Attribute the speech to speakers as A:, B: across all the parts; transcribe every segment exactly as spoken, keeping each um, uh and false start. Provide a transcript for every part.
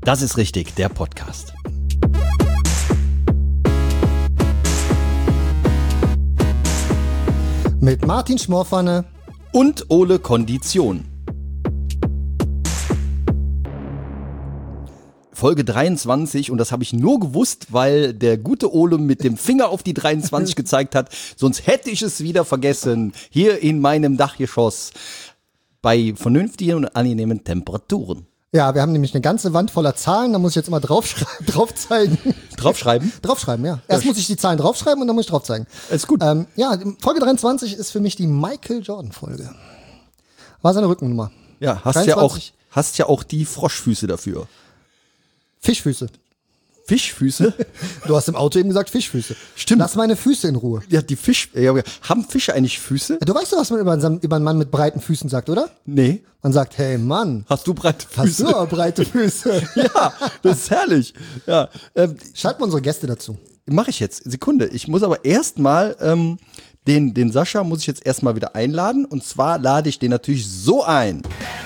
A: Das ist richtig, der Podcast.
B: Mit Martin Schmorpfanne
A: und Ole Kondition. Folge dreiundzwanzig, und das habe ich nur gewusst, weil der gute Ole mit dem Finger auf die dreiundzwanzig gezeigt hat, sonst hätte ich es wieder vergessen, hier in meinem Dachgeschoss bei vernünftigen und angenehmen Temperaturen.
B: Ja, wir haben nämlich eine ganze Wand voller Zahlen, da muss ich jetzt immer drauf, drauf zeigen.
A: Draufschreiben?
B: Draufschreiben, ja. Erst muss ich die Zahlen draufschreiben und dann muss ich drauf zeigen.
A: Ist gut.
B: Ähm, ja, Folge dreiundzwanzig ist für mich die Michael Jordan-Folge. War seine Rückennummer.
A: Ja, hast ja auch, hast ja auch die Froschfüße dafür.
B: Fischfüße.
A: Fischfüße?
B: Du hast im Auto eben gesagt Fischfüße.
A: Stimmt.
B: Lass meine Füße in Ruhe.
A: Ja, die Fisch, ja, haben Fische eigentlich Füße?
B: Du weißt doch, was man über einen, über einen Mann mit breiten Füßen sagt, oder?
A: Nee.
B: Man sagt, hey Mann,
A: Hast du breite
B: hast
A: Füße?
B: du aber breite Füße.
A: Ja, das ist herrlich. Ja, ähm,
B: Schalt mal unsere Gäste dazu.
A: mache ich jetzt. Sekunde. Ich muss aber erstmal ähm, den, den Sascha muss ich jetzt erstmal wieder einladen. Und zwar lade ich den natürlich so ein.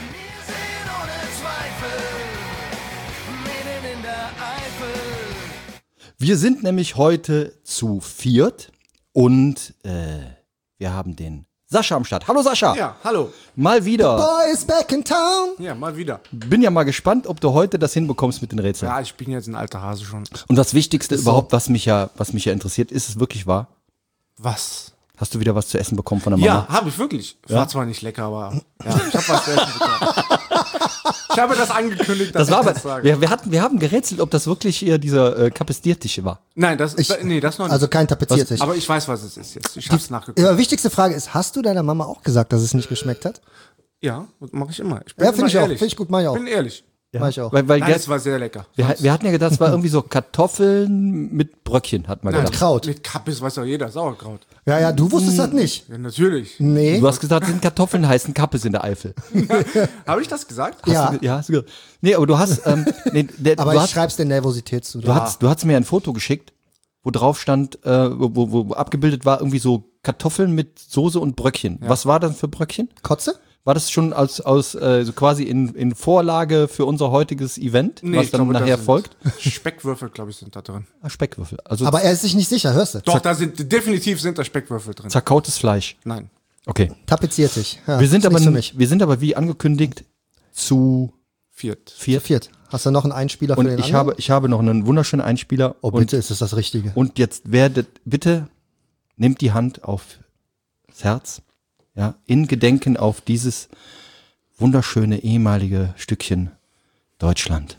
A: Wir sind nämlich heute zu viert und äh, wir haben den Sascha am Start. Hallo Sascha.
C: Ja, hallo.
A: Mal wieder.
B: Boy is back in town.
C: Ja, mal wieder.
A: Bin ja mal gespannt, ob du heute das hinbekommst mit den Rätseln.
C: Ja, ich bin jetzt ein alter Hase schon.
A: Und das Wichtigste
B: so.
A: überhaupt, was mich ja, was mich ja interessiert, ist es wirklich wahr?
C: Was?
A: Hast du wieder was zu essen bekommen von der Mama?
C: Ja, habe ich wirklich. War zwar nicht lecker, aber ja, ich habe was zu essen bekommen. Ich habe das angekündigt, dass
A: Das war
C: ich
A: aber,
C: das sage.
A: wir, wir, hatten, wir haben gerätselt, ob das wirklich hier dieser äh, Kapestiertisch war.
C: Nein, das,
B: Ich-
C: nee, das noch nicht.
B: Also kein Tapeziertisch.
C: aber ich weiß, was es ist jetzt. Ich hab's nachgeguckt.
B: Ja, wichtigste Frage ist, hast du deiner Mama auch gesagt, dass es nicht geschmeckt hat?
C: Ja, mache ich immer. Ich bin
B: Ja,
C: immer
B: finde ich auch.
C: ehrlich.
B: Finde ich gut, mach ich auch.
C: Bin ehrlich.
B: Mach ich auch.
A: Weil, weil
C: Nein,
A: gell,
C: es war sehr lecker.
A: wir, wir hatten ja gedacht, es war irgendwie so Kartoffeln mit Bröckchen, hat man
C: Nein,
A: gedacht.
B: Kraut.
C: Mit Kappes weiß doch jeder, Sauerkraut.
B: Ja, ja, du wusstest das nicht.
C: Ja, natürlich.
B: Nee.
A: Du hast gesagt, es sind Kartoffeln, heißen Kappes in der Eifel.
C: Habe ich das gesagt?
A: Hast
B: Ja.
A: du, ge- ja, hast du gesagt. Nee, aber du hast, ähm, nee, der,
B: Aber
A: du
B: ich
A: hast,
B: schreib's der Nervosität zu.
A: du hast, du hast mir ein Foto geschickt, wo drauf stand, äh, wo, wo, wo abgebildet war, irgendwie so Kartoffeln mit Soße und Bröckchen. Was war das für Bröckchen?
B: Kotze?
A: War das schon als, aus, äh, so quasi in, in Vorlage für unser heutiges Event, was
C: ich
A: dann
C: glaube, da
A: nachher
C: sind
A: folgt?
C: Speckwürfel, glaube ich, sind da drin.
A: Ah, Speckwürfel. Also
B: Aber er ist sich nicht sicher, hörst du?
C: Doch, da sind definitiv sind da Speckwürfel drin.
A: zerkautes Fleisch.
C: Nein.
A: Okay.
B: Tapeziert dich. Ja,
A: Wir sind,
B: ist
A: aber,
B: nichts für mich.
A: wir sind aber wie angekündigt zu
C: Viert.
A: vier.
B: Viert. Hast du noch einen Einspieler für
A: Und
B: den
A: ich
B: anderen?
A: habe, ich habe noch einen wunderschönen Einspieler.
B: Oh,
A: und,
B: bitte ist es das Richtige.
A: und jetzt werdet, bitte nehmt die Hand aufs Herz, ja, in Gedenken auf dieses wunderschöne ehemalige Stückchen Deutschland.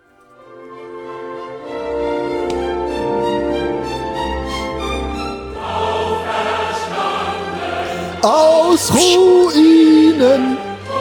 B: Aus Ruinen.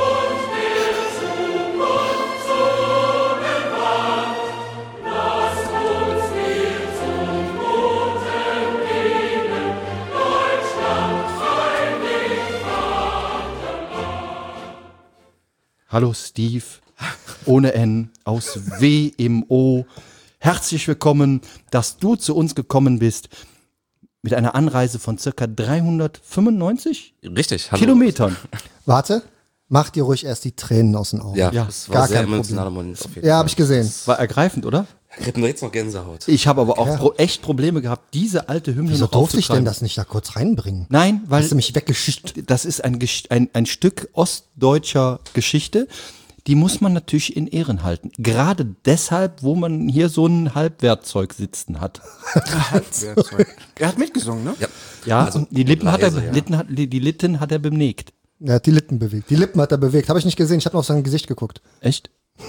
A: Hallo Steve, ohne N, aus W im O. Herzlich willkommen, dass du zu uns gekommen bist mit einer Anreise von circa dreihundertfünfundneunzig
D: Richtig, hallo.
A: Kilometern.
B: Warte, mach dir ruhig erst die Tränen aus den Augen.
D: Ja,
A: Ja,
D: das
B: gar
D: war sehr
B: kein
D: emotionaler Moment. Auf jeden
B: Ja,
D: Fall.
B: habe ich gesehen.
A: War ergreifend, oder?
D: Ich hab nur jetzt noch Gänsehaut.
A: Ich habe aber auch pro echt Probleme gehabt, diese alte Hymne
B: Wieso
A: noch
B: durfte ich denn
A: aufzutreiben.
B: das nicht da kurz reinbringen?
A: Nein, weil
B: Hast du mich weggeschickt?
A: das ist ein, Gesch- ein, ein Stück ostdeutscher Geschichte, die muss man natürlich in Ehren halten. Gerade deshalb, wo man hier so ein Halbwertzeug sitzen hat.
C: Werkzeug. Er hat mitgesungen, ne?
D: Ja,
A: Ja,
D: Also,
A: die Lippen hat er,
D: leise, ja.
A: Litten hat, die, die Litten hat er benegt.
B: Er hat die Lippen bewegt. Die Lippen hat er bewegt. Habe ich nicht gesehen. Ich habe nur auf sein Gesicht geguckt.
A: Echt?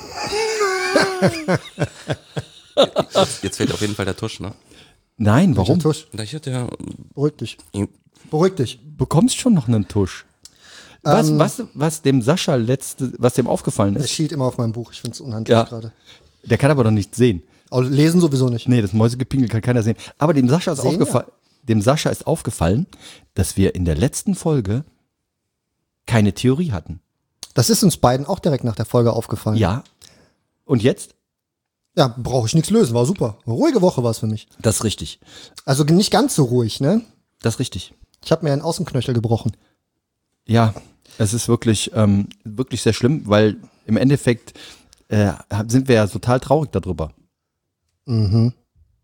D: Jetzt, jetzt fehlt auf jeden Fall der Tusch, ne?
A: Nein, warum?
B: Tusch,
D: Da ich hatte ja.
B: beruhig dich. Beruhig dich.
A: Du bekommst schon noch einen Tusch. Was,
B: Ähm,
A: was, was dem Sascha letzte, was dem aufgefallen
B: Es
A: ist,
B: schielt immer auf mein Buch. Ich finde es unhandlich
A: Ja.
B: gerade.
A: der kann aber doch nicht sehen.
B: Aber lesen sowieso nicht.
A: Nee, das Mäusegepingel kann keiner sehen. Aber dem Sascha ist
B: Sehen,
A: aufgefallen, dem Sascha ist aufgefallen, dass wir in der letzten Folge keine Theorie hatten.
B: Das ist uns beiden auch direkt nach der Folge aufgefallen.
A: Ja. Und jetzt?
B: Ja, brauche ich nichts lösen. War super. Eine ruhige Woche war es für mich.
A: Das ist richtig.
B: Also nicht ganz so ruhig, ne?
A: Das ist richtig.
B: Ich habe mir einen Außenknöchel gebrochen.
A: Ja, es ist wirklich, ähm, wirklich sehr schlimm, weil im Endeffekt äh, sind wir ja total traurig darüber.
B: Mhm.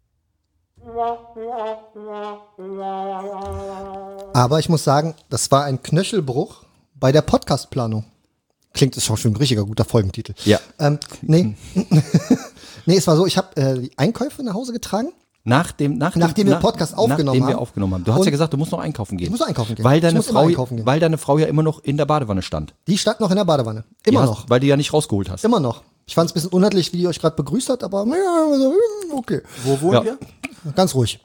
B: Aber ich muss sagen, das war ein Knöchelbruch bei der Podcastplanung. Klingt, ist schon ein richtiger guter Folgentitel.
A: Ja.
B: Ähm, nee. nee, es war so, ich habe äh, die Einkäufe nach Hause getragen.
A: Nach dem, nach dem,
B: Nachdem wir den Podcast aufgenommen
A: nachdem wir
B: haben.
A: aufgenommen haben. Du hast
B: Und
A: ja gesagt, du musst noch einkaufen gehen.
B: Ich muss noch einkaufen gehen.
A: Weil
B: Ich
A: deine,
B: muss immer
A: Frau,
B: einkaufen gehen.
A: weil deine Frau ja immer noch in der Badewanne stand.
B: Die stand noch in der Badewanne.
A: Die
B: Immer
A: hast,
B: noch.
A: Weil du ja nicht rausgeholt hast.
B: Immer noch. Ich fand es ein bisschen unheimlich, wie die euch gerade begrüßt hat, aber ja, also, okay.
C: Wo wohnen
A: Ja.
C: wir?
B: Ganz ruhig.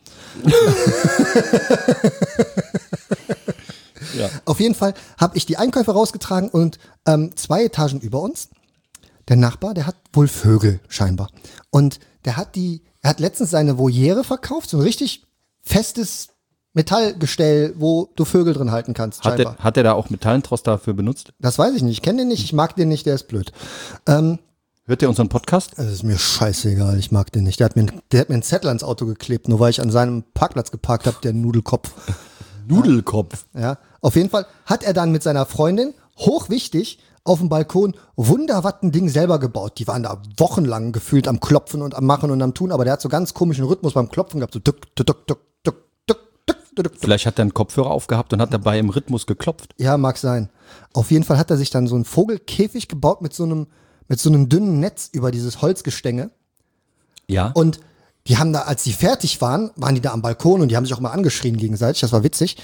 A: Ja.
B: Auf jeden Fall habe ich die Einkäufe rausgetragen und ähm, zwei Etagen über uns, der Nachbar, der hat wohl Vögel scheinbar. Und der hat die, er hat letztens seine Voliere verkauft, so ein richtig festes Metallgestell, wo du Vögel drin halten kannst,
A: Hat
B: scheinbar.
A: der, hat der da auch Metallentrost dafür benutzt?
B: Das weiß ich nicht, ich kenne den nicht, ich mag den nicht, der ist blöd. Ähm,
A: Hört der unseren Podcast?
B: Das ist mir scheißegal, ich mag den nicht. Der hat mir, der hat mir einen Zettel ans Auto geklebt, nur weil ich an seinem Parkplatz geparkt habe, der Nudelkopf.
A: Nudelkopf.
B: Ja, auf jeden Fall hat er dann mit seiner Freundin, hochwichtig, auf dem Balkon Wunderwatten-Ding selber gebaut. Die waren da wochenlang gefühlt am Klopfen und am Machen und am Tun, aber der hat so ganz komischen Rhythmus beim Klopfen gehabt. So duck, duck, duck, duck, duck, duck, duck, duck.
A: Vielleicht hat er einen Kopfhörer aufgehabt und hat dabei im Rhythmus geklopft.
B: Ja, mag sein. Auf jeden Fall hat er sich dann so einen Vogelkäfig gebaut mit so einem, mit so einem dünnen Netz über dieses Holzgestänge.
A: Ja.
B: Und die haben da, als sie fertig waren, waren die da am Balkon und die haben sich auch mal angeschrien gegenseitig. Das war witzig.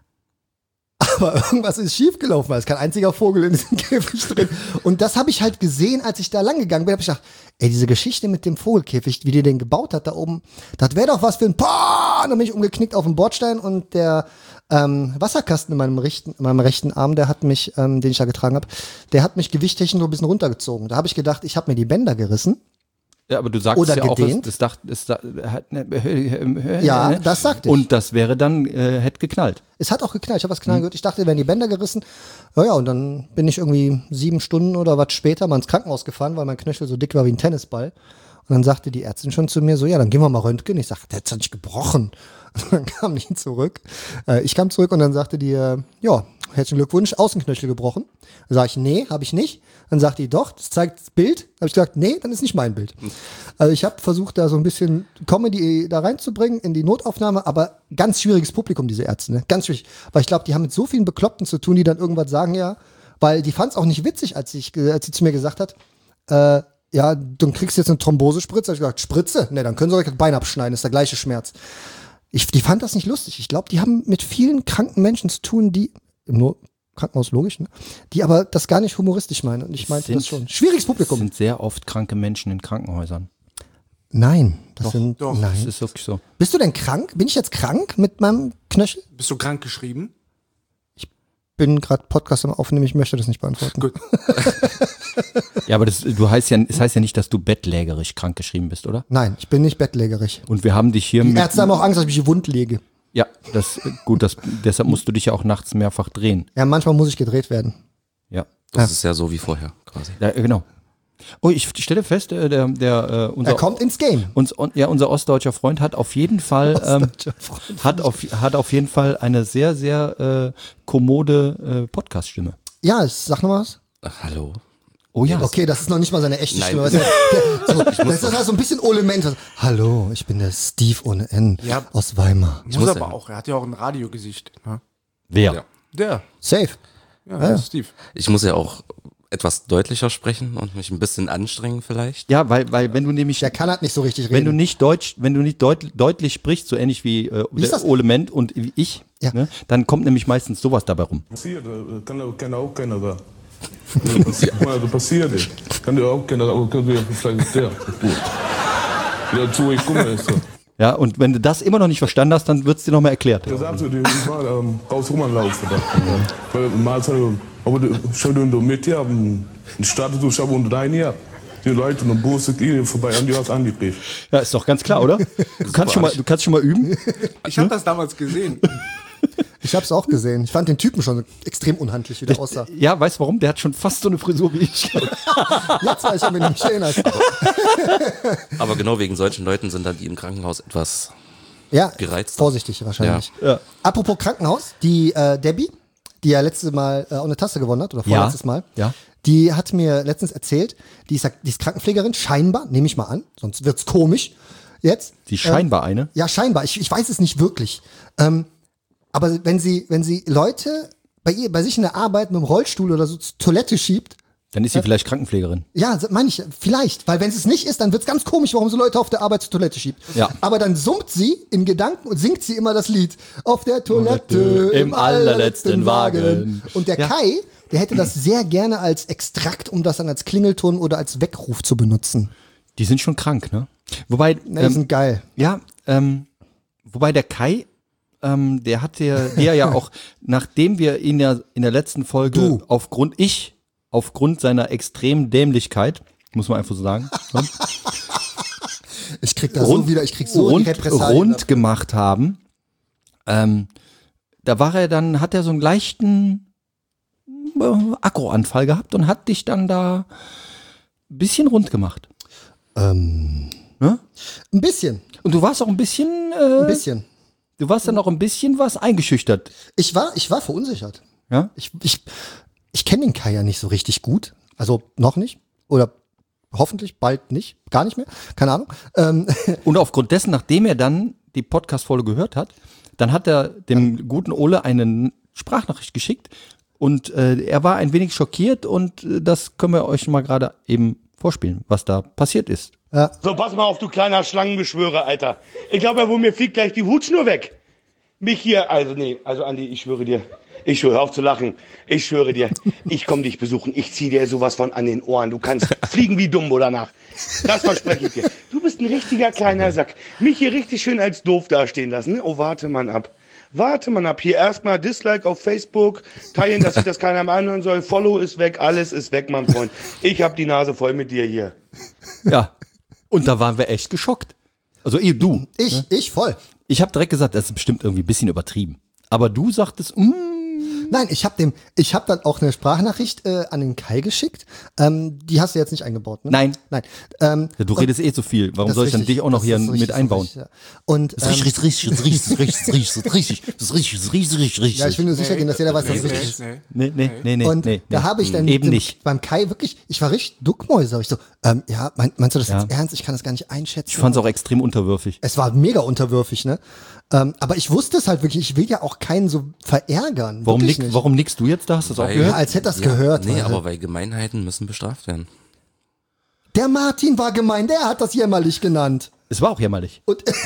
B: Aber irgendwas ist schiefgelaufen, weil es kein einziger Vogel in diesem Käfig drin. Und das habe ich halt gesehen, als ich da lang gegangen bin. Habe ich gedacht, ey, diese Geschichte mit dem Vogelkäfig, wie die den gebaut hat da oben, das wäre doch was für ein Pah! Und dann bin ich umgeknickt auf den Bordstein und der ähm, Wasserkasten in meinem rechten, in meinem rechten Arm, der hat mich, ähm, den ich da getragen habe, der hat mich gewichttechnisch so ein bisschen runtergezogen. Da habe ich gedacht, ich habe mir die Bänder gerissen.
A: Ja, aber du sagst
B: Oder
A: ja auch,
B: gedehnt.
A: das, das, das, das, hat, ne,
B: Ja, das sagte ich.
A: Und das wäre dann, äh, hätte geknallt.
B: Es hat auch geknallt, ich habe was knallen gehört. Ich dachte, wären die Bänder gerissen. Ja, ja, und dann bin ich irgendwie sieben Stunden oder was später mal ins Krankenhaus gefahren, weil mein Knöchel so dick war wie ein Tennisball. Und dann sagte die Ärztin schon zu mir so, ja, dann gehen wir mal röntgen. Ich sagte, der hat nicht gebrochen. Und dann kam die zurück. Äh, ich kam zurück und dann sagte die, äh, ja, herzlichen Glückwunsch, Außenknöchel gebrochen. Dann sage ich, nee, habe ich nicht. Dann sagt die, doch, das zeigt das Bild. Habe ich gesagt, nee, dann ist nicht mein Bild. Also ich habe versucht, da so ein bisschen Comedy da reinzubringen in die Notaufnahme, aber ganz schwieriges Publikum, diese Ärzte, ne? Ganz schwierig. Weil ich glaube, die haben mit so vielen Bekloppten zu tun, die dann irgendwas sagen, ja, weil die fand es auch nicht witzig, als, ich, als sie zu mir gesagt hat, äh, ja, du kriegst jetzt eine Thrombosespritze. Habe ich gesagt, Spritze? Ne, dann können sie euch das Bein abschneiden, ist der gleiche Schmerz. Ich, die fand das nicht lustig. Ich glaube, die haben mit vielen kranken Menschen zu tun, die, nur Krankenhaus logisch, ne? Die aber das gar nicht humoristisch meinen. Und ich meinte
A: Sind-
B: das schon. Schwieriges
A: Es
B: Publikum.
A: sind sehr oft kranke Menschen in Krankenhäusern.
B: Nein, das sind,
C: doch.
A: Das
B: nein.
A: ist wirklich so.
B: Bist du denn krank? Bin ich jetzt krank mit meinem Knöchel?
C: Bist du krank geschrieben?
B: Bin gerade Podcast am Aufnehmen, ich möchte das nicht beantworten.
C: Gut.
A: Ja, aber das, du heißt ja, es heißt ja nicht, dass du bettlägerig krank geschrieben bist, oder?
B: Nein, ich bin nicht bettlägerig.
A: Und wir haben dich hier
B: Die
A: mit.
B: Ärzte haben auch Angst, dass ich mich wund lege.
A: Ja, das, gut, das, deshalb musst du dich ja auch nachts mehrfach drehen.
B: Ja, manchmal muss ich gedreht werden.
A: Ja.
D: Das ist ja so wie vorher quasi.
A: Ja, genau. Oh, ich stelle fest, äh, der, der, äh, unser,
B: Er kommt ins Game.
A: uns, ja, unser ostdeutscher Freund hat auf jeden Fall, ähm,
B: Ostdeutscher Freund.
A: hat auf, hat auf jeden Fall eine sehr, sehr äh, kommode äh, Podcast-Stimme.
B: Ja, sag noch mal was.
D: Ach, hallo.
A: Oh ja.
B: Okay, das ist noch nicht mal seine echte
D: Nein.
B: Stimme. weißt du? Der, so, das ist halt so ein bisschen Element. Hallo, ich bin der Steve ohne N
C: Ja.
B: aus Weimar.
C: Muss
D: muss
C: aber
D: ja-
C: auch. Er hat ja auch ein Radiogesicht. Ne?
A: Wer?
D: Ja.
C: Der.
B: Safe.
C: Ja,
B: Ja.
C: das ist Steve.
D: Ich muss ja auch etwas deutlicher sprechen und mich ein bisschen anstrengen vielleicht.
A: Ja, weil, weil wenn du nämlich,
B: Der kann halt nicht so richtig reden.
A: wenn du nicht Deutsch, wenn du nicht deut, deutlich sprichst, so ähnlich wie, äh,
B: Wie ist
A: der
B: das?
A: Ole Ment und wie ich,
B: Ja.
A: ne, dann kommt nämlich meistens sowas dabei rum.
E: Passeerde, dat kan, kan ook kennen daar. Maar dat passeerde. Kan je ook kennen, dat kan je vielleicht der. Ja, zu ich komme ist.
A: Ja, und wenn du das immer noch nicht verstanden hast, dann wird es dir nochmal erklärt.
E: Da sagst du, die war ähm, raus rumlaufen da. Weil mal so, aber du schon du mit ja, startet du schon unter dein ja. Die Leute und Busse gehen vorbei und die hast angekriegt.
A: Ja, ist doch ganz klar, oder? Du kannst schon mal, du kannst schon mal üben.
C: Ich habe das damals gesehen.
B: Ich hab's auch gesehen. Ich fand den Typen schon extrem unhandlich, wie der aussah.
A: Ja, weißt du warum? Der hat schon fast so eine Frisur wie ich.
B: Jetzt weiß ich, ob ich mich erinnert.
D: Aber genau wegen solchen Leuten sind dann die im Krankenhaus etwas.
B: Ja,
D: Gereizt.
B: vorsichtig wahrscheinlich.
A: Ja. Ja.
B: Apropos Krankenhaus, die äh, Debbie, die ja letztes Mal äh, auch eine Tasse gewonnen hat, oder
A: Ja.
B: vorletztes Mal,
A: Ja.
B: die hat mir letztens erzählt, die ist, die ist Krankenpflegerin, scheinbar, nehme ich mal an, sonst wird's komisch jetzt.
A: Die scheinbar eine.
B: Ja, scheinbar, ich, ich weiß es nicht wirklich. Ähm, aber wenn sie, wenn sie Leute bei ihr, bei sich in der Arbeit mit dem Rollstuhl oder so zur Toilette schiebt,
A: Dann ist sie vielleicht Krankenpflegerin.
B: ja, meine ich, vielleicht, weil wenn es nicht ist, dann wird's ganz komisch, warum sie Leute auf der Arbeit zur Toilette schiebt.
A: Ja.
B: Aber dann summt sie in Gedanken und singt sie immer das Lied auf der Toilette
A: im allerletzten Wagen.
B: Und der
A: Ja.
B: Kai, der hätte das sehr gerne als Extrakt, um das dann als Klingelton oder als Weckruf zu benutzen.
A: Die sind schon krank, ne? Wobei,
B: Na, die
A: ähm,
B: sind geil.
A: ja, ähm, wobei der Kai, ähm, der hat ja, der ja auch, nachdem wir ihn ja in der letzten Folge
B: Du.
A: aufgrund, ich, aufgrund seiner extremen Dämlichkeit, muss man einfach so sagen, ne,
B: Ich krieg da
A: rund,
B: so wieder, ich krieg so
A: rund,
B: die Repressalien.
A: rund gemacht haben, ähm, da war er dann, hat er so einen leichten äh, Akkuanfall gehabt und hat dich dann da ein bisschen rund gemacht.
B: Ähm,
A: Ne?
B: ein bisschen,
A: Und du warst auch ein bisschen, äh,
B: ein bisschen.
A: du warst dann auch ein bisschen was eingeschüchtert.
B: Ich war, ich war verunsichert.
A: Ja?
B: Ich, ich, ich kenne den Kai ja nicht so richtig gut. Also noch nicht. Oder hoffentlich bald nicht. Gar nicht mehr. Keine Ahnung. Ähm,
A: Und aufgrund dessen, nachdem er dann die Podcast-Folge gehört hat, dann hat er dem guten Ole eine Sprachnachricht geschickt und äh, er war ein wenig schockiert und äh, das können wir euch mal gerade eben vorspielen, was da passiert ist.
F: So, pass mal auf, du kleiner Schlangenbeschwörer, Alter. Ich glaube, er wohl mir fliegt gleich die Hutschnur weg. Mich hier, also nee, also Andi, ich schwöre dir. Ich schwöre, hör auf zu lachen. Ich schwöre dir, ich komme dich besuchen. Ich zieh dir sowas von an den Ohren. Du kannst fliegen wie Dumbo danach. Das verspreche ich dir. Du bist ein richtiger kleiner Sack. Mich hier richtig schön als doof dastehen lassen. Oh, warte man ab. Warte man ab. Hier erstmal Dislike auf Facebook. Teilen, dass sich das keiner mehr anhören soll. Follow ist weg. Alles ist weg, mein Freund. Ich hab die Nase voll mit dir hier.
A: Ja. Und da waren wir echt geschockt. Also eh, du.
B: ich, ich voll.
A: Ich habe direkt gesagt, das ist bestimmt irgendwie ein bisschen übertrieben. Aber du sagtest, mm,
B: Nein, ich habe dem, ich habe dann auch eine Sprachnachricht äh, an den Kai geschickt. Ähm, die hast du jetzt nicht eingebaut, ne?
A: Nein.
B: Nein. Ähm,
A: du redest eh so viel. Warum
B: das
A: soll
B: ist
A: ich dann
B: richtig.
A: dich auch noch
B: Das
A: hier
B: ist so
A: mit
B: richtig, das ist
A: einbauen?
B: richtig, ja. Und ähm,
A: Das ist richtig, das ist richtig, das ist richtig, das ist richtig, das ist richtig, das ist richtig.
B: ja, ich will nur sicher gehen, dass jeder weiß, dass es
C: Nee,
B: richtig ist.
C: nee,
A: Nee, nee, nee, nee.
B: Und
A: nee,
B: da
A: nee.
B: habe ich dann
A: eben
B: dem,
A: nicht.
B: beim Kai wirklich, ich war richtig Duckmäuser. Ich so, ähm, ja, mein, meinst du das
A: Ja.
B: jetzt ernst? Ich kann das gar nicht einschätzen.
A: Ich fand es auch extrem unterwürfig.
B: Es war mega unterwürfig, ne? Ähm, aber ich wusste es halt wirklich, ich will ja auch keinen so verärgern.
A: Warum,
B: wirklich
A: nick,
B: nicht.
A: warum nickst du jetzt da? Hast du das auch
D: Weil-
A: gehört?
B: Ja, als hätte das
D: Ja,
B: gehört.
D: Nee,
B: weil-
D: aber weil Gemeinheiten müssen bestraft werden.
B: Der Martin war gemein, der hat das jämmerlich genannt.
A: Es war auch jämmerlich.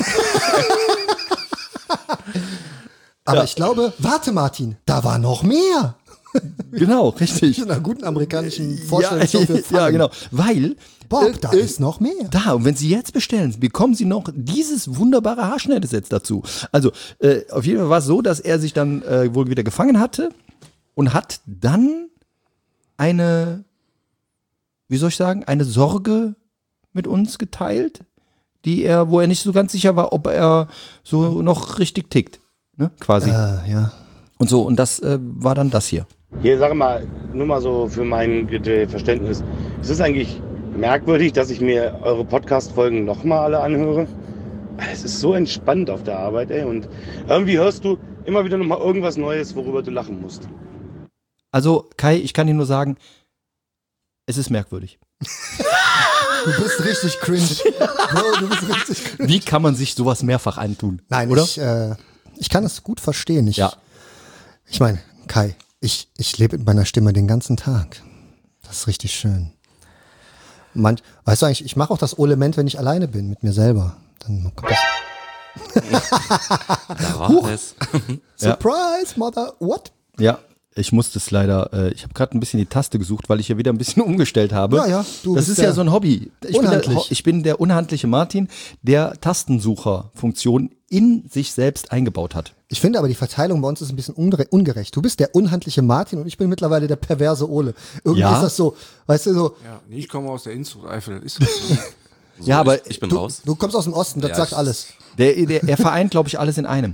B: Aber ich glaube, warte Martin, da war noch mehr.
A: Genau, richtig.
B: In einer guten amerikanischen
A: Ja,
B: Vorstellung für
A: ja, genau. Weil
B: Bob,
A: äh,
B: da
A: äh,
B: ist noch mehr.
A: Da, und wenn Sie jetzt bestellen, bekommen Sie noch dieses wunderbare Haarschneideset dazu. Also, äh, auf jeden Fall war es so, dass er sich dann äh, wohl wieder gefangen hatte und hat dann eine, wie soll ich sagen, eine Sorge mit uns geteilt, die er, wo er nicht so ganz sicher war, ob er so noch richtig tickt. Ne, quasi.
B: Äh, ja.
A: Und so, und das äh, war dann das hier.
F: Hier, sag mal, nur mal so für mein Ge- Verständnis. Ist es eigentlich merkwürdig, dass ich mir eure Podcast-Folgen nochmal alle anhöre? Es ist so entspannt auf der Arbeit, ey. Und irgendwie hörst du immer wieder nochmal irgendwas Neues, worüber du lachen musst.
A: Also, Kai, ich kann dir nur sagen, es ist merkwürdig.
B: Du bist richtig cringe. Bro, du bist richtig cringe.
A: Wie kann man sich sowas mehrfach antun?
B: Nein,
A: oder?
B: ich, äh, ich kann es gut verstehen. Ich,
A: Ja.
B: ich meine, Kai, ich, ich lebe mit meiner Stimme den ganzen Tag. Das ist richtig schön. Manch, weißt du eigentlich, ich mache auch das Element, wenn ich alleine bin, mit mir selber. Dann kommt das.
D: Da war es.
B: Surprise, Mother, what?
A: Ja, ich musste es leider, äh, ich habe gerade ein bisschen die Taste gesucht, weil ich ja wieder ein bisschen umgestellt habe.
B: Ja, ja, du
A: das
B: bist
A: ist
B: der
A: ja so ein Hobby. Ich bin, der,
B: Unhandlich.
A: ich bin der unhandliche Martin, der Tastensucher-Funktion in sich selbst eingebaut hat.
B: Ich finde aber, die Verteilung bei uns ist ein bisschen ungere- ungerecht. Du bist der unhandliche Martin und ich bin mittlerweile der perverse Ole. Irgendwie
A: Ja.
B: ist das so, weißt du, so,
C: Ja, nee, ich komme aus der Innsbruck-Eifel. Ist das so?
D: So,
A: Ja, aber
D: ich, ich bin
B: du,
D: raus.
B: du kommst aus dem Osten, das
D: Ja,
B: sagt
D: ich-
B: alles.
A: Der, der, er vereint, glaube ich, alles in einem.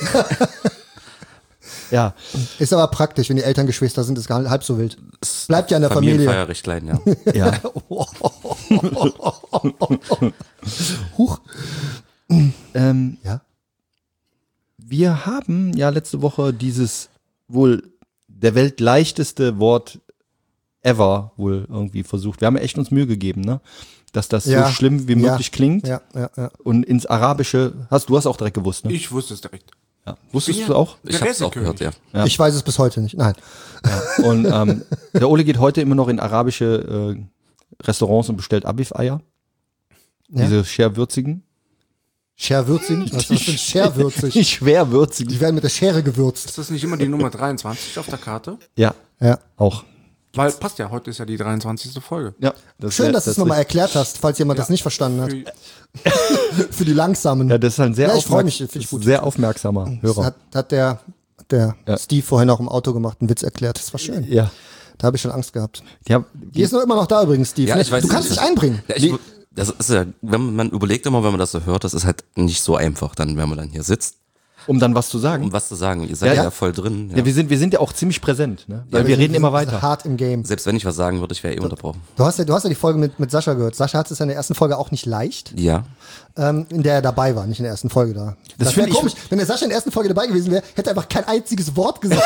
A: Ja,
B: Ist aber praktisch, wenn die Eltern Geschwister sind, ist gar nicht halb so wild. Bleibt ja in der Familie.
D: Familienfeierrechtlein, ja.
A: ja.
B: Huch.
A: ähm,
B: Ja.
A: wir haben ja letzte Woche dieses wohl der weltleichteste Wort ever wohl irgendwie versucht. Wir haben ja echt uns Mühe gegeben, ne? Dass das
B: Ja.
A: so schlimm wie
B: Ja.
A: möglich klingt.
B: Ja, ja, ja.
A: Und ins Arabische, hast du hast auch direkt gewusst, ne?
C: Ich wusste es direkt.
A: Ja. Wusstest du auch?
D: Ich hab's auch gehört, ja.
A: Ja.
B: Ich weiß es bis heute nicht. Nein.
A: Und ähm, der Ole geht heute immer noch in arabische äh, Restaurants und bestellt Abif-Eier.
B: Ja.
A: Diese scherwürzigen.
B: Scherwürzig? Was ist denn Scherwürzig?
A: Die schwerwürzigen.
B: Die werden mit der Schere gewürzt.
C: Ist das nicht immer die Nummer dreiundzwanzig auf der Karte?
A: Ja,
B: Ja.
A: auch.
C: Weil, passt ja, heute ist ja die dreiundzwanzigste Folge.
A: Ja, das
B: Schön,
A: wär-
B: dass du es
A: das
B: nochmal
A: ist-
B: erklärt hast, falls jemand das nicht verstanden hat. Für die Langsamen.
A: Ja, das ist ein sehr,
B: Ja, ich freu
A: aufmerk-
B: mich, finde ich gut.
A: sehr aufmerksamer
B: Das
A: Hörer.
B: hat, hat der, der
A: Ja.
B: Steve vorhin auch im Auto gemacht, einen Witz erklärt. Das war schön.
A: Ja.
B: Da habe ich schon Angst gehabt.
A: Ja,
B: Die ist noch immer noch da übrigens, Steve.
D: Ja,
B: ne?
D: ich weiß
B: du kannst
D: nicht.
B: dich einbringen.
D: Ja, ich, das ist ja, wenn man, man überlegt immer, wenn man das so hört, das ist halt nicht so einfach, dann, wenn man dann hier sitzt,
A: um dann was zu sagen.
D: um was zu sagen. Ihr seid
A: Ja,
D: ja,
A: ja.
D: voll drin. Ja.
A: Ja, wir sind, wir sind ja auch ziemlich präsent, ne? Weil wir,
B: sind-
A: reden immer
B: sind
A: weiter.
B: Hart im Game.
D: Selbst wenn ich was sagen würde, ich wäre eh unterbrochen.
B: Du hast ja, du hast ja die Folge mit, mit Sascha gehört. Sascha hat es ja in der ersten Folge auch nicht leicht,
D: Ja.
B: ähm, in der er dabei war, nicht in der ersten Folge da. Das, wäre
A: finde ich-
B: komisch. Wenn der Sascha in der ersten Folge dabei gewesen wäre, hätte er einfach kein einziges Wort gesagt.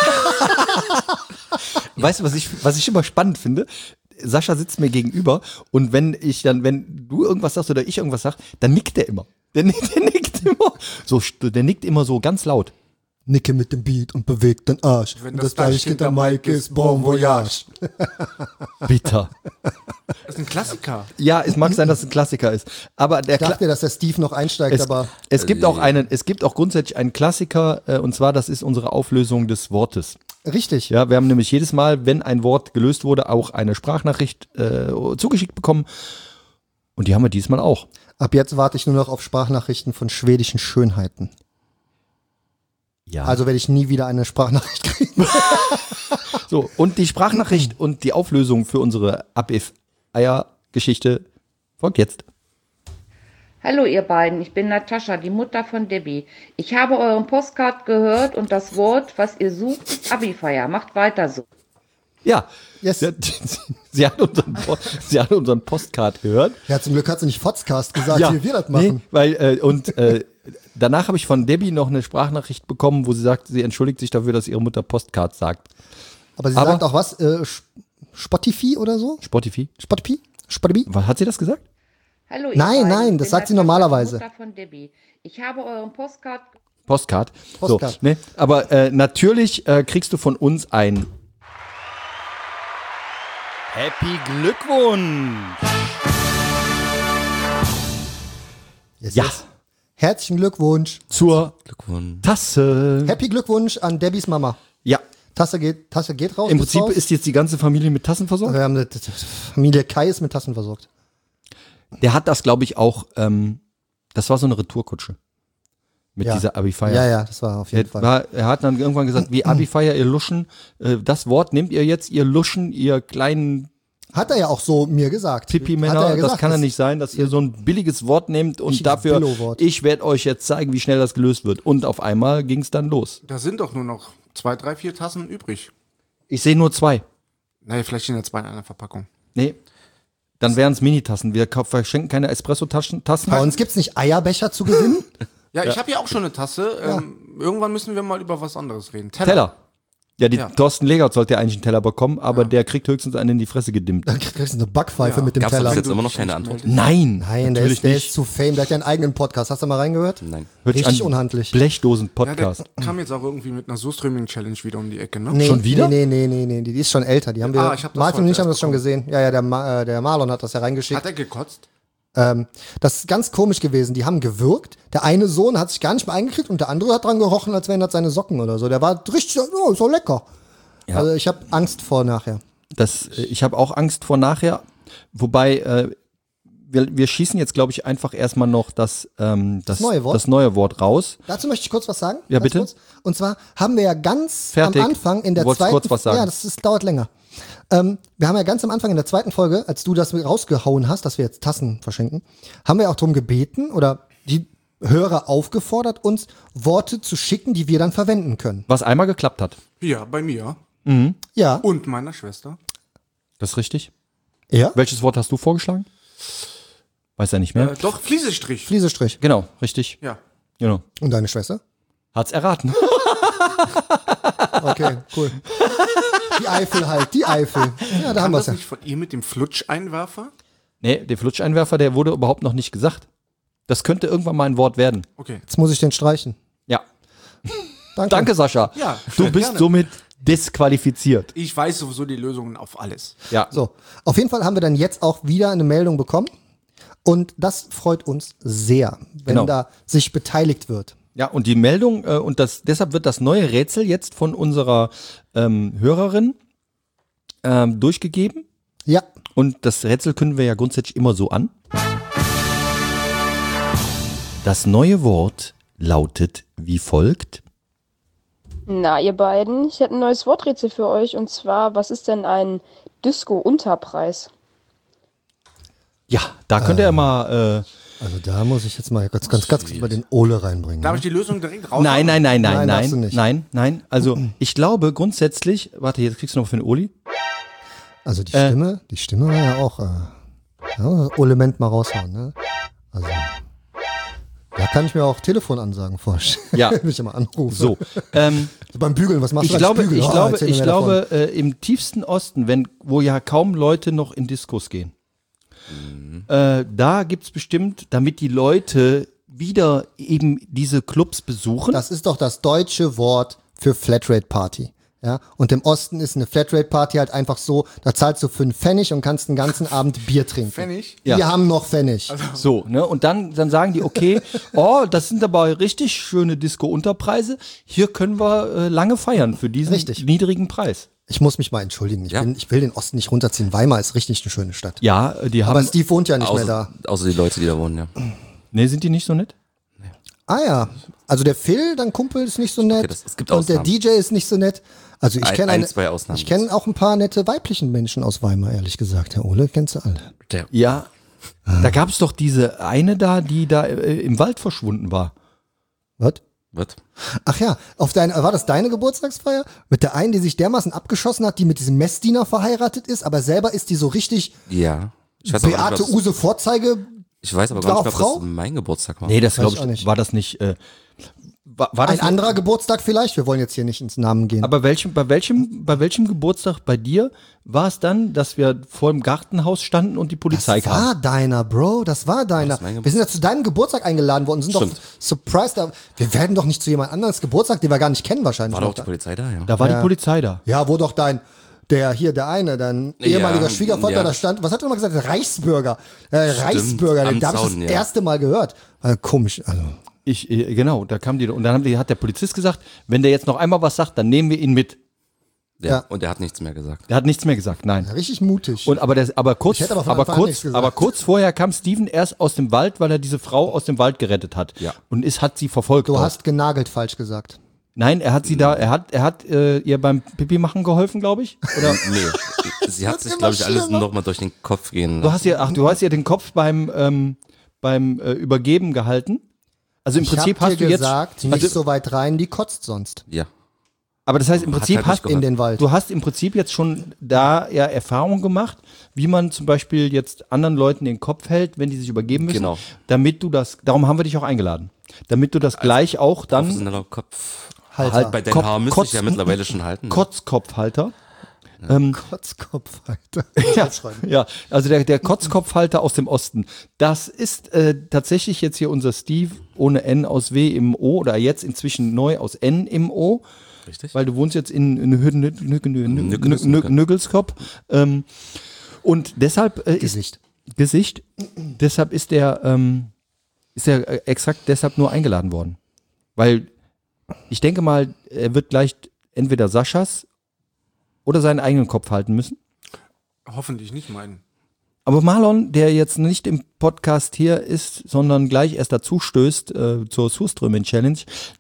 A: Weißt du, was ich, was ich immer spannend finde? Sascha sitzt mir gegenüber und wenn ich dann, wenn du irgendwas sagst oder ich irgendwas sag, dann nickt der immer. Der, nickt- der nickt immer. So, st- der nickt immer so ganz laut.
B: Nicke mit dem Beat und bewegt den Arsch.
C: Wenn
B: und
C: das
B: das gleich
C: Deichkind
B: hinter Mike ist Bon Voyage.
A: Bitter.
C: Das ist ein Klassiker.
A: Ja, es mag sein, dass es ein Klassiker ist. Aber der
B: Ich
A: Kla
B: dachte, dass der Steve noch einsteigt,
A: es,
B: aber
A: es gibt auch einen, es gibt auch grundsätzlich einen Klassiker, äh, und zwar, das ist unsere Auflösung des Wortes.
B: richtig.
A: Ja, wir haben nämlich jedes Mal, wenn ein Wort gelöst wurde, auch eine Sprachnachricht äh, zugeschickt bekommen. Und die haben wir diesmal auch.
B: Ab jetzt warte ich nur noch auf Sprachnachrichten von schwedischen Schönheiten.
A: Ja.
B: Also werde ich nie wieder eine Sprachnachricht kriegen.
A: So, und die Sprachnachricht und die Auflösung für unsere Abif-Eier-Geschichte folgt jetzt.
G: Hallo ihr beiden, ich bin Natascha, die Mutter von Debbie. Ich habe euren Postcard gehört und das Wort, was ihr sucht, ist Abifeier. Macht weiter so.
A: Ja,
B: Yes.
A: sie, hat, sie, hat unseren, Po- sie hat unseren Postcard gehört.
B: Ja, zum Glück hat sie nicht Fotzcast gesagt, wie wir das machen.
A: Nee, weil, äh, und äh, danach habe ich von Debbie noch eine Sprachnachricht bekommen, wo sie sagt, sie entschuldigt sich dafür, dass ihre Mutter Postcard sagt.
B: Aber sie
A: Aber-
B: sagt auch was? Äh, Sp- Spotify oder so?
A: Spotify.
B: Spotify? Spotify?
A: Was, hat sie das gesagt?
G: Hallo ihr
B: Nein,
G: beiden,
B: nein,
G: ich
B: das
G: bin
B: sagt sie
G: Natascha,
B: normalerweise.
G: Die Mutter von Debbie. Ich habe euren Postcard
A: Postcard.
B: Postcard.
A: So, ne? Aber äh, natürlich äh, kriegst du von uns ein Happy Glückwunsch.
B: Yes,
A: Ja.
B: yes. Herzlichen Glückwunsch.
A: Zur
D: Glückwunsch.
A: Tasse.
B: Happy Glückwunsch an Debbys Mama.
A: Ja,
B: Tasse geht, Tasse geht raus.
A: im
B: ist
A: Prinzip
B: raus.
A: ist jetzt die ganze Familie mit Tassen versorgt.
B: Wir haben eine, Familie Kai ist mit Tassen versorgt.
A: Der hat das, glaube ich, auch, ähm, das war so eine Retourkutsche. Mit
B: Ja.
A: dieser Abifeier.
B: Ja, ja, das war auf jeden
A: Er,
B: Fall.
A: war, er hat dann irgendwann gesagt, wie Abifeier, ihr Luschen, äh, das Wort nehmt ihr jetzt, ihr Luschen, ihr kleinen
B: Hat er ja auch so mir gesagt. Hat
A: Pipi-Männer,
B: er ja
A: das
B: gesagt,
A: kann ja nicht sein, dass ihr so ein billiges Wort nehmt und
B: Richtiges
A: dafür,
B: Billo-Wort.
A: ich werde euch jetzt zeigen, wie schnell das gelöst wird. Und auf einmal ging es dann los.
C: Da sind doch nur noch zwei, drei, vier Tassen übrig.
A: Ich sehe nur zwei.
C: Nee, vielleicht sind ja zwei in einer Verpackung.
A: Nee, dann wären es Minitassen. Wir kau- verschenken keine Espresso-Tassen. Tassen.
B: Bei uns gibt's nicht Eierbecher zu gewinnen.
C: Ja, ich habe ja auch schon eine Tasse. Ähm, irgendwann müssen wir mal über was anderes reden. Teller.
A: Teller. Ja, die
C: Ja.
A: Thorsten Legert sollte ja eigentlich einen Teller bekommen, aber der kriegt höchstens einen in die Fresse gedimmt.
B: Dann kriegst du eine Backpfeife mit dem
D: Gab's
B: Teller.
D: bis jetzt immer noch keine Antwort?
A: Nein,
B: Nein, der
A: natürlich
B: ist, der
A: nicht.
B: ist zu fame. Der hat ja einen eigenen Podcast. Hast du mal reingehört?
D: Nein.
A: Hört sich
B: richtig
A: an
B: unhandlich.
C: Ja, der
A: Blechdosen-Podcast.
C: kam jetzt auch irgendwie mit einer Surströmming-Challenge wieder um die Ecke, ne?
B: Nee,
A: Schon wieder?
B: Nee, nee, nee, nee, nee, die ist schon älter. Die haben wir,
C: Ah, ich hab das
B: Martin und
C: heute
B: ich haben das
C: erst
B: schon gesehen. Ja, ja, der, Ma, äh, der Marlon hat das ja reingeschickt.
C: Hat er gekotzt?
B: Ähm, das ist ganz komisch gewesen. Die haben gewürgt. Der eine Sohn hat sich gar nicht mehr eingekriegt und der andere hat dran gerochen, als wären das seine Socken oder so. Der war richtig, oh, so lecker.
A: Ja.
B: Also ich habe Angst vor nachher.
A: Das, äh, ich habe auch Angst vor nachher, wobei äh, wir, wir schießen jetzt, glaube ich, einfach erstmal noch das, ähm, das,
B: neue Wort?
A: das neue Wort raus.
B: Dazu möchte ich kurz was sagen.
A: Ja,
B: Ganz
A: bitte.
B: Kurz. Und zwar haben wir ja ganz
A: Fertig.
B: am Anfang in der
A: Du wolltest
B: zweiten
A: kurz was sagen.
B: Ja, das, ist, dauert länger. Ähm, wir haben ja ganz am Anfang in der zweiten Folge, als du das rausgehauen hast, dass wir jetzt Tassen verschenken, haben wir auch darum gebeten oder die Hörer aufgefordert, uns Worte zu schicken, die wir dann verwenden können.
A: Was einmal geklappt hat.
C: Ja, bei mir.
B: Ja.
C: Und meiner Schwester.
A: Das ist richtig.
B: Ja.
A: Welches Wort hast du vorgeschlagen? Weiß er nicht mehr.
C: Äh, doch, Fliesestrich.
B: Fliesestrich.
A: Genau, richtig.
C: Ja.
A: Genau.
B: Und deine Schwester?
A: Hat's erraten.
B: Okay. okay, cool. Die Eifel halt, die Eifel. Ja, da
C: Kam
B: haben wir
C: das
B: es ja.
C: nicht von ihr mit dem Flutscheinwerfer?
A: Nee, der Flutscheinwerfer, der wurde überhaupt noch nicht gesagt. Das könnte irgendwann mal ein Wort werden.
C: Okay.
B: Jetzt muss ich den streichen.
A: Ja.
B: Danke.
A: Danke, Sascha.
C: Ja,
A: du bist
C: gerne.
A: somit disqualifiziert.
C: Ich weiß sowieso die Lösungen auf alles.
A: Ja.
B: So, auf jeden Fall haben wir dann jetzt auch wieder eine Meldung bekommen. Und das freut uns sehr, wenn
A: Genau.
B: da sich beteiligt wird.
A: Ja, und die Meldung, äh, und das, deshalb wird das neue Rätsel jetzt von unserer ähm, Hörerin ähm, durchgegeben.
B: Ja,
A: Und das Rätsel können wir ja grundsätzlich immer so an. Das neue Wort lautet wie folgt.
H: Na, ihr beiden, ich hätte ein neues Worträtsel für euch. Und zwar, was ist denn ein Disco-Unterpreis?
A: Ja, da könnt ihr ja mal. Äh,
B: also da muss ich jetzt mal ganz, ganz, ganz kurz mal den Ole reinbringen.
C: Darf
B: ne?
C: ich die Lösung direkt raus?
A: nein, nein, nein, nein,
B: Nein, darfst du
A: nein,
B: nicht.
A: nein, nein. Also ich glaube grundsätzlich, warte, jetzt kriegst du noch für den Oli.
B: Also die
A: Äh.
B: Stimme, die Stimme war ja auch, äh, ja, Element mal raushauen, ne? Also, da kann ich mir auch Telefonansagen vorstellen.
A: Ja.
B: Wenn ich immer anrufe.
A: So, ähm,
B: So beim Bügeln, was machst
A: ich
B: du
A: glaube,
B: Bügeln?
A: ich
B: Oh,
A: glaube,
B: erzähl mir
A: ich
B: mehr
A: glaube, äh, im tiefsten Osten, wenn, wo ja kaum Leute noch in Diskos gehen, äh, da gibt's bestimmt, damit die Leute wieder eben diese Clubs besuchen.
B: Das ist doch das deutsche Wort für Flatrate Party. Ja, und im Osten ist eine Flatrate Party halt einfach so, da zahlst du fünf Pfennig und kannst den ganzen Abend Bier trinken.
C: Pfennig?
B: Wir
A: Ja.
B: haben noch Pfennig.
A: So, ne? Und dann, dann sagen die, okay, oh, das sind aber richtig schöne Disco-Unterpreise. Hier können wir äh, lange feiern für diesen
B: Richtig.
A: niedrigen Preis.
B: Ich muss mich mal entschuldigen. Ich,
D: Ja.
B: bin, ich will den Osten nicht runterziehen. Weimar ist richtig eine schöne Stadt.
A: Ja, äh, die haben.
B: Aber Steve wohnt ja nicht mehr
D: Außer,
B: da.
D: außer die Leute, die da wohnen, ja.
A: Nee, sind die nicht so nett?
B: Ah ja, also der Phil, dein Kumpel, ist nicht so nett.
D: Okay, das- es gibt
B: und der
D: Ausnahmen.
B: D J ist nicht so nett. Also ich
D: Ein-
B: kenne
D: ein,
B: eine,
D: zwei Ausnahmen
B: ich kenne
D: gibt's.
B: auch ein paar nette weiblichen Menschen aus Weimar, ehrlich gesagt. Herr Ole, kennst du alle?
D: Der,
A: Ja. Da gab es doch diese eine da, die da äh, im Wald verschwunden war.
B: Was?
D: wird.
B: Ach ja, auf deine, war das deine Geburtstagsfeier? Mit der einen, die sich dermaßen abgeschossen hat, die mit diesem Messdiener verheiratet ist, aber selber ist die so richtig
D: Ja. Ich weiß aber
B: Beate
D: nicht, was,
B: Use Vorzeige.
D: ich weiß aber gar nicht,
B: War
D: ob
B: Frau?
D: das mein Geburtstag war.
A: Nee, das
B: Weiß
A: glaube
B: ich auch
A: ich,
B: nicht.
A: war das nicht. Äh, war, war das
B: Ein anderer Geburtstag vielleicht? Wir wollen jetzt hier nicht ins Namen gehen.
A: Aber welchem, bei welchem, bei welchem Geburtstag bei dir war es dann, dass wir vor dem Gartenhaus standen und die Polizei
B: das
A: kam?
B: war deiner, Bro, das war deiner.
D: Das ist mein
B: Wir sind ja zu deinem Geburtstag eingeladen worden, sind
D: Stimmt.
B: doch surprised. Da, wir werden doch nicht zu jemand anderes Geburtstag, den wir gar nicht kennen wahrscheinlich.
D: War da
B: noch
D: auch die
B: da.
D: Polizei da? Ja.
A: Da war
B: Ja.
A: die Polizei da.
B: Ja, wo doch dein, der hier, der eine, dein
D: Ja,
B: ehemaliger Schwiegervater
D: ja.
B: da stand, was hat er nochmal gesagt? Reichsbürger. Äh, Reichsbürger,
D: am
B: den habe ich das
D: Zaun, ja.
B: erste Mal gehört. Äh, komisch, also.
A: Ich, äh, genau, da kam die, und dann haben die, hat der Polizist gesagt, wenn der jetzt noch einmal was sagt, dann nehmen wir ihn mit.
D: ja.
B: Ja.
D: Und er hat nichts mehr gesagt.
A: Der hat nichts mehr gesagt, nein.
B: Richtig mutig.
A: Und aber, der, aber, kurz,
B: Ich hätte aber von
A: aber,
B: Anfang an nichts
A: kurz,
B: gesagt.
A: aber kurz vorher kam Steven erst aus dem Wald, weil er diese Frau aus dem Wald gerettet hat.
D: Ja.
A: Und ist, hat sie verfolgt.
B: du
A: auch.
B: hast genagelt falsch gesagt.
A: Nein, er hat sie da, er hat, er hat äh, ihr beim Pipi machen geholfen, glaube ich. Oder
D: Nee. Sie hat sich,
B: immer
D: glaube ich, alles
B: schlimmer.
D: nochmal durch den Kopf gehen
A: du
D: lassen.
A: hast ihr, ach, du hast ihr den Kopf beim, ähm, beim äh, Übergeben gehalten. Also im
B: Ich
A: Prinzip
B: hab
A: hast
B: dir
A: du
B: gesagt,
A: jetzt,
B: nicht
A: also,
B: so weit rein, die kotzt sonst.
D: Ja.
A: aber das heißt im
D: Hat
A: Prinzip
D: halt nicht
A: hast
D: geholfen.
B: In den Wald.
A: du hast im Prinzip jetzt schon da ja Erfahrung gemacht, wie man zum Beispiel jetzt anderen Leuten den Kopf hält, wenn die sich übergeben müssen.
D: Genau.
A: Damit du das, darum haben wir dich auch eingeladen, damit du das gleich auch dann
D: Professioneller Kopf.
B: Halter.
A: Halt
D: Bei deinen
A: Kopf-
D: Haaren müsste ich ja
A: Kotzen-
D: mittlerweile schon halten. ne?
A: Kotzkopfhalter. Ähm,
B: Kotzkopf, Alter.
A: Ja, ja, also der, der Kotzkopfhalter aus dem Osten. Das ist äh, tatsächlich jetzt hier unser Steve ohne N aus W im O oder jetzt inzwischen neu aus N im O,
D: Richtig?
A: weil du wohnst jetzt in, in Hü- Nü- Nü- Nü- Nü- Nü- Nü- Nüggelskop. Ähm, und deshalb äh, ist
B: Gesicht.
A: Gesicht. Deshalb ist der ähm, ist er äh, exakt deshalb nur eingeladen worden, weil ich denke mal, er wird gleich entweder Saschas oder seinen eigenen Kopf halten müssen.
C: Hoffentlich nicht meinen.
A: Aber Marlon, der jetzt nicht im Podcast hier ist, sondern gleich erst dazu stößt äh, zur Surströming Challenge,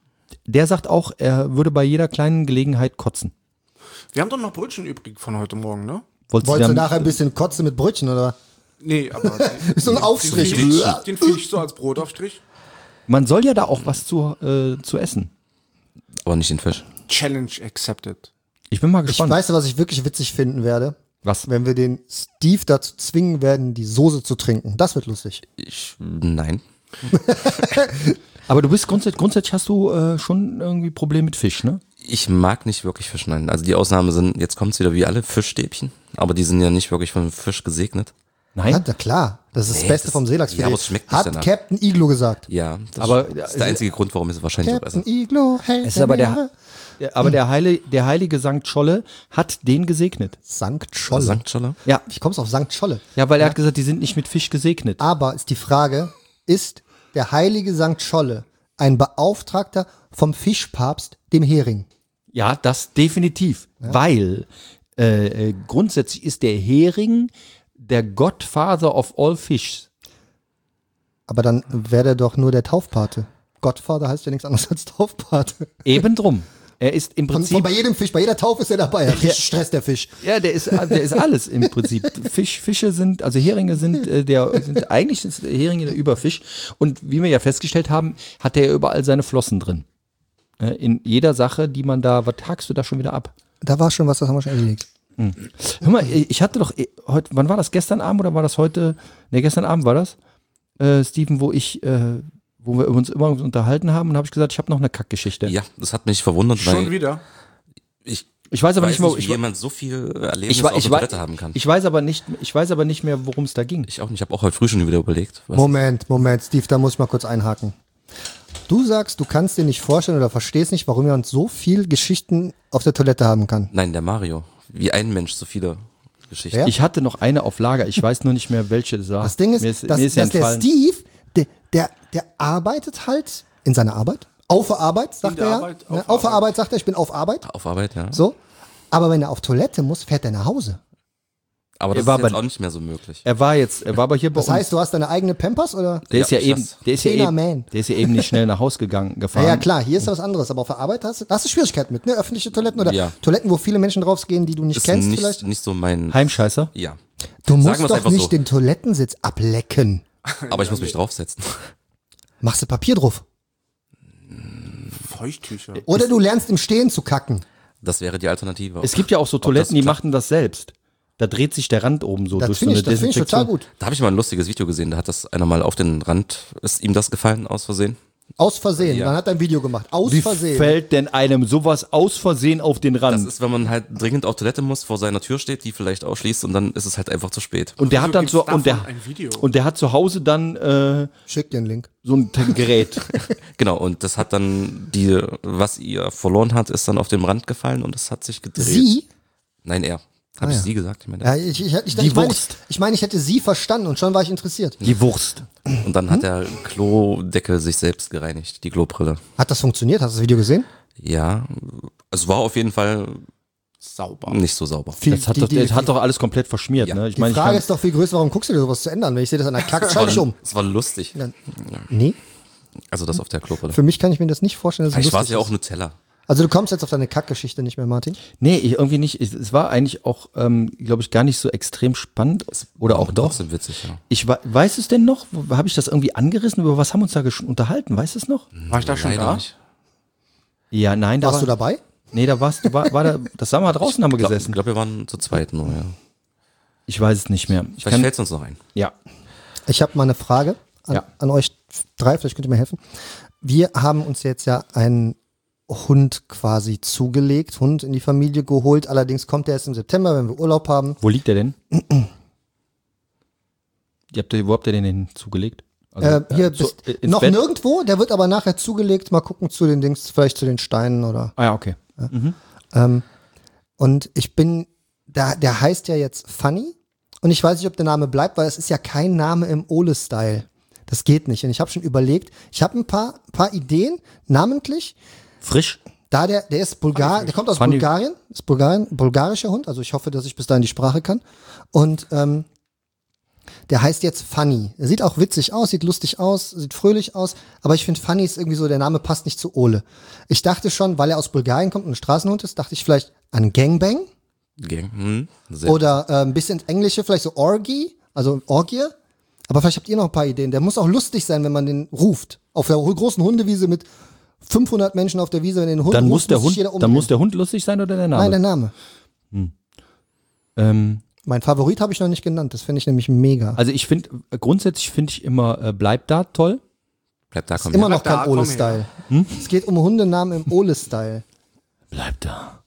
A: der sagt auch, er würde bei jeder kleinen Gelegenheit kotzen.
C: Wir haben doch noch Brötchen übrig von heute Morgen, ne?
A: Wolltest
B: Wolltest du
A: dann-
B: nachher ein bisschen kotzen mit Brötchen, oder?
C: Nee, aber
B: So ein Aufstrich.
C: den krieg ich, den krieg ich so als Brotaufstrich.
A: Man soll ja da auch was zu, äh, zu essen.
D: Aber nicht den Fisch.
C: Challenge accepted.
A: Ich bin mal
B: Ich
A: gespannt.
B: weiß, was ich wirklich witzig finden werde.
A: Was?
B: Wenn wir den Steve dazu zwingen werden, die Soße zu trinken. Das wird lustig.
D: Ich, nein.
A: Aber du bist grundsätzlich, grundsätzlich hast du äh, schon irgendwie Probleme mit Fisch, ne?
D: Ich mag nicht wirklich Fisch, nein. Also die Ausnahme sind, jetzt kommt's wieder wie alle, Fischstäbchen. Aber die sind ja nicht wirklich von Fisch gesegnet.
B: Ja, na klar. Das ist
D: Nee,
B: das Beste
D: das-
B: vom Seelachs.
D: ja, aber es schmeckt nicht
B: Hat
D: danach.
B: Captain Iglo gesagt.
D: Ja, das
A: Aber-
D: ist der einzige Grund, warum es wahrscheinlich so
B: Captain
D: ist.
B: Iglo, Held
A: Es ist aber der,
B: Meere.
A: der, aber der, Heile, der heilige Sankt Scholle hat den gesegnet.
B: Sankt Scholle.
D: Sankt Scholle?
A: Ja,
B: Wie kommst du auf Sankt Scholle?
A: ja, weil er hat gesagt, die sind nicht mit Fisch gesegnet.
B: Aber ist die Frage, ist der heilige Sankt Scholle ein Beauftragter vom Fischpapst, dem Hering?
A: Ja, das definitiv, weil äh, äh, grundsätzlich ist der Hering der Godfather of all fish.
B: Aber dann wäre der doch nur der Taufpate. Godfather heißt ja nichts anderes als Taufpate.
A: Eben drum. Er ist im
B: Von,
A: Prinzip,
B: von bei jedem Fisch, bei jeder Taufe ist er dabei. Er kriegt Stress, der Fisch.
A: ja, der ist, der ist alles im Prinzip. Fisch, Fische sind, also Heringe sind, äh, der, sind eigentlich ist Heringe der Überfisch. Und wie wir ja festgestellt haben, hat er ja überall seine Flossen drin. Äh, In jeder Sache, die man da, was hakst du da schon wieder ab?
B: Da war schon was, das haben wir schon erledigt.
A: Hör mal, ich hatte doch, äh, heute, wann war das? Gestern Abend oder war das heute? Ne, gestern Abend war das, äh, Steven, wo ich, äh, wo wir uns immer unterhalten haben und habe ich gesagt, ich habe noch eine Kackgeschichte.
D: Ja, das hat mich verwundert,
C: Schon
D: weil
C: wieder.
D: ich,
A: Ich weiß aber
D: weiß
A: nicht mehr,
D: nicht, wie
A: ich,
D: jemand so viel Erlebnis
A: ich, wa-
D: auf
A: ich,
D: der
A: wa-
D: Toilette haben kann.
A: ich weiß aber nicht, ich weiß aber nicht mehr, worum es da ging.
D: Ich auch nicht, ich habe auch heute früh schon wieder überlegt. Was
B: Moment, Moment, Steve, da muss ich mal kurz einhaken. Du sagst, du kannst dir nicht vorstellen oder verstehst nicht, warum jemand so viel Geschichten auf der Toilette haben kann.
D: Nein, der Mario. Wie ein Mensch so viele Geschichten.
B: Ja?
A: Ich hatte noch eine auf Lager, ich weiß nur nicht mehr, welche das war.
B: Das Ding ist,
A: mir ist,
B: dass,
A: mir ist ja
B: dass der
A: entfallen.
B: Steve, der, der, der arbeitet halt in seiner Arbeit. Auf der Arbeit, sagt
C: der
B: er ja.
C: Arbeit,
B: Ne?
C: auf
B: Auf der
C: Arbeit.
B: Arbeit sagt er, ich bin auf Arbeit.
D: Auf Arbeit, ja.
B: So. Aber wenn er auf Toilette muss, fährt er nach Hause.
D: Aber das
A: war
D: ist jetzt
A: aber-
D: auch nicht mehr so möglich.
A: Er war jetzt, er war aber hier bei
B: Das
A: uns.
B: heißt, du hast deine eigene Pampers oder?
A: der ist ja,
D: Ja,
A: eben,
D: das-
A: der ist ja
B: Zehner
A: eben,
B: Man.
A: der ist ja eben nicht schnell nach Haus gegangen, gefahren.
B: Ja, ja, klar, hier ist was anderes, aber auf der Arbeit hast du, da hast du Schwierigkeiten mit, ne? Öffentliche Toiletten oder
D: Ja.
B: Toiletten, wo viele Menschen draufgehen, die du nicht
D: Ist
B: kennst
D: nicht,
B: vielleicht.
D: nicht so mein.
A: Heimscheißer.
D: Ja.
B: Du
D: Sagen
B: musst
D: wir's
B: doch
D: einfach
B: nicht
D: so.
B: den Toilettensitz ablecken.
D: Aber ich muss mich draufsetzen.
B: Machst du Papier drauf.
C: Feuchttücher.
B: Oder du lernst im Stehen zu kacken.
D: Das wäre die Alternative.
A: Es gibt ja auch so
D: Ob
A: Toiletten,
D: das
A: die
D: klappt?
A: machen das selbst. Da dreht sich der Rand oben so
B: Das
A: durch so
B: finde
A: eine
B: ich, das find ich total
A: Desinfektion.
B: gut.
D: Da habe ich mal ein lustiges Video gesehen, da hat das einer mal auf den Rand, ist ihm das gefallen aus Versehen?
B: Aus Versehen.
D: Ja.
B: Man hat ein Video gemacht. Aus
A: Wie
B: Versehen.
A: fällt denn einem sowas aus Versehen auf den
D: Das
A: Rand?
D: ist, wenn man halt dringend auf Toilette muss, vor seiner Tür steht, die vielleicht ausschließt und dann ist es halt einfach zu spät.
A: Und der
C: Wieso
A: hat dann
C: gibt's
A: so
C: davon
A: und der
C: ein Video?
A: und der hat zu Hause dann äh,
B: Schick dir einen Link.
A: so ein Gerät.
D: Genau, und das hat dann die, was ihr verloren hat, ist dann auf dem Rand gefallen und es hat sich gedreht.
B: Sie?
D: Nein, er. Habe
B: Ah,
D: ich
B: ja.
D: sie gesagt? Ich meine,
B: Ja, ich, ich, ich,
A: Die
B: ich, meine, ich,
A: Wurst.
B: ich meine, ich hätte sie verstanden und schon war ich interessiert.
A: Die Wurst.
D: und dann hat der Klodeckel sich selbst gereinigt, die Klobrille.
B: Hat das funktioniert? Hast du das Video gesehen?
D: Ja, es war auf jeden Fall
C: Sauber.
D: nicht so sauber.
B: Viel,
A: Das hat,
B: die,
A: doch,
B: die,
A: das
B: die,
A: hat doch alles komplett verschmiert.
D: Ja.
A: Ne? Ich
B: die
A: meine, ich
B: Frage
A: kann,
B: ist doch viel größer, warum guckst du dir sowas zu ändern? Wenn ich sehe, das an der Kack, schalte ich um.
D: Es war lustig.
B: Nee,
D: Also das auf der Klobrille.
B: für mich kann ich mir das nicht vorstellen, dass es
D: Vielleicht war es
B: lustig
D: ja auch
B: ist.
D: Nutella.
B: Also du kommst jetzt auf deine Kackgeschichte nicht mehr, Martin?
A: nee, ich, irgendwie nicht. Ich, es war eigentlich auch, ähm, glaube ich, gar nicht so extrem spannend. Oder auch doch.
D: Trotzdem witzig, ja.
A: Ich wa- weiß es denn noch? Habe ich das irgendwie angerissen? Über was haben wir uns da gesch- unterhalten? Weißt du es noch?
C: War ich da schon
D: Leider
C: da?
D: nicht.
A: Ja, nein, da
B: Warst
A: war,
B: du dabei?
A: Nee, da warst du, war, war da, das haben wir draußen haben wir
D: Ich glaube,
A: gesessen.
D: glaub, wir waren zu zweit nur, ja.
A: Ich weiß es nicht mehr. Ich
D: Vielleicht
A: kann,
D: fällt es uns noch ein.
A: ja.
B: Ich habe mal eine Frage an,
A: Ja.
B: an euch drei, vielleicht könnt ihr mir helfen. Wir haben uns jetzt ja einen Hund quasi zugelegt, Hund in die Familie geholt. Allerdings kommt der erst im September, wenn wir Urlaub haben.
A: Wo liegt der denn? Ihr habt, ihr- wo habt ihr den denn zugelegt? Also,
B: Äh, hier
A: so,
B: bist,
A: äh, ins
B: noch
A: Bett?
B: nirgendwo, der wird aber nachher zugelegt. Mal gucken zu den Dings, vielleicht zu den Steinen oder.
A: Ah ja, okay.
B: Ähm, und ich bin, da, der heißt ja jetzt Funny. Und ich weiß nicht, ob der Name bleibt, weil es ist ja kein Name im Ole-Style. Das geht nicht. Und ich habe schon überlegt, ich habe ein paar, paar Ideen, namentlich.
A: Frisch?
B: Da der, der ist Bulgar, der kommt aus
A: Funny.
B: Bulgarien, ist Bulgarien, bulgarischer Hund, also ich hoffe, dass ich bis dahin die Sprache kann. Und ähm, der heißt jetzt Funny. Er sieht auch witzig aus, sieht lustig aus, sieht fröhlich aus, aber ich finde Funny ist irgendwie so, der Name passt nicht zu Ole. Ich dachte schon, weil er aus Bulgarien kommt und ein Straßenhund ist, dachte ich vielleicht an Gangbang
D: Gang. Hm, sehr.
B: oder äh, ein bisschen ins Englische, vielleicht so Orgie, also Orgie. Aber vielleicht habt ihr noch ein paar Ideen. Der muss auch lustig sein, wenn man den ruft. Auf der großen Hundewiese mit fünfhundert Menschen auf der Wiese, wenn den Hund
A: Dann
B: ruft,
A: muss der
B: sich
A: Hund,
B: jeder
A: dann
B: umdrehen.
A: muss der Hund lustig sein oder der Name?
B: Nein, der Name.
A: ähm,
B: Mein Favorit habe ich noch nicht genannt. Das finde ich nämlich mega.
A: also ich finde, grundsätzlich finde ich immer, äh, bleibt da toll.
D: Bleibt da, komm
B: Immer
D: her.
B: noch
C: da,
B: kein
C: komm
B: Ole-Style. Es geht um Hundenamen im Ole-Style.
A: Bleib da.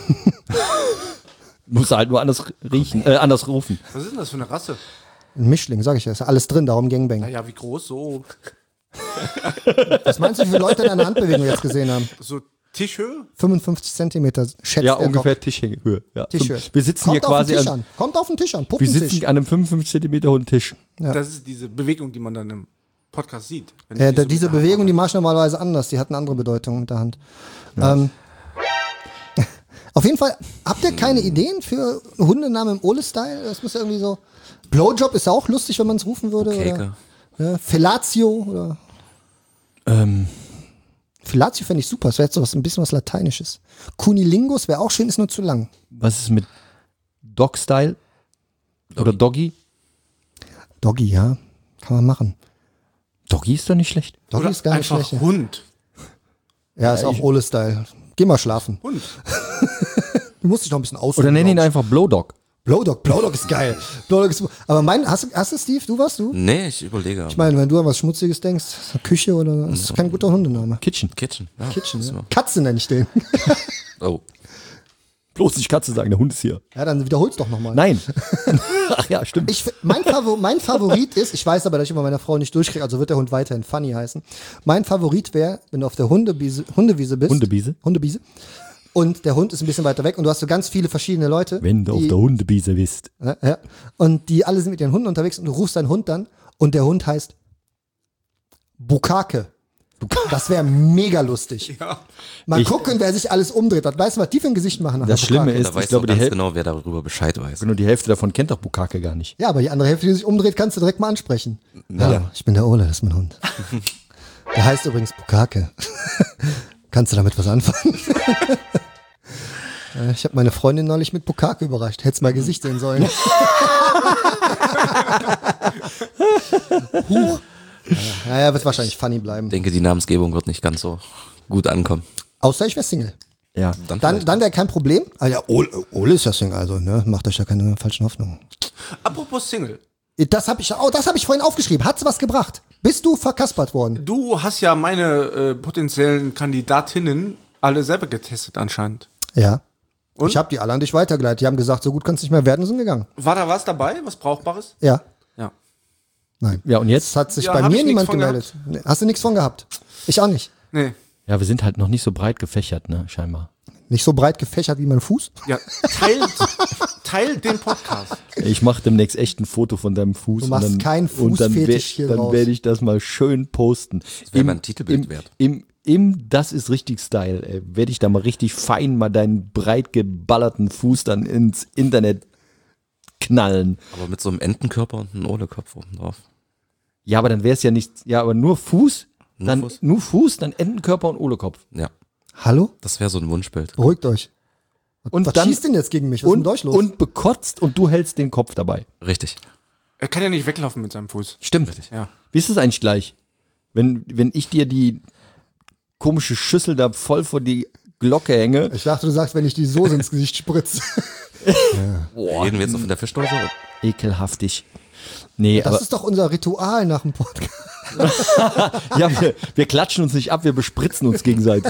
A: Muss halt nur anders riechen, äh, anders rufen.
C: Was ist denn das für eine Rasse?
B: Ein Mischling, sag ich ja. Ist ja alles drin, darum Gangbang.
C: Naja, wie groß? So,
B: Was meinst du, wie viele Leute in einer Handbewegung jetzt gesehen haben?
C: so Tischhöhe?
B: fünfundfünfzig Zentimeter, schätzt
A: Ja,
B: der
A: ungefähr
B: Doc.
A: Tischhöhe. Ja.
B: Tischhöhe.
A: Wir sitzen
B: Kommt
A: hier
B: auf
A: quasi
B: den Tisch
A: an,
B: an. Kommt auf den Tisch an,
A: wir
B: Puppentisch.
A: sitzen an einem fünfundfünfzig Zentimeter hohen Tisch.
B: Ja.
C: Das ist diese Bewegung, die man dann im Podcast sieht. Wenn
B: Ja,
C: die
B: da,
C: so
B: diese
C: mit der
B: Bewegung,
C: Hand
B: die mache ich normalerweise anders. Die hat eine andere Bedeutung mit der Hand. Ähm, auf jeden Fall, habt ihr keine Ideen für einen Hundenamen im Ole-Style? Das muss ja irgendwie so. Blowjob ist ja auch lustig, wenn man es rufen würde.
D: Keke.
B: Oder, ja, Fellatio oder.
A: Ähm,
B: Fellatio fände ich super. Das wäre jetzt so was, ein bisschen was Lateinisches. Cunilingus wäre auch schön, ist nur zu lang.
A: was ist mit Dog-Style? Oder Doggy?
B: Doggy, ja. Kann man machen.
A: Doggy ist doch nicht schlecht.
B: Doggy
C: Oder
B: ist gar nicht
C: einfach
B: schlecht.
C: Hund.
B: Ja, ist auch Ole-Style. Geh mal schlafen.
C: Hund.
B: Du musst dich noch ein bisschen aus.
A: Oder nenn ihn einfach Blowdog.
B: Blowdog. Blowdog ist geil. Blowdog ist, aber mein, hast, du- hast du, Steve? Du warst du?
D: Nee, ich überlege.
B: Ich meine, wenn du an was Schmutziges denkst, Küche oder, das ist kein guter Hundename.
A: Kitchen.
D: Kitchen. Ja,
B: Kitchen,
D: ist
B: ja.
D: so.
B: Katze nenne ich den.
D: Oh.
A: Bloß nicht Katze sagen, der Hund ist hier.
B: Ja, dann wiederhol's doch nochmal.
A: Nein. Ach ja, stimmt.
B: Ich, mein, Favor, mein Favorit ist, ich weiß aber, dass ich immer meiner Frau nicht durchkriege, also wird der Hund weiterhin Funny heißen. Mein Favorit wäre, wenn du auf der Hundebiese, Hundewiese bist.
A: Hundebiese?
B: Hundebiese. Und der Hund ist ein bisschen weiter weg und du hast so ganz viele verschiedene Leute.
A: Wenn du auf
B: die,
A: der Hundebiese bist.
B: ja, ja, und die alle sind mit ihren Hunden unterwegs und du rufst deinen Hund dann und der Hund heißt Bukake. Das wäre mega lustig.
C: Ja.
B: Mal
A: Ich-
B: gucken, wer sich alles umdreht. Was weißt du, was die für ein Gesicht machen? nach
A: Das
B: einer
A: Schlimme
B: Bukake?
A: ist,
D: Da
A: ich
D: weißt
A: glaube,
D: du
A: die,
D: ganz
A: Häl
D: genau, wer darüber Bescheid weiß.
A: nur die Hälfte davon kennt doch Bukake gar nicht.
B: Ja, aber die andere Hälfte, die sich umdreht, kannst du direkt mal ansprechen. Hallo, ich bin der Ole, das ist mein Hund. Der heißt übrigens Bukake. Kannst du damit was anfangen? Äh, Ich habe meine Freundin neulich mit Bukake überrascht. Hättest mal Gesicht sehen sollen. Huch. Naja, wird wahrscheinlich funny bleiben.
D: Ich denke, die Namensgebung wird nicht ganz so gut ankommen.
B: Außer ich wäre Single.
A: Ja.
D: Dann,
B: Dann,
D: vielleicht.
B: dann wäre kein Problem. Ah ja, Ole, Ole ist ja Single, also ne, macht euch ja keine falschen Hoffnungen.
C: Apropos Single.
B: Das habe ich, oh, das habe ich vorhin aufgeschrieben. Hat's was gebracht? Bist du verkaspert worden?
C: Du hast ja meine äh, potenziellen Kandidatinnen alle selber getestet anscheinend.
B: Ja.
C: Und?
B: Ich habe die alle an dich weitergeleitet. Die haben gesagt, so gut kannst du nicht mehr werden, sind gegangen.
C: War da was dabei, was Brauchbares?
B: Ja.
C: Ja.
B: Nein.
A: Ja, und jetzt?
B: Es hat sich
C: Ja,
B: bei
C: hab
B: mir
C: ich
B: niemand
C: nix von
B: gemeldet. Nee, hast du nichts von gehabt? Ich auch nicht.
C: Nee.
A: Ja, wir sind halt noch nicht so breit gefächert, ne, scheinbar.
B: Nicht so breit gefächert wie mein Fuß.
C: Ja, teilt, teilt den Podcast.
A: Ich mache demnächst echt ein Foto von deinem Fuß.
B: Du machst
A: und dann,
B: keinen
A: und dann
B: Fußfetisch
A: wer-
B: hier
A: Dann
B: raus.
A: werde ich das mal schön posten. Das
D: wär mal ein Titelbild wert.
A: Im, im Das ist richtig Style, ey, werde ich da mal richtig fein mal deinen breit geballerten Fuß dann ins Internet knallen.
D: Aber mit so einem Entenkörper und einem Ohlekopf oben drauf.
A: Ja, aber dann wäre es ja nicht, ja, aber nur Fuß,
D: Nur
A: dann
D: Fuß?
A: nur Fuß, dann Entenkörper und Ohlekopf.
D: Ja,
B: Hallo?
D: das wäre so ein Wunschbild.
B: Beruhigt euch.
A: Und
B: Was
A: dann
B: schießt denn jetzt gegen mich? Was ist denn
A: und,
B: mit euch los?
A: und bekotzt und du hältst den Kopf dabei.
D: Richtig.
C: Er kann ja nicht weglaufen mit seinem Fuß.
A: Stimmt.
C: Ja.
A: Wie ist es eigentlich gleich? Wenn, wenn ich dir die komische Schüssel da voll vor die Glocke hänge.
B: ich dachte, du sagst, wenn ich die Soße ins Gesicht spritze.
D: Reden wir jetzt noch von der Fischdose?
A: Ekelhaftig. Nee,
B: Das
A: aber
B: ist doch unser Ritual nach dem Podcast.
A: ja, wir, wir klatschen uns nicht ab, wir bespritzen uns gegenseitig.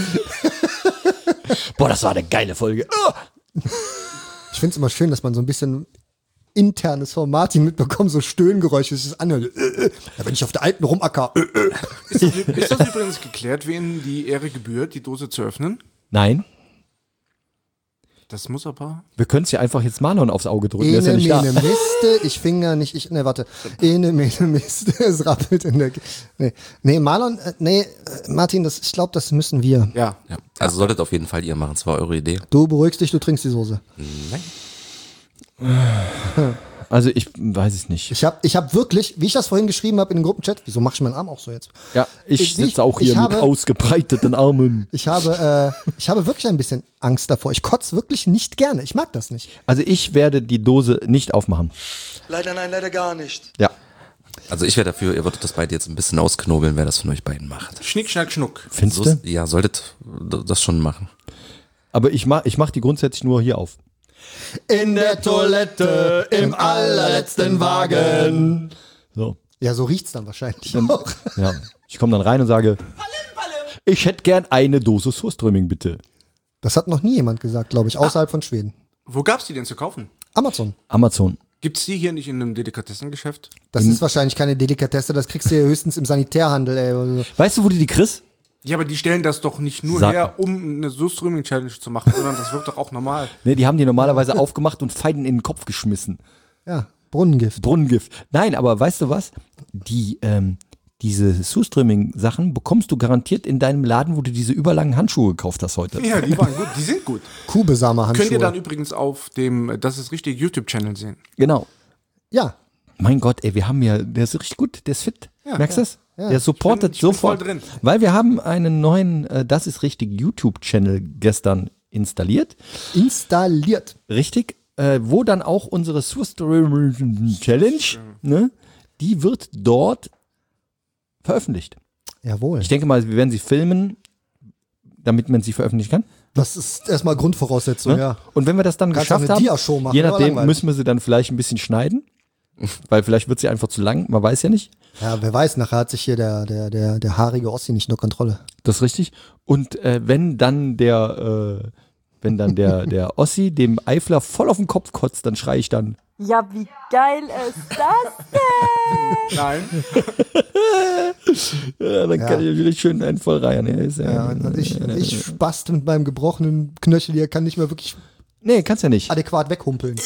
A: Boah, das war eine geile Folge.
B: Ich finde es immer schön, dass man so ein bisschen internes von Martin mitbekommt, so Stöhngeräusche, wie sich das anhört. Ja, wenn ich auf der alten rumacker.
C: Ist das, ist das übrigens geklärt, wem die Ehre gebührt, die Dose zu öffnen?
A: Nein,
C: Das muss aber.
A: wir können es ja einfach jetzt Marlon aufs Auge drücken, der ist ja
B: Ene,
A: nicht da.
B: mene, Miste, ich Finger nicht, ich, ne, warte. Ene, mene, Miste, es rappelt in der, nee, nee, Marlon, äh, nee, äh, Martin, das, ich glaube, das müssen wir.
C: Ja.
D: Ja. Also solltet auf jeden Fall ihr machen. Das war eure Idee.
B: Du beruhigst dich, du trinkst die Soße.
D: Nein.
A: Also ich weiß es nicht.
B: Ich habe ich hab wirklich, wie ich das vorhin geschrieben habe in dem Gruppenchat, wieso mache ich meinen Arm auch so jetzt?
A: Ja, ich,
B: Ich-
A: sitze auch
B: ich
A: hier mit
B: habe-
A: ausgebreiteten Armen.
B: Ich habe, äh, ich habe wirklich ein bisschen Angst davor. Ich kotze wirklich nicht gerne. Ich mag das nicht.
A: Also ich werde die Dose nicht aufmachen.
I: Leider nein, leider gar nicht.
A: Ja.
D: Also ich wäre dafür, ihr würdet das beide jetzt ein bisschen ausknobeln, wer das von euch beiden macht.
C: Schnick, schnack, schnuck.
A: Findest
D: So,
A: du?
D: ja, solltet das schon machen.
A: Aber ich mach, ich mach die grundsätzlich nur hier auf. In der Toilette, im allerletzten Wagen. So.
B: Ja, so riecht's dann wahrscheinlich
A: Dann,
B: auch.
A: ja. Ich komme dann rein und sage, ich hätte gern eine Dose Surströmming, bitte.
B: Das hat noch nie jemand gesagt, glaube ich, außerhalb von Schweden.
C: Wo gab's die denn zu kaufen?
B: Amazon.
A: Amazon.
C: Gibt's die hier nicht in einem Delikatessengeschäft?
B: Das ist wahrscheinlich keine Delikatesse, das kriegst du ja höchstens im Sanitärhandel, ey. Also,
A: Weißt du, wo du die kriegst?
C: Ja, aber die stellen das doch nicht nur
A: Sag-
C: her, um eine So-Streaming-Challenge zu machen, sondern das wird doch auch normal.
A: Ne, die haben die normalerweise aufgemacht und Feinden in den Kopf geschmissen.
B: ja, Brunnengift.
A: Brunnengift. Nein, aber weißt du was? Die, ähm, diese Sue-Streaming-Sachen bekommst du garantiert in deinem Laden, wo du diese überlangen Handschuhe gekauft hast heute.
C: Ja, die waren gut, die sind gut.
B: Kubesamer-Handschuhe.
C: Könnt ihr dann übrigens auf dem Das ist richtig YouTube-Channel sehen.
A: Genau.
B: Ja,
A: Mein Gott, ey, wir haben ja, der ist richtig gut, der ist fit.
C: Ja,
A: Merkst du das?
B: ja.
A: Der supportet
C: Ich bin- ich bin
A: sofort.
C: voll drin.
A: Weil wir haben einen neuen, äh, das ist richtig YouTube-Channel gestern installiert.
B: installiert.
A: Richtig. Äh, wo dann auch unsere Sue-Streaming Challenge, ne, die wird dort veröffentlicht.
B: Jawohl.
A: Ich denke mal, wir werden sie filmen, damit man sie veröffentlichen kann.
B: Das ist erstmal Grundvoraussetzung,
A: Ne?
B: ja.
A: Und wenn wir das dann
B: Kannst
A: geschafft
B: auch eine
A: haben,
B: Dia-Show machen,
A: je
B: aber
A: nachdem
B: langweilig.
A: müssen wir sie dann vielleicht ein bisschen schneiden, weil vielleicht wird sie einfach zu lang, man weiß ja nicht.
B: Ja, wer weiß, nachher hat sich hier der, der, der, der haarige Ossi nicht nur Kontrolle.
A: Das ist richtig. Und äh, wenn dann der, äh, wenn dann der, der Ossi dem Eifler voll auf den Kopf kotzt, dann schreie ich dann.
J: Ja, wie geil ist das denn?
C: Nein.
A: Ja, dann
B: Ja.
A: kann ich richtig schön einen voll reiern. Ja, ist ja,
B: Ja, und ich, ich Spast mit meinem gebrochenen Knöchel hier kann nicht mehr wirklich
A: nee, kannst ja nicht.
B: adäquat weghumpeln.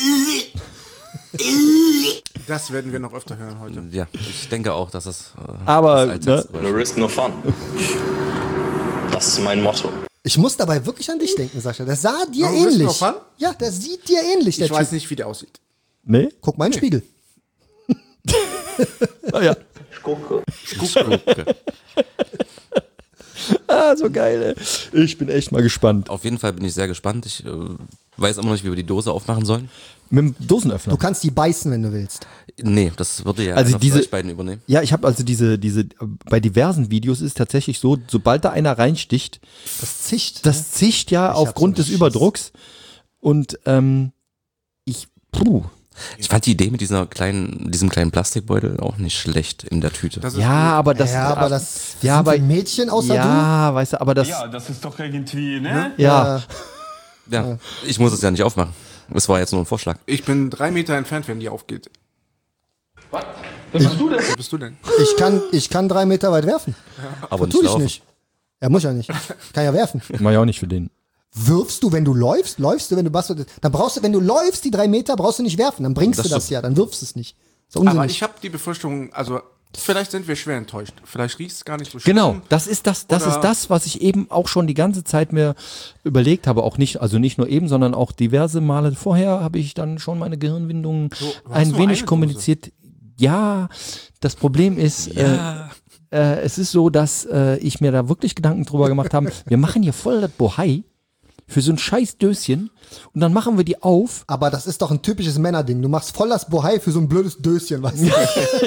C: Das werden wir noch öfter hören heute.
D: Ja, ich denke auch, dass es. Äh,
A: Aber,
D: das
A: ne?
D: Alltagsgeräusch-
K: No risk, no fun. Das ist mein Motto.
B: Ich muss dabei wirklich an dich denken, Sascha. Der sah dir
C: No risk, no
B: ähnlich.
C: fun?
B: Ja, der sieht dir ähnlich, der
C: Ich weiß
B: Typ.
C: nicht, wie der aussieht.
A: Nee?
B: Guck meinen Spiegel.
A: Ah, ja.
K: Ich gucke.
A: Ah, so geil, ey. Ich bin echt mal gespannt.
D: Auf jeden Fall bin ich sehr gespannt. Ich äh, weiß immer noch nicht, wie wir die Dose aufmachen sollen.
A: Mit dem Dosenöffner.
B: Du kannst die beißen, wenn du willst.
D: Nee, das würde ja
A: Also
D: einer von
A: diese-
D: euch beiden übernehmen.
A: Ja, ich habe also diese, diese, bei diversen Videos ist es tatsächlich so, sobald da einer reinsticht,
B: Das zischt.
A: das zischt ja
B: hab
A: aufgrund
B: so einen
A: des Überdrucks. Und ähm, ich, puh.
D: Ich fand die Idee mit dieser kleinen, diesem kleinen Plastikbeutel auch nicht schlecht in der Tüte.
C: Das ist
A: Ja, aber das,
B: ja, aber das
A: ja,
B: sind
A: aber,
B: für Mädchen außer
A: ja, weißt du, aber das, ja,
E: das ist doch irgendwie, ne?
A: ja,
D: Ja, ich muss es ja nicht aufmachen. Es war jetzt nur ein Vorschlag.
C: Ich bin drei Meter entfernt, wenn die aufgeht. Was? Wer bist du denn? Wer bist du denn?
B: du. Ich kann, ich kann drei Meter weit werfen.
D: Aber nicht
B: Tu ich
D: laufen.
B: nicht. Ja, muss ja nicht. Kann ja werfen.
A: mach ich auch nicht für den.
B: Wirfst du, wenn du läufst? Läufst du, wenn du Basketball. Dann brauchst du, wenn du läufst, die drei Meter, brauchst du nicht werfen. Dann bringst
D: Das
B: du das
D: stimmt.
B: ja, dann wirfst du es nicht. So
C: Aber
B: unsinnig.
C: ich habe die Befürchtung, also vielleicht sind wir schwer enttäuscht. Vielleicht riecht es gar nicht so schlimm.
A: Genau, das ist das, das
C: Oder-
A: ist das, was ich eben auch schon die ganze Zeit mir überlegt habe. Auch nicht, also nicht nur eben, sondern auch diverse Male vorher habe ich dann schon meine Gehirnwindungen
C: So, du hast
A: ein
C: nur
A: wenig
C: eine
A: kommuniziert. Ja, das Problem ist,
D: Ja.
A: äh, äh, es ist so, dass äh, ich mir da wirklich Gedanken drüber gemacht habe. Wir machen hier voll das Bohai für so ein scheiß Döschen und dann machen wir die auf.
B: Aber das ist doch ein typisches Männerding. Du machst voll das Bohai für so ein blödes Döschen, weißt du?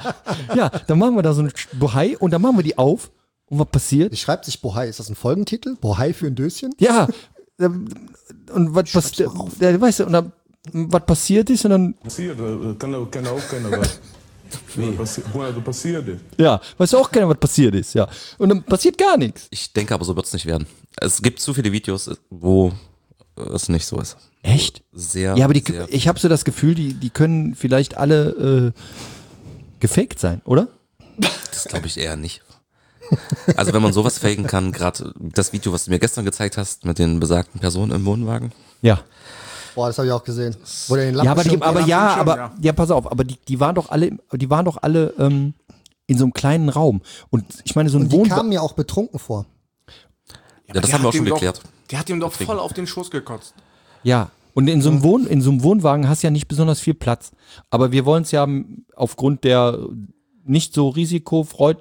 A: Ja, dann machen wir da so ein Bohai und dann machen wir die auf. Und was passiert?
B: Wie schreibt sich Bohai? Ist das ein Folgentitel? Bohai für ein Döschen?
A: Ja, ähm, und was passiert, weißt du, und dann, was passiert ist und dann,
E: Passiert, äh, kann, kann auch keiner was. Passi- Also passiert ist.
A: ja, weiß auch keiner, was passiert ist, ja. Und dann passiert gar nichts.
D: Ich denke aber, so wird es nicht werden. Es gibt zu viele Videos, wo es nicht so ist.
A: Echt?
D: Sehr,
A: Ja, aber die,
D: sehr.
A: ich habe so das Gefühl, die, die können vielleicht alle äh, gefaked sein, oder?
D: Das glaube ich eher nicht. Also wenn man sowas faken kann, gerade das Video, was du mir gestern gezeigt hast, mit den besagten Personen im Wohnwagen.
A: Ja.
B: Boah, das habe ich auch gesehen. Wo der den
A: Ja, aber, die,
B: Lampenschirm-
A: aber ja,
C: Lampenschirm,
A: aber
C: ja.
A: ja, pass auf, aber die, die waren doch alle, die waren doch alle ähm, in so einem kleinen Raum. Und ich meine, so ein
B: Und die
A: Wohnwagen.
B: kamen mir auch betrunken vor.
D: Ja, das
C: der
D: haben wir
C: hat
D: auch schon
C: ihm doch-
D: geklärt.
C: Der hat ihm doch voll auf den Schoß gekotzt.
A: Ja, und in so einem Wohn, in so einem Wohnwagen hast du ja nicht besonders viel Platz. Aber wir wollen es ja aufgrund der nicht so Risikofreudschaft,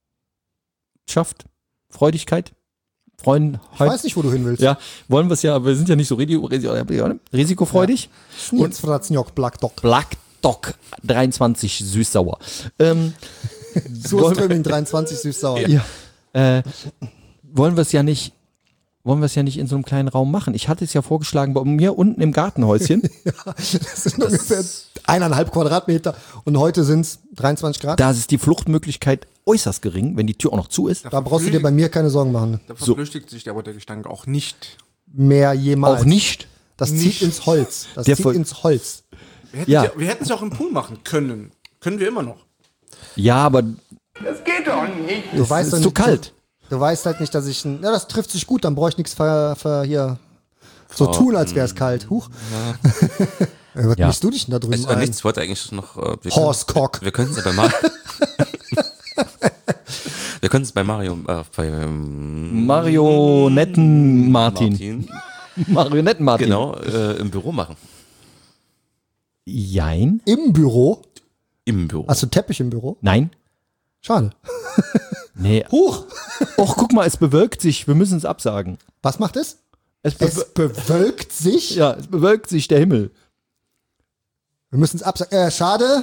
A: Freudigkeit, Freundheit.
B: Ich weiß nicht, wo du hin willst.
A: Ja, wollen wir es ja, wir sind ja nicht so Risiko, Risiko, risikofreudig.
B: Jetzt Fratzniok Black Dog.
A: Black Dog dreiundzwanzig süß-sauer. Ähm,
B: So Streaming dreiundzwanzig süß-sauer.
A: ja, äh, wollen wir es ja nicht, wollen wir es ja nicht in so einem kleinen Raum machen. Ich hatte es ja vorgeschlagen bei mir unten im Gartenhäuschen.
B: Das sind ungefähr eineinhalb Quadratmeter und heute sind es dreiundzwanzig Grad.
A: Da ist die Fluchtmöglichkeit äußerst gering, wenn die Tür auch noch zu ist.
B: Da brauchst du dir bei mir keine Sorgen machen.
C: Da verflüchtigt sich aber der Gestank auch nicht.
B: mehr jemals.
A: Auch nicht.
B: Das
C: Nicht.
B: zieht ins Holz. Das
A: Der
B: zieht
A: voll-
B: ins Holz.
C: Wir hätten
A: Ja.
C: ja. wir hätten es auch im Pool machen können. Können wir immer noch.
A: Ja, aber
F: Das geht doch nicht.
B: Du weißt
A: ist
B: doch
A: zu
B: nicht,
A: kalt.
B: Du, du weißt halt nicht, dass ich ein, ja, das trifft sich gut, dann brauche ich nichts ver, ver, hier so tun, als wäre es kalt. Huch. Was
A: Ja.
B: mischst du dich denn da drüben
D: Ich, äh,
B: ein?
D: nichts, ich wollte eigentlich noch. Äh, wir
B: Horsecock.
D: Können, wir können es ja bei Mario. wir können es bei Mario. Äh, bei ähm,
A: Marionetten Martin.
D: Martin.
A: Marionetten Martin.
D: Genau, äh, im Büro machen.
A: Jein?
B: Im Büro?
D: Im Büro.
B: Hast du Teppich im Büro?
A: Nein?
B: Schade.
A: Nee.
B: Huch.
A: Och, guck mal, es bewölkt sich. Wir müssen es absagen.
B: Was macht es?
A: Es, be
B: Es bewölkt sich.
A: ja, es bewölkt sich der Himmel.
B: Wir müssen es absagen. Äh, schade.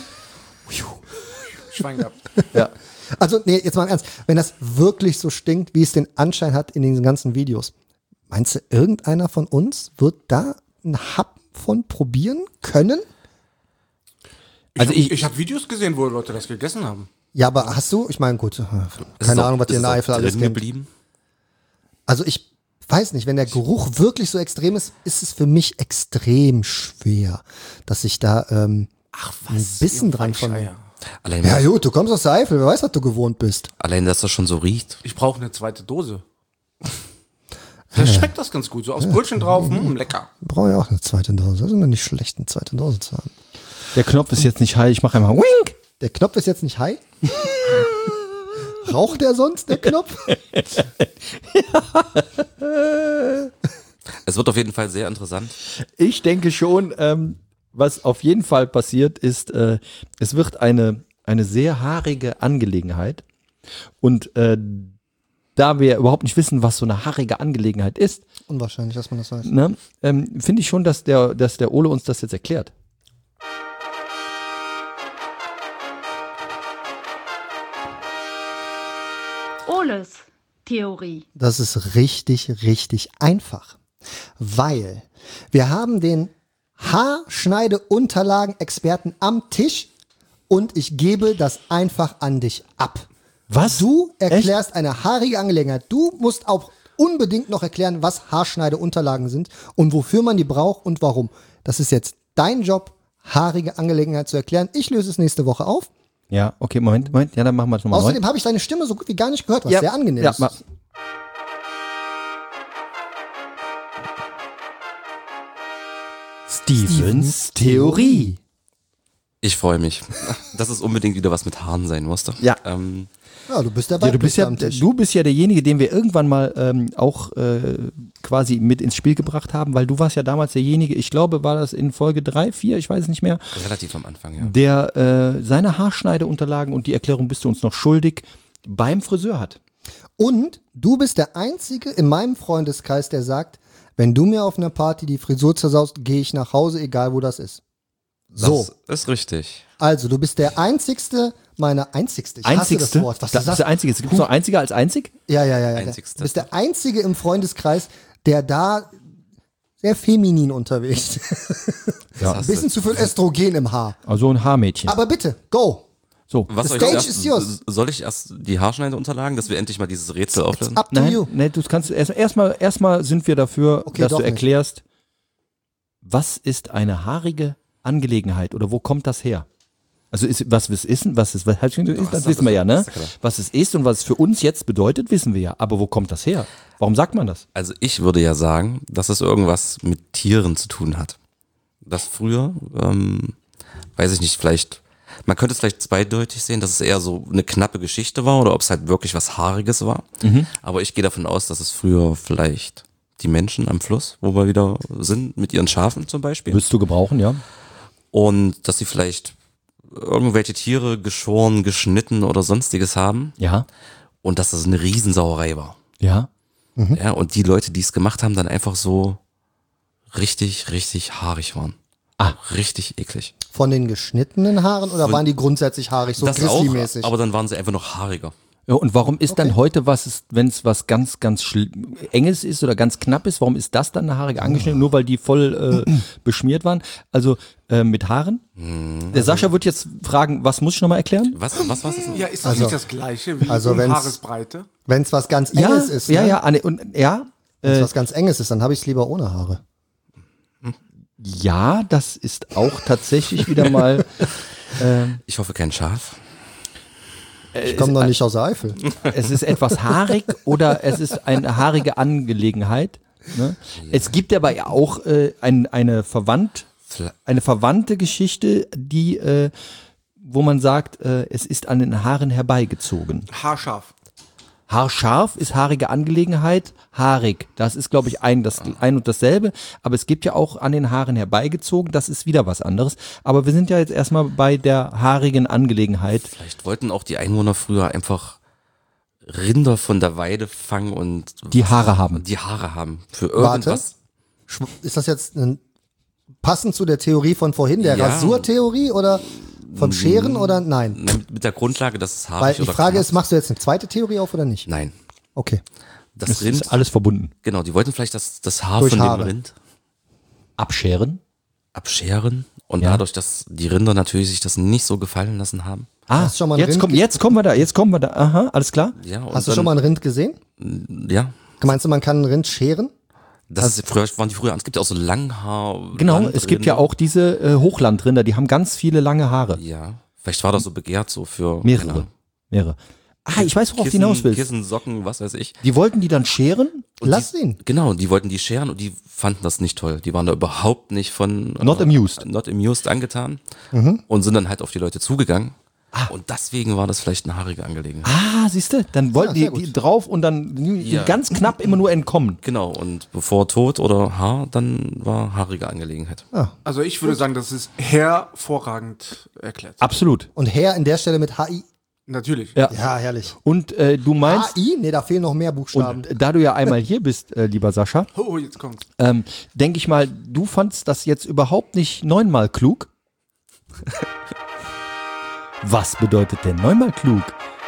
C: Schwein gehabt.
A: Ja.
B: Also, nee, jetzt mal im Ernst. Wenn das wirklich so stinkt, wie es den Anschein hat in diesen ganzen Videos, meinst du, irgendeiner von uns wird da einen Happen von probieren können?
C: Ich
A: Also
C: hab,
A: ich-
C: ich habe Videos gesehen, wo Leute das gegessen haben.
B: Ja, aber hast du, ich meine, gut,
D: Es ist
B: keine
D: auch-
B: Ahnung, was
D: es
B: ihr in der
D: ist auch
B: Eifel alles
D: drin
B: kennt.
D: geblieben.
B: Also ich weiß nicht, wenn der Geruch wirklich so extrem ist, ist es für mich extrem schwer, dass ich da ähm, ein bisschen dran von...
C: Scheier.
D: Allein,
B: Ja gut, du kommst aus der Eifel, wer weiß, was du gewohnt bist.
D: allein, dass das schon so riecht.
C: Ich brauche eine zweite Dose. Da schmeckt das ganz gut. So aus Brötchen drauf, mh, lecker.
B: Wir brauchen ja auch eine zweite Dose. Das ist immer nicht schlecht, eine zweite Dose zu haben.
A: Der Knopf ist jetzt nicht heil. Ich mache einmal Wink.
B: Der Knopf ist jetzt nicht high? Raucht der sonst, der Knopf?
D: Es wird auf jeden Fall sehr interessant.
A: Ich denke schon, ähm, was auf jeden Fall passiert ist, äh, es wird eine, eine sehr haarige Angelegenheit. Und äh, da wir überhaupt nicht wissen, was so eine haarige Angelegenheit ist,
B: Unwahrscheinlich, dass man das weiß.
A: ne, ähm, finde ich schon, dass der, dass der Ole uns das jetzt erklärt.
J: Oles Theorie.
B: Das ist richtig, richtig einfach. Weil wir haben den Haarschneideunterlagen-Experten am Tisch und ich gebe das einfach an dich ab.
A: Was?
B: Du erklärst eine haarige Angelegenheit. Du musst auch unbedingt noch erklären, was Haarschneideunterlagen sind und wofür man die braucht und warum. Das ist jetzt dein Job, haarige Angelegenheit zu erklären. Ich löse es nächste Woche auf.
A: Ja, okay, Moment, Moment. Ja, dann machen wir es nochmal neu.
B: Außerdem habe ich deine Stimme so gut wie gar nicht gehört, was
A: Ja,
B: sehr angenehm
A: ja,
B: ist.
A: ma- Stevens Theorie.
D: Ich freue mich, dass es unbedingt wieder was mit Haaren sein musste.
A: Ja.
D: Ähm,
B: Ja, du bist der
A: Ja, du bist ja,
B: am Tisch.
A: du bist ja derjenige, den wir irgendwann mal ähm, auch äh, quasi mit ins Spiel gebracht haben, weil du warst ja damals derjenige, ich glaube, war das in Folge drei, vier, ich weiß es nicht mehr,
D: relativ am Anfang, ja.
A: der äh, seine Haarschneideunterlagen und die Erklärung bist du uns noch schuldig beim Friseur hat.
B: Und du bist der Einzige in meinem Freundeskreis, der wenn du mir auf einer Party die Frisur zersaust, gehe ich nach Hause, egal wo das ist. So,
D: Das ist richtig.
B: also du bist der Einzigste, meiner Einzigste, ich hasse
A: Einzigste?
B: das Wort, was
A: das
B: du
A: ist
B: sagst.
A: der Einzige. Gibt es noch einziger als einzig?
B: Ja, ja, ja, ja.
D: Einzigste.
B: Du bist der Einzige im Freundeskreis, der da sehr feminin unterwegs ist.
A: Ja.
B: Ein bisschen zu viel Östrogen im Haar.
A: Also ein Haarmädchen.
B: Aber bitte, go.
A: So.
D: Was
B: The
D: soll ich
B: stage
D: erst,
B: is yours.
D: soll ich erst die Haarschneideunterlagen, dass wir endlich mal dieses Rätsel auflösen?
B: Up to
A: Nein,
B: you.
A: nein, du kannst erst erstmal erstmal sind wir dafür,
B: Okay,
A: dass
B: doch
A: du
B: nicht.
A: erklärst, was ist eine haarige Angelegenheit oder wo kommt das her? Also ist, was es ist, was es was, das
D: das
A: wissen wir
D: ist-
A: ja, ne?
D: das ist klar.
A: Was es ist und was es für uns jetzt bedeutet, wissen wir ja. Aber wo kommt das her? Warum sagt man das?
D: Also ich würde ja sagen, dass es irgendwas mit Tieren zu tun hat. Das früher, ähm, weiß ich nicht, vielleicht, man könnte es vielleicht zweideutig sehen, dass es eher so eine knappe Geschichte war oder ob es halt wirklich was Haariges war. Aber ich gehe davon aus, dass es früher vielleicht die Menschen am Fluss, wo wir wieder sind, mit ihren Schafen zum Beispiel.
A: Willst du gebrauchen, ja?
D: Und dass sie vielleicht irgendwelche Tiere geschoren, geschnitten oder sonstiges haben.
A: Ja.
D: Und dass das eine Riesensauerei war.
A: Ja.
D: Ja, und die Leute, die es gemacht haben, dann einfach so richtig, richtig haarig waren.
A: Ah.
D: Richtig eklig.
B: Von den geschnittenen Haaren oder
D: Von-
B: waren die grundsätzlich haarig, so
D: das auch,
B: Grizzly-mäßig?
D: aber dann waren sie einfach noch haariger.
A: Ja, und warum ist dann heute was, wenn es was ganz, ganz schl- Enges ist oder ganz knapp ist, warum ist das dann eine haarige angeschnitten? Nur weil die voll äh, beschmiert waren? Also äh, mit Haaren? Der Sascha wird jetzt fragen, was muss ich nochmal erklären?
D: Was, was war das?
C: Ja, ist das
B: Also-
C: nicht das Gleiche wie
B: also
C: um
B: wenn's-
C: Haaresbreite?
B: Wenn es was ganz
A: Ja,
B: Enges ist,
A: ja,
B: ne?
A: ja, Anne, und ja,
B: Wenn es
A: Äh,
B: was ganz Enges ist, dann habe ich es lieber ohne Haare.
A: ja, das ist auch tatsächlich wieder mal. Ähm,
D: Ich hoffe kein Schaf.
B: Ich komme noch nicht aus der Eifel.
A: Es ist etwas haarig oder es ist eine haarige Angelegenheit. Ne? Es gibt aber ja auch äh, ein, eine, verwandt, eine verwandte Geschichte, die, äh, wo man sagt, äh, es ist an den Haaren herbeigezogen.
C: Haarscharf.
A: Haarscharf ist haarige Angelegenheit, haarig. Das ist, glaube ich, ein, das, ein und dasselbe. Aber es gibt ja auch an den Haaren herbeigezogen, das ist wieder was anderes. Aber wir sind ja jetzt erstmal bei der haarigen Angelegenheit.
D: Vielleicht wollten auch die Einwohner früher einfach Rinder von der Weide fangen und
A: Die Haare haben.
D: Die Haare haben. Für
B: Warte.
D: irgendwas.
B: Schw- Ist das jetzt ein, passend zu der Theorie von vorhin, der
D: Ja.
B: Rasurtheorie oder vom Scheren oder nein?
D: Nein, Mit der Grundlage, dass es haarig
B: Weil die
D: oder
B: Frage
D: glatt
B: ist, machst du jetzt eine zweite Theorie auf oder nicht?
D: Nein.
B: Okay.
D: Das
A: Es
D: Rind,
A: ist alles verbunden.
D: genau, die wollten vielleicht das, das Haar
B: Durch
D: von
B: Haare.
D: dem Rind
A: Abscheren.
D: abscheren und
A: Ja.
D: dadurch, dass die Rinder natürlich sich das nicht so gefallen lassen haben.
A: Ah,
B: Hast du schon mal ein
A: jetzt,
B: Rind
A: komm,
B: ge-
A: jetzt kommen wir da, jetzt kommen wir da. Aha, alles klar.
D: Ja, und
B: Hast du
D: dann,
B: schon mal ein Rind gesehen?
D: Ja,
B: Meinst du, man kann ein Rind scheren?
D: das ist, früher waren die früher, es gibt ja auch so Langhaar.
A: Genau,
D: Landrinder.
A: es gibt ja auch diese äh, Hochlandrinder, die haben ganz viele lange Haare.
D: Ja, vielleicht war das so begehrt so für
A: Mehrere.
D: keine Ahnung,
A: Mehrere. Ah, ich weiß, worauf du
D: Kissen,
A: hinaus willst.
D: Kissen, Socken, was weiß ich.
A: Die wollten die dann scheren?
D: Und
B: Lass
D: die,
B: ihn.
D: Genau, die wollten die scheren und die fanden das nicht toll. Die waren da überhaupt nicht von
A: Not
D: äh,
A: amused.
D: Not amused angetan
B: Mhm.
D: und sind dann halt auf die Leute zugegangen. Und deswegen war das vielleicht eine haarige Angelegenheit.
A: Ah, siehst du, dann wollten
B: Ja, sehr
A: die, die
B: gut.
A: drauf und dann
D: Ja.
A: ganz knapp immer nur entkommen.
D: Genau, und bevor Tod oder Haar, dann war haarige Angelegenheit.
C: Also ich würde sagen, das ist hervorragend erklärt.
A: Absolut.
B: Und Herr in der Stelle mit H I.
C: Natürlich.
A: Ja.
B: Ja, herrlich.
A: Und äh, du meinst,
B: H I? Nee, da fehlen noch mehr Buchstaben.
A: und da du ja einmal hier bist, äh, lieber Sascha,
C: Oh, jetzt kommt's.
A: ähm, denke ich mal, du fandst das jetzt überhaupt nicht neunmal klug. Was bedeutet denn neunmal klug?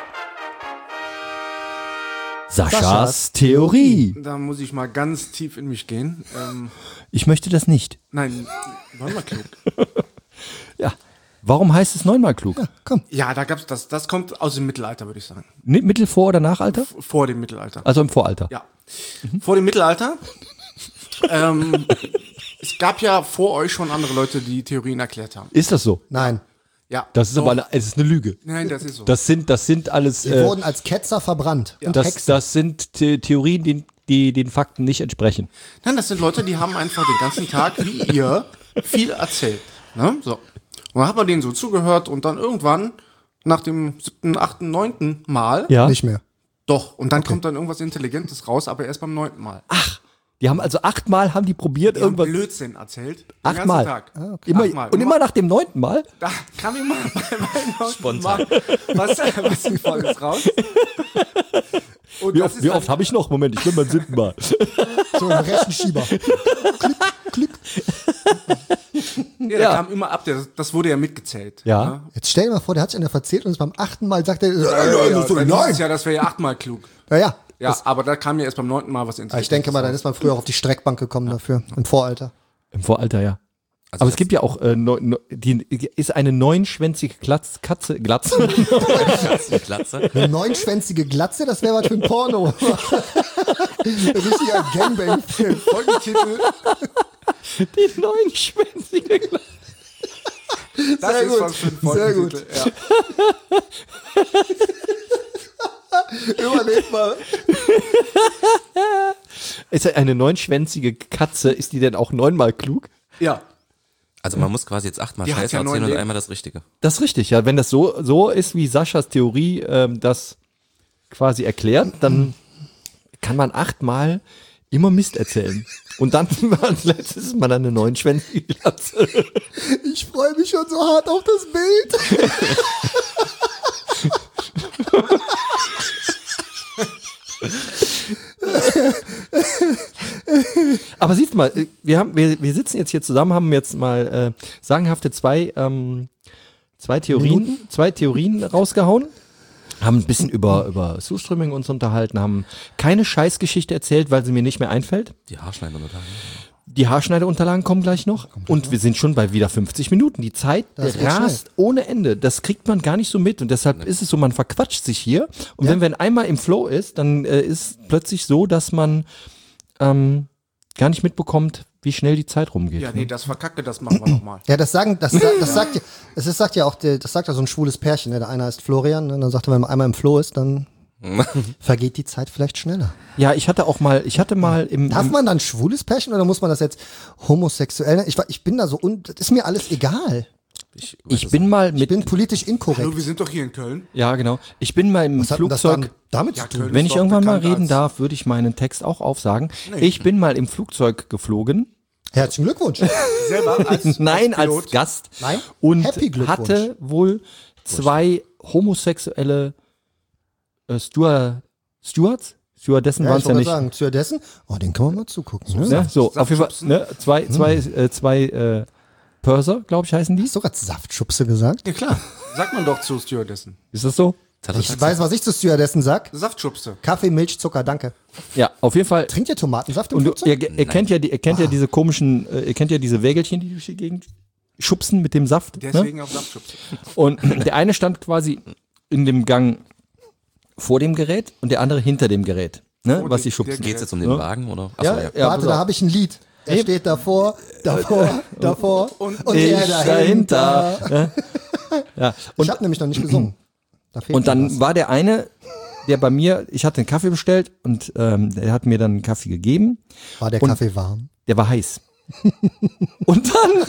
A: Saschas,
B: Saschas
A: Theorie.
C: Da muss ich mal ganz tief in mich gehen. Ähm,
A: Ich möchte das nicht.
C: nein, war mal klug.
A: Ja. Warum heißt es neunmal klug?
B: Komm.
C: Ja, da gab's das. Das kommt aus dem Mittelalter, würde ich sagen.
A: Ni- Mittel, Vor- oder Nachalter?
C: Vor dem Mittelalter.
A: Also im Voralter.
C: Ja. Vor dem Mittelalter. ähm, es gab ja vor euch schon andere Leute, die Theorien erklärt haben.
A: Ist das so?
B: Nein.
C: Ja.
A: Das ist
C: Doch.
A: aber eine, es ist eine Lüge.
C: Nein, das ist so.
A: Das sind, das sind alles.
B: Sie
A: Äh,
B: wurden als Ketzer verbrannt. Und
A: das,
B: Hexen.
A: das sind The Theorien, die, die den Fakten nicht entsprechen.
C: Nein, das sind Leute, die haben einfach den ganzen Tag, wie ihr, viel erzählt. Ne? So. Und dann hat man denen so zugehört und dann irgendwann, nach dem siebten, achten, neunten Mal,
A: Ja.
B: Nicht mehr.
C: doch. Und dann kommt dann irgendwas Intelligentes raus, aber erst beim neunten Mal.
A: Die haben also achtmal haben die probiert,
C: Die haben
A: irgendwas.
C: Blödsinn erzählt. Den
A: Achtmal.
C: ganzen Tag.
A: Immer,
C: Achtmal.
A: und immer nach dem neunten Mal?
C: Da kam immer bei meinem neunten Mal was, was Sinnvolles raus. Und
A: Wie
C: das
A: oft,
C: ist
A: wie
C: dann-
A: oft habe ich noch? Moment, ich bin beim siebten Mal.
B: So ein Rechenschieber.
C: Ja, der kam immer ab, der, das wurde ja mitgezählt.
A: Ja.
C: Ne?
B: Jetzt stell dir mal vor, der hat sich einer erzählt und es beim achten Mal sagt er, äh,
C: Ja, ja,
B: äh,
C: ja,
B: so,
C: dann hieß
B: nein.
C: es ja, das wäre ja achtmal klug.
B: Ja, ja.
C: Ja, aber da kam ja erst beim neunten Mal was
B: Aber
C: Intelligentes
B: ich denke mal, dann ist man früher auch auf die Streckbank gekommen dafür, im Voralter.
A: Im Voralter, ja.
D: Also
A: Aber es
D: das-
A: gibt ja auch, äh, neu, neu, die ist eine neunschwänzige Glatz, Katze, Glatze.
D: Die Glatze.
B: Eine neunschwänzige Glatze, das wäre was für ein Porno. Richtiger Gangbang-Film.
C: Folgentitel.
A: Die neunschwänzige Glatze.
C: Das
B: Sehr
C: ist
B: gut,
C: was für ein
B: sehr
C: Folgentitel. Ja.
B: Überleg mal.
A: Ist ja eine neunschwänzige Katze, ist die denn auch neunmal klug?
C: ja.
D: Also man muss quasi jetzt achtmal
C: Die hat
D: Scheiße
C: ja neun
D: erzählen und
C: Leben.
D: einmal das Richtige.
A: Das ist richtig, ja. Wenn das so, so ist, wie Saschas Theorie ähm, das quasi erklärt, dann kann man achtmal immer Mist erzählen. Und dann als letztes ist man dann eine neunschwänzige Glatze.
B: Ich freue mich schon so hart auf das Bild.
A: Aber siehst du mal, äh, wir, haben, wir, wir sitzen jetzt hier zusammen, haben jetzt mal äh, sagenhafte zwei, ähm, zwei Theorien, zwei Theorien rausgehauen. Haben ein bisschen über, über Surströmming uns unterhalten, haben keine Scheißgeschichte erzählt, weil sie mir nicht mehr einfällt.
D: Die Haarschneider.
A: Die Haarschneideunterlagen kommen gleich noch. Und wir sind schon bei wieder fünfzig Minuten. Die Zeit
B: Das geht
A: rast ohne Ende. Das kriegt man gar nicht so mit. Und deshalb ist es so, man verquatscht sich hier. Und wenn man einmal im Flow ist, dann äh, ist plötzlich so, dass man ähm, gar nicht mitbekommt, wie schnell die Zeit rumgeht.
C: Ja, nee, das Verkacke, das machen wir nochmal.
B: Ja, das sagen, das, das sagt ja, es ist, sagt ja auch, der- das sagt ja so ein schwules Pärchen, ne? Der eine heißt Florian, ne? Dann sagt er, wenn man einmal im Floh ist, dann vergeht die Zeit vielleicht schneller.
A: Ja, ich hatte auch mal, ich hatte mal im,
B: Darf
A: im
B: man dann schwules Pärchen oder muss man das jetzt homosexuell nennen? Ich, war- ich bin da so, un, das ist mir alles egal.
D: Ich,
A: ich bin mal
B: Ich
A: mit,
B: bin politisch inkorrekt.
C: Hallo, wir sind doch hier in Köln.
A: ja genau, ich bin mal im
B: Was hat denn das
A: Flugzeug,
B: dann damit
C: Ja,
B: zu tun?
C: Köln
A: wenn
C: ist
A: ich
C: doch
A: irgendwann mal
C: bekannt
A: reden
C: als-
A: darf, würde ich meinen Text auch aufsagen. Ich bin mal im Flugzeug geflogen.
B: Herzlichen Glückwunsch.
C: Selber als,
A: Nein,
C: als,
A: als
C: Pilot.
A: Gast.
B: Nein?
A: Und
B: Happy Glückwunsch.
A: hatte wohl zwei homosexuelle äh, Steward, Stewards? Stewardessen
B: Ja,
A: waren
B: ich
A: es ja
B: wollte
A: nicht.
B: sagen, Stewardessen, oh, den kann man mal zugucken. Ne?
A: Ne? So, auf jeden Fall,
C: Saftschubsen?
A: ne? zwei, zwei, äh, zwei äh, Purser, glaube ich, heißen die.
B: Hast du gerade Saftschubse gesagt?
C: Ja, klar. Sagt man doch zu Stewardessen.
A: Ist das so?
B: Ich weiß, was ich zu Stewardessen sag.
C: Saftschubse.
B: Kaffee, Milch, Zucker, danke.
A: Ja, auf jeden Fall.
B: Trinkt ihr Tomatensaft im
A: Und du,
B: Flugzeug?
A: ihr, ihr kennt ja, die, ihr kennt ja diese komischen, äh, ihr kennt ja diese Wägelchen, die durch die Gegend schubsen mit dem Saft.
C: Deswegen
A: Ne?
C: auch Saftschubse.
A: Und der eine stand quasi in dem Gang vor dem Gerät und der andere hinter dem Gerät, ne?
C: Vor
A: was
C: dem-
A: die schubsen.
C: der
D: Geht's jetzt um den
A: Ja.
D: Wagen oder?
A: Ja,
D: Achso, ja.
A: ja,
B: Warte,
A: pass
B: da
A: auf.
B: habe ich ein Lied. Er steht davor, davor, davor und, und
A: ich
B: er dahinter.
A: dahinter. Ja. Und,
B: Ich habe nämlich noch nicht gesungen. Da fehlt
A: und
B: mir
A: dann
B: was.
A: war der eine, der bei mir, ich hatte einen Kaffee bestellt und ähm, der hat mir dann einen Kaffee gegeben.
B: War der
A: und-
B: Kaffee warm?
A: Der war heiß. Und dann,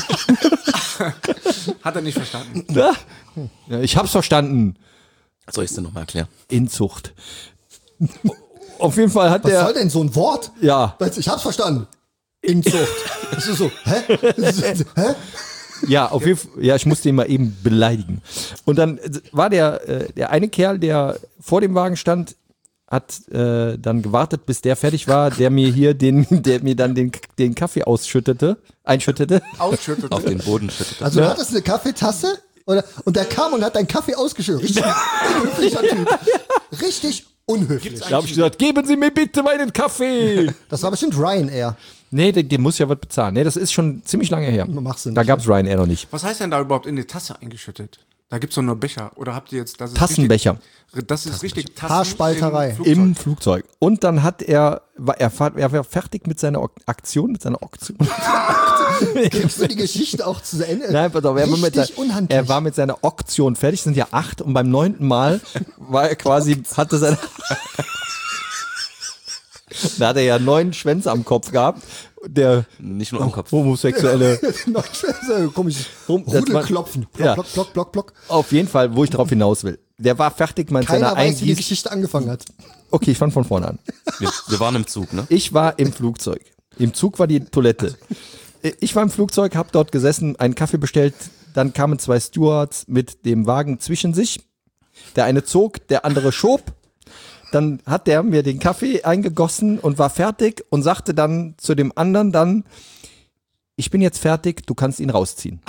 C: Hat er nicht verstanden.
A: ja, ja, ich hab's verstanden.
D: Soll ich es dir nochmal erklären?
A: Inzucht. Auf jeden Fall hat
B: Was
A: der,
B: soll denn so ein Wort?
A: ja,
B: Weißt du, ich hab's verstanden. Inzucht. Das ist so, hä? Das ist, hä?
A: ja, auf jeden Fall, ja, ich musste ihn mal eben beleidigen. Und dann war der, äh, der eine Kerl, der vor dem Wagen stand, hat äh, dann gewartet, bis der fertig war, der mir hier den, der mir dann den, den Kaffee ausschüttete, einschüttete.
C: Ausschüttet.
D: Auf den Boden schüttet.
B: Also du hattest eine Kaffeetasse oder, und der kam und hat deinen Kaffee ausgeschüttet. Richtig unhöflicher Typ. Richtig unhöflich.
A: Da habe ich gesagt, geben Sie mir bitte meinen Kaffee.
B: Das war bestimmt Ryanair.
A: Nee, der, der muss ja was bezahlen. Nee, das ist schon ziemlich lange her.
B: Machst du
A: Da
B: nicht.
A: gab's Ryanair noch nicht.
C: Was heißt denn da überhaupt in die Tasse eingeschüttet? Da gibt's doch nur Becher. Oder habt ihr jetzt, das ist
A: Tassenbecher.
C: Richtig, das ist richtig Tassen
B: Haarspalterei.
C: im Flugzeug.
A: Im Flugzeug. Und dann hat er, war er, fahr- er war fertig mit seiner Ok- Aktion, mit seiner Auktion.
B: Kriegst du die Geschichte auch zu Ende?
A: Nein, pass auf, er war, mit
B: Richtig
A: der,
B: unhandlich.
A: er war mit seiner Auktion fertig, es sind ja acht und beim neunten Mal war er quasi, hatte seine, da hat er ja neun Schwänze am Kopf gehabt, der
D: Nicht nur am Kopf.
A: homosexuelle,
B: Noch schwer, komisches
A: Rum- das war-
B: Rudelklopfen. Block,
A: Ja.
B: block, block, block, block.
A: auf jeden Fall, wo ich darauf hinaus will. Der war fertig mit
B: Keiner
A: seiner
B: weiß, wie die
A: Eingieß.
B: Geschichte angefangen hat.
A: Okay, ich fange von vorne an.
D: Wir, wir waren im Zug, ne?
A: Ich war im Flugzeug. Im Zug war die Toilette. Ich war im Flugzeug, habe dort gesessen, einen Kaffee bestellt. Dann kamen zwei Stewards mit dem Wagen zwischen sich. Der eine zog, der andere schob. Dann hat der mir den Kaffee eingegossen und war fertig und sagte dann zu dem anderen dann, ich bin jetzt fertig, du kannst ihn rausziehen.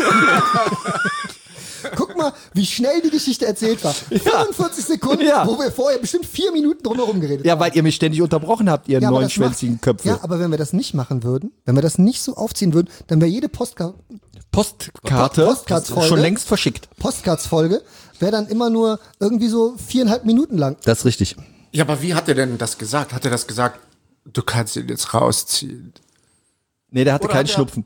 B: Guck mal, wie schnell die Geschichte erzählt war. fünfundvierzig Sekunden,
A: Ja.
B: wo wir vorher bestimmt vier Minuten drumherum geredet
A: Ja,
B: haben.
A: weil ihr mich ständig unterbrochen habt, ihr
B: Ja, aber das
A: neunschwänzigen
B: macht-
A: Köpfe.
B: Ja, aber wenn wir das nicht machen würden, wenn wir das nicht so aufziehen würden, dann wäre jede Postka
A: Postkarte
B: Postkartsfolge.
A: schon längst verschickt.
B: Postcards-Folge wäre dann immer nur irgendwie so viereinhalb Minuten lang.
A: Das ist richtig.
C: Ja, aber wie hat er denn das gesagt? Hat er das gesagt, du kannst ihn jetzt rausziehen?
A: Nee, der hatte
C: Oder
A: keinen
C: hat er-
A: Schnupfen.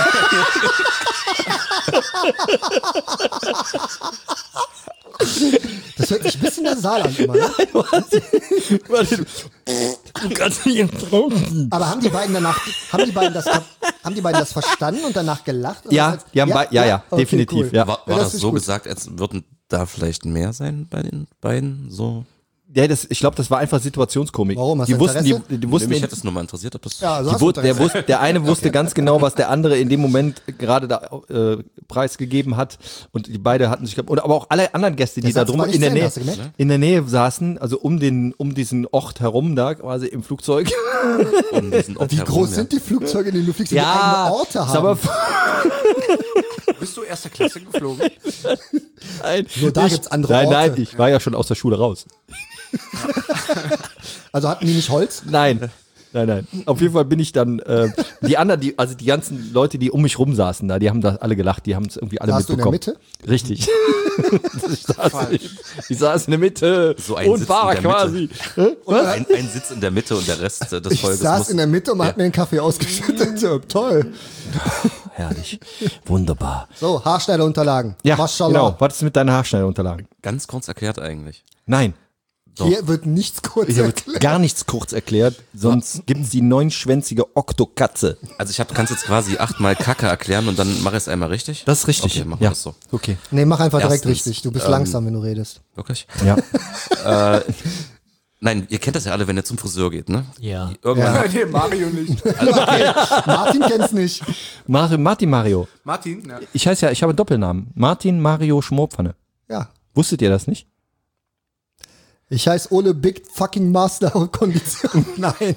B: Das hört sich ein bisschen nasal an immer. Ne?
A: Du kannst nicht enttrunken.
B: Aber haben die beiden danach, haben die beiden das, haben die beiden das verstanden und danach gelacht? Oder
A: Ja,
B: was?
A: die haben bei- ja, ja,
B: Okay,
A: definitiv,
B: cool.
A: ja.
D: War,
B: Ja,
D: war
B: das
D: das
B: ist
D: so
B: gut.
D: gesagt, als würden da vielleicht mehr sein bei den beiden? So?
A: Ja, das, ich glaube, das war einfach Situationskomik.
B: Warum? Hast
A: die
B: du
A: wussten, die,
B: Interesse?
A: die wussten,
D: Mich hätte es nur mal interessiert, ob das.
B: Ja, also
A: die
B: hast du
A: wussten, der,
B: Interesse.
A: wusste, der eine wusste ganz genau, was der andere in dem Moment gerade da äh, preisgegeben hat. Und die beide hatten sich, und aber auch alle anderen Gäste, die
B: Der
A: da
B: Satz
A: drum
B: war nicht
A: in der
B: zu Ende,
A: Nähe,
B: hast du gemerkt?
A: in der Nähe saßen, also um den, um diesen Ort herum da, quasi im Flugzeug.
D: Um diesen Ort
B: Wie
D: herum,
B: groß
D: ja.
B: sind die Flugzeuge, in denen du fliegst, die
A: Ja,
B: eigene Orte
A: ist aber
B: haben?
C: Bist du erste Klasse geflogen?
A: nein,
B: Nur da
A: ich,
B: gibt's andere
A: Nein, nein,
B: Orte.
A: ich war ja schon aus der Schule raus.
B: Also hatten die nicht Holz?
A: Nein, nein, Nein, nein. Auf jeden Fall bin ich dann, äh, die anderen, die, also die ganzen Leute, die um mich rum saßen da, die haben da alle gelacht, die haben es irgendwie alle
B: Saßt du in der
A: mitbekommen.
B: Mitte?
A: Richtig. ich, saß, ich, ich saß in der Mitte
D: So ein
A: und
D: Sitz
A: war
D: in der
A: quasi.
D: Ein, ein Sitz in der Mitte und der Rest äh, des
B: Ich
D: Volkes
B: saß
D: muss...
B: in der Mitte und man hat mir den Kaffee ausgeschüttet. Ja, toll.
A: Herrlich. Wunderbar.
B: So, Haarschneiderunterlagen.
A: Ja,
B: Maschallah.
A: genau. Was ist mit deinen Haarschneiderunterlagen?
D: Ganz kurz erklärt eigentlich.
A: Nein.
B: Hier wird nichts kurz
A: Ich habe
B: erklärt.
A: gar nichts kurz erklärt, sonst gibt's die neunschwänzige Oktokatze.
D: Also ich hab, kannst jetzt quasi achtmal Kacke erklären und dann mach ich es einmal richtig?
A: Das ist richtig.
D: Okay, machen
A: Ja.
D: wir das so.
A: Okay.
B: Nee, mach einfach direkt
D: Erstens,
B: richtig. Du bist
D: ähm,
B: langsam, wenn du redest.
D: Wirklich?
A: Ja.
D: äh, nein, ihr kennt das ja alle, wenn ihr zum Friseur geht, ne?
A: Ja.
D: Irgendwann
B: Ja.
D: habt-
C: Nee, Mario nicht.
B: Martin kennt's nicht.
A: Martin, Martin Mario.
C: Martin? Ja.
A: Ich heiße ja, ich habe einen Doppelnamen. Martin Mario Schmorpfanne.
B: Ja.
A: Wusstet ihr das nicht?
B: Ich heiße Ole Big Fucking Master und Kondition. Nein.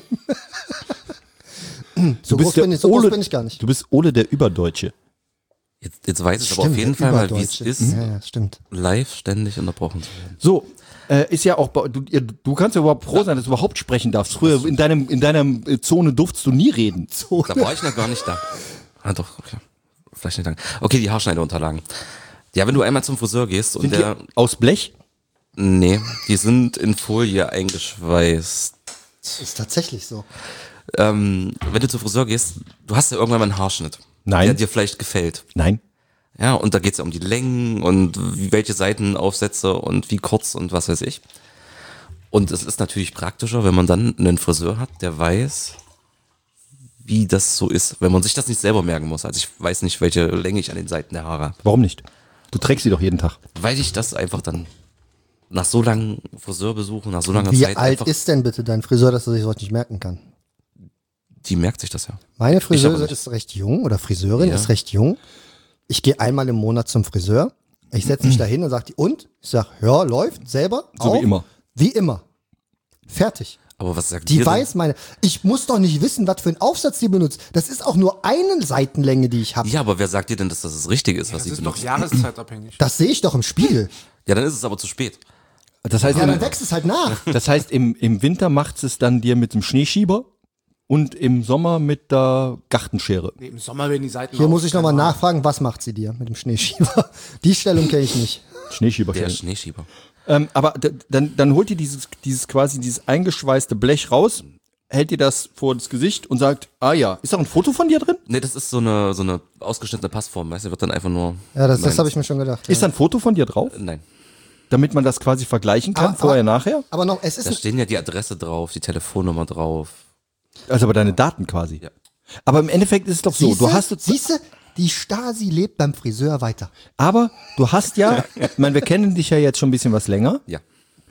B: so groß,
A: der
B: bin ich, so groß
A: Ole,
B: bin ich gar nicht.
A: Du bist Ole der Überdeutsche.
D: Jetzt, jetzt weiß ich aber auf jeden
B: der
D: Fall mal, wie es
B: Überdeutsche.
D: ist,
B: Ja, ja, stimmt.
D: live ständig unterbrochen zu werden.
A: So, äh, ist ja auch, bei- du, ihr, du kannst ja überhaupt froh sein, dass du überhaupt sprechen darfst. Früher in deinem, in deiner äh, Zone durftest du nie reden.
D: Da war ich noch gar nicht da. Ah doch, okay. Vielleicht nicht lang. Okay, die Haarschneideunterlagen. Ja, wenn du einmal zum Friseur gehst und
A: Sind
D: der...
A: die aus Blech?
D: Nee, die sind in Folie eingeschweißt.
B: Ist tatsächlich so.
D: Ähm, wenn du zum Friseur gehst, du hast ja irgendwann mal einen Haarschnitt.
A: Nein.
D: Der dir vielleicht gefällt.
A: Nein.
D: Ja, und da geht's ja um die Längen und wie, welche Seitenaufsätze und wie kurz und was weiß ich. Und es ist natürlich praktischer, wenn man dann einen Friseur hat, der weiß, wie das so ist, wenn man sich das nicht selber merken muss. Also ich weiß nicht, welche Länge ich an den Seiten der Haare habe.
A: Warum nicht? Du trägst sie doch jeden Tag.
D: Weil ich das einfach dann nach so langen Friseurbesuchen, nach so langer
B: Wie
D: Zeit
B: alt
D: einfach,
B: ist denn bitte dein Friseur, dass er sich sowas nicht merken kann?
D: die merkt sich das ja.
B: Meine
D: Ich
B: Friseuse
D: aber nicht.
B: ist recht jung oder Friseurin
D: Ja.
B: ist recht jung. Ich gehe einmal im Monat zum Friseur. Ich setze mich da hin und sage die, und? Ich sage, ja, läuft, selber.
A: So wie
B: auch.
A: immer.
B: Wie immer. Fertig.
D: Aber was sagt
B: Die
D: ihr
B: weiß meine, ich muss doch nicht wissen, was für einen Aufsatz die benutzt. Das ist auch nur eine Seitenlänge, die ich habe.
D: denn? Ja, aber wer sagt dir denn, dass das das Richtige ist, was
C: Das
D: sie
C: ist doch
D: benutzt?
C: jahreszeitabhängig.
B: Das sehe ich doch im Spiegel.
D: Ja, dann ist es aber zu spät.
A: Das heißt,
B: Ja,
A: im,
B: dann wächst es halt nach.
A: das heißt im, im Winter macht es dann dir mit dem Schneeschieber und im Sommer mit der Gartenschere.
C: Nee, im Sommer werden die Seiten
B: Hier
C: auf,
B: muss ich nochmal
C: keine Ahnung.
B: nachfragen, was macht sie dir mit dem Schneeschieber? Die Stellung kenne ich nicht.
A: Schneeschieber.
D: Der Schneeschieber.
A: Ähm, aber d- dann, dann holt ihr dieses, dieses quasi dieses eingeschweißte Blech raus, hält ihr das vor das Gesicht und sagt, ah ja, ist da ein Foto von dir drin?
D: Nee, das ist so eine, so eine ausgeschnittene Passform, weißt du, wird dann einfach nur.
B: Ja, das, das
D: meins.
B: habe ich mir schon gedacht.
A: Ist
B: ja.
A: da ein Foto von dir drauf?
D: Nein.
A: Damit man das quasi vergleichen kann,
B: Aber-
A: vorher,
B: aber-
A: nachher?
B: Aber noch, es ist
D: Da
B: ein,
D: stehen ja die Adresse drauf, die Telefonnummer drauf.
A: Also aber deine Daten quasi.
D: Ja.
A: Aber im Endeffekt ist es doch so,
B: siehste,
A: du hast,
B: siehste, die Stasi lebt beim Friseur weiter.
A: aber du hast ja, ich meine, wir kennen dich ja jetzt schon ein bisschen was länger
D: Ja.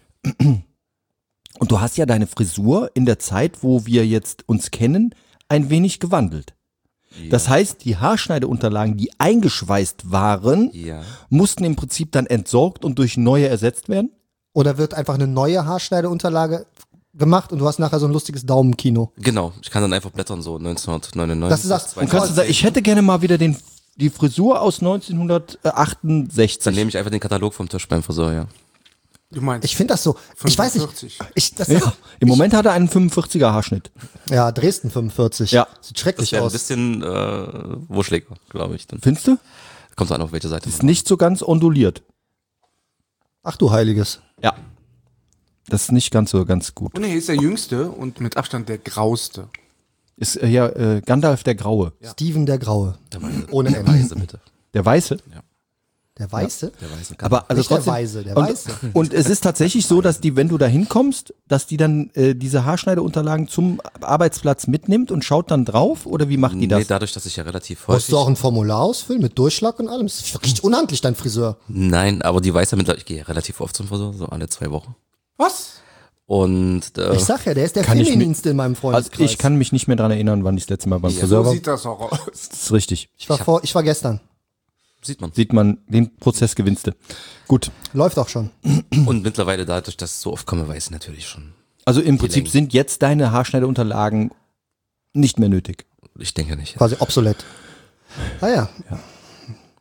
A: und du hast ja deine Frisur in der Zeit, wo wir jetzt uns kennen, ein wenig gewandelt. Das heißt, die Haarschneideunterlagen, die eingeschweißt waren,
D: Ja.
A: mussten im Prinzip dann entsorgt und durch neue ersetzt werden?
B: Oder wird einfach eine neue Haarschneideunterlage gemacht und du hast nachher so ein lustiges Daumenkino.
D: Genau. Ich kann dann einfach blättern, so neunzehnhundertneunundneunzig.
B: Das ist das-
A: Und kannst du sagen, ich hätte gerne mal wieder den, die Frisur aus neunzehnhundertachtundsechzig.
D: Dann nehme ich einfach den Katalog vom Tisch beim Friseur, ja.
C: Du meinst,
B: Ich finde das so, ich weiß nicht,
C: fünfundvierzig.
B: ich, das
A: Ja, im Moment hat er einen fünfundvierziger Haarschnitt.
B: ja, Dresden fünfundvierzig.
A: Ja.
B: Sieht
D: Das
B: schrecklich
D: wäre ein
B: aus.
D: bisschen äh, wuscheliger, glaube ich. Dann
A: Findest du?
D: kommt an, auf welche Seite.
A: Ist nicht so ganz onduliert.
B: Ach du Heiliges.
A: Ja. Das ist nicht ganz so ganz gut.
C: Nee, ist der jüngste und mit Abstand der grauste.
A: Ist äh, ja äh, Gandalf der Graue.
B: Steven der Graue.
D: Der Weiße.
B: Ohne
D: Der
B: N.
D: Weiße, bitte.
A: Der Weiße.
B: Der Weiße?
D: Der Weiße.
A: Aber also
B: Nicht der
A: trotzdem.
B: Weise, der
A: und,
B: Weiße.
A: und es ist tatsächlich so, dass die, wenn du da hinkommst, dass die dann äh, diese Haarschneideunterlagen zum Arbeitsplatz mitnimmt und schaut dann drauf? Oder wie macht die
D: Nee,
A: das?
D: dadurch, dass ich ja relativ
B: Musst
D: häufig...
B: du auch ein Formular ausfüllen mit Durchschlag und allem? Das ist wirklich unhandlich, dein Friseur.
D: Nein, aber die weiß ja mittlerweile, ich gehe ja relativ oft zum Friseur, so alle zwei Wochen.
C: Was?
D: Und äh,
B: Ich sag ja, der ist der
A: Kann ich
B: Femininste in meinem
A: Also
B: Freundeskreis.
A: ich kann mich nicht mehr dran erinnern, wann ich das letzte Mal beim Friseur
C: So
A: war.
C: sieht das auch aus.
A: Das ist richtig.
B: ich, war vor, ich war gestern.
D: sieht man.
A: Sieht man, den Prozess gewinnst du. Gut.
B: Läuft auch schon.
D: Und mittlerweile dadurch, dass ich so oft komme, weiß ich natürlich schon.
A: Also im Prinzip
D: Längen.
A: sind jetzt deine Haarschneideunterlagen nicht mehr nötig.
D: Ich denke nicht.
B: Quasi obsolet. Ah ja.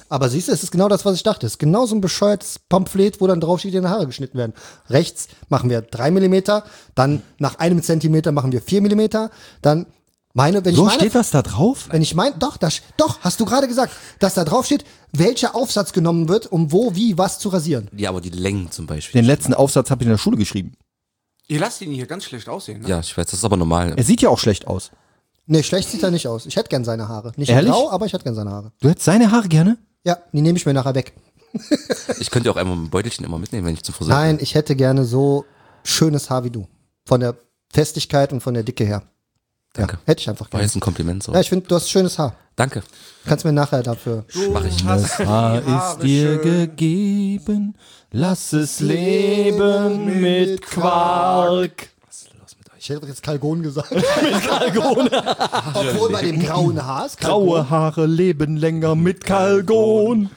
B: Aber siehst du, es ist genau das, was ich dachte. Es ist genau so ein bescheuertes Pamphlet, wo dann drauf steht, deine Haare geschnitten werden. Rechts machen wir drei Millimeter, dann nach einem Zentimeter machen wir vier Millimeter, dann meine, wenn
A: So
B: ich meine,
A: steht das da drauf?
B: wenn ich meine, doch, das, doch, hast du gerade gesagt, dass da drauf steht, welcher Aufsatz genommen wird, um wo, wie, was zu rasieren.
D: Ja, aber die Längen zum Beispiel.
A: Den letzten Aufsatz habe ich in der Schule geschrieben.
C: Ihr lasst ihn hier ganz schlecht aussehen, ne?
D: Ja, ich weiß, das ist aber normal.
A: Er sieht ja auch schlecht aus.
B: Nee, schlecht sieht er nicht aus. Ich hätte gern seine Haare. Nicht
A: Ehrlich?
B: in grau, aber ich hätte gern seine Haare.
A: Du hättest seine Haare gerne?
B: Ja, die nehme ich mir nachher weg.
D: Ich könnte ja auch einmal ein Beutelchen immer mitnehmen, wenn ich zum Friseur
B: Nein, ich hätte gerne so schönes Haar wie du. Von der Festigkeit und von der Dicke her.
D: Danke.
B: Ja, hätte ich einfach
D: War
B: gerne.
D: jetzt ein Kompliment so.
B: Ja, ich finde, du hast schönes Haar.
D: Danke.
B: Kannst mir nachher dafür.
D: Mach ich.
A: Das Haar ist dir gegeben, lass es leben mit Quark.
B: Ich hätte jetzt Kalgon gesagt.
A: Mit Kalgon.
B: Obwohl bei dem grauen Haar ist
A: Graue Haare leben länger mit Kalgon.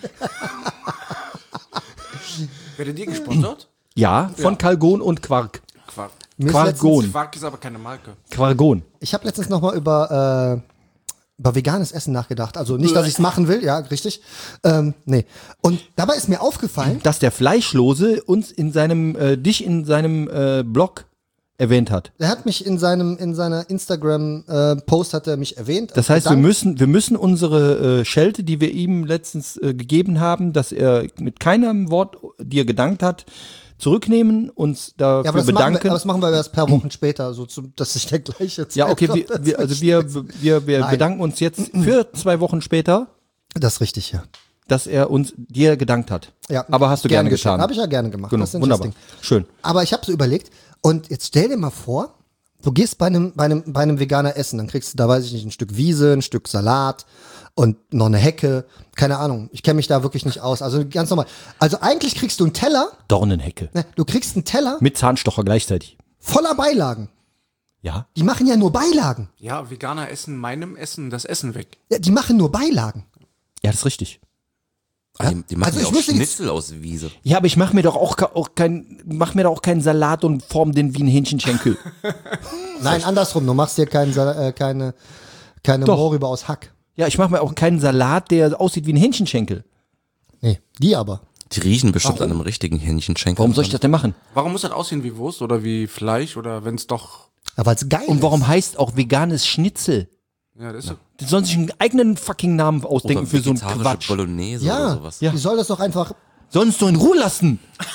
C: Werdet ihr gesponsert?
A: Ja, von Kalgon und Quark.
C: Quark.
B: Mir ist
A: Quargon.
C: Quark ist aber keine Marke.
A: Quargon.
B: Ich habe letztens noch mal über, äh, über veganes Essen nachgedacht. Also nicht, dass ich es machen will, ja, richtig. Ähm, nee. Und dabei ist mir aufgefallen,
A: Dass der Fleischlose uns in seinem, äh, dich in seinem äh, Blog erwähnt hat.
B: er hat mich in seinem, in seiner Instagram-Post hat er mich erwähnt.
A: Das heißt, wir
B: Bedankt.
A: müssen, wir müssen unsere äh, Schelte, die wir ihm letztens äh, gegeben haben, dass er mit keinem Wort dir gedankt hat, zurücknehmen, uns dafür
B: Ja, aber das, machen
A: bedanken.
B: wir, aber das machen wir erst per Wochen später, so zu, dass ich der gleiche
A: Ja, okay,
B: Zeitraum
A: wir, wir, also wir, wir, wir
B: Nein.
A: bedanken uns jetzt für zwei Wochen später,
B: Das ist richtig, ja.
A: dass er uns dir gedankt hat.
B: Ja,
A: Aber hast du gerne,
B: geschehen.
A: getan.
B: Habe ich ja gerne gemacht.
A: Genau,
B: Das ist
A: wunderbar.
B: interesting.
A: Schön.
B: Aber ich habe so überlegt, und jetzt stell dir mal vor, du gehst bei einem, bei einem, bei einem Veganer essen, dann kriegst du da, weiß ich nicht, ein Stück Wiese, ein Stück Salat und noch eine Hecke, keine Ahnung, ich kenne mich da wirklich nicht aus, also ganz normal. Also eigentlich kriegst du einen Teller,
A: Dornenhecke.
B: ne, du kriegst einen Teller
A: Mit Zahnstocher gleichzeitig.
B: voller Beilagen.
A: Ja.
B: Die machen ja nur Beilagen.
C: Ja, Veganer essen meinem Essen das Essen weg.
B: Ja, die machen nur Beilagen.
A: Ja, das ist richtig.
D: Ah, die, die machen
B: Also
D: ja
B: ich
D: auch
B: müsste jetzt-
D: Schnitzel aus Wiese.
A: Ja, aber ich mache mir doch auch, ka- auch kein, mach mir doch auch keinen Salat und form den wie ein Hähnchenschenkel.
B: Nein, andersrum, du machst dir keinen, Sal- äh, keine, keine
A: Doch.
B: Mohrrübe aus Hack.
A: Ja, ich mache mir auch keinen Salat, der aussieht wie ein Hähnchenschenkel.
B: Nee, die aber.
D: Die riechen bestimmt an einem richtigen Hähnchenschenkel.
A: Warum soll ich das denn machen?
C: Warum muss das aussehen wie Wurst oder wie Fleisch oder wenn es doch.
B: Aber weil es geil
A: Und warum
B: ist.
A: heißt auch veganes Schnitzel?
C: Ja, das ist so.
A: Die sollen sich einen eigenen fucking Namen ausdenken
D: Oder
A: für so einen
D: vegetarische
A: Quatsch.
D: Bolognese
B: Ja,
D: oder sowas.
B: die soll das doch einfach.
A: Sollen uns doch in Ruhe lassen.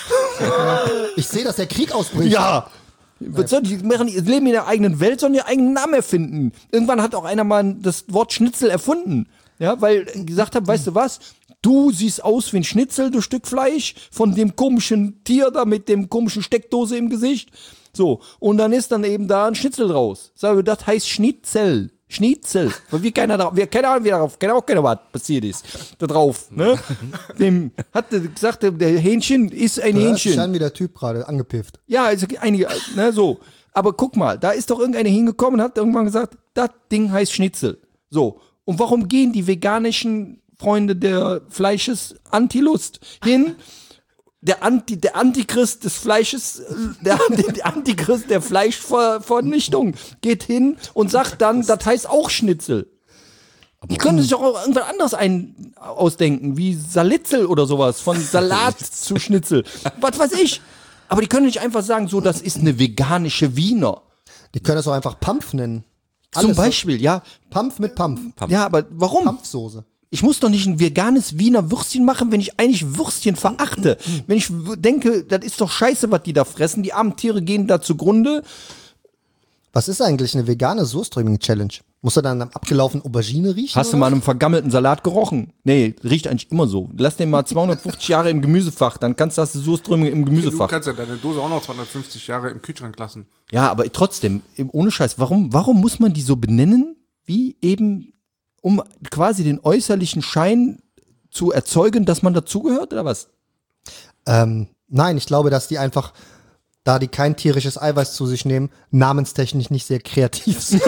B: Ich sehe, dass der Krieg ausbricht.
A: Ja. Was soll die machen? Die leben in der eigenen Welt, sollen ihren eigenen Namen erfinden. Irgendwann hat auch einer mal das Wort Schnitzel erfunden. Ja, weil er gesagt hat, weißt du was? Du siehst aus wie ein Schnitzel, du Stück Fleisch, von dem komischen Tier da mit dem komischen Steckdose im Gesicht. So. Und dann ist dann eben da ein Schnitzel draus. Sag ich, das heißt Schnitzel. Schnitzel. Weil wir keiner darauf, wir keine Ahnung, wie darauf, keine auch keiner, was passiert ist. Da drauf, ne? Dem hat er gesagt, der Hähnchen ist ein
B: Du hörst
A: Hähnchen.
B: dich an wie der Typ gerade, angepifft.
A: Ja, also einige, ne, so. Aber guck mal, da ist doch irgendeiner hingekommen und hat irgendwann gesagt, das Ding heißt Schnitzel. So. Und warum gehen die veganischen Freunde der Fleisches Antilust hin? Der, Anti, der Antichrist des Fleisches, äh, der, der Antichrist der Fleischvernichtung geht hin und sagt dann, das heißt auch Schnitzel. Die können sich auch irgendwas anderes ein ausdenken, wie Salitzel oder sowas, von Salat zu Schnitzel. Was weiß ich. Aber die können nicht einfach sagen, so, das ist eine veganische Wiener.
B: Die können das auch einfach Pampf nennen.
A: Zum
B: Alles so.
A: Beispiel, ja.
B: Pampf mit Pampf.
A: Ja, aber warum?
B: Pampfsoße.
A: Ich muss doch nicht ein veganes Wiener Würstchen machen, wenn ich eigentlich Würstchen verachte. Wenn ich w- denke, das ist doch scheiße, was die da fressen. Die armen Tiere gehen da zugrunde.
B: Was ist eigentlich eine vegane Surströmming-Challenge? Muss er dann am abgelaufenen Aubergine riechen?
A: Hast du
B: oder
A: mal einen vergammelten Salat gerochen? Nee, riecht eigentlich immer so. Lass den mal zweihundertfünfzig Jahre im Gemüsefach, dann kannst du das Surströmming im
C: Du
A: Gemüsefach.
C: kannst ja deine Dose auch noch zweihundertfünfzig Jahre im Kühlschrank lassen.
A: Ja, aber trotzdem, eben ohne Scheiß, warum, warum muss man die so benennen, wie eben, um quasi den äußerlichen Schein zu erzeugen, dass man dazugehört, oder was?
B: Ähm, nein, ich glaube, dass die einfach, da die kein tierisches Eiweiß zu sich nehmen, namenstechnisch nicht sehr kreativ sind.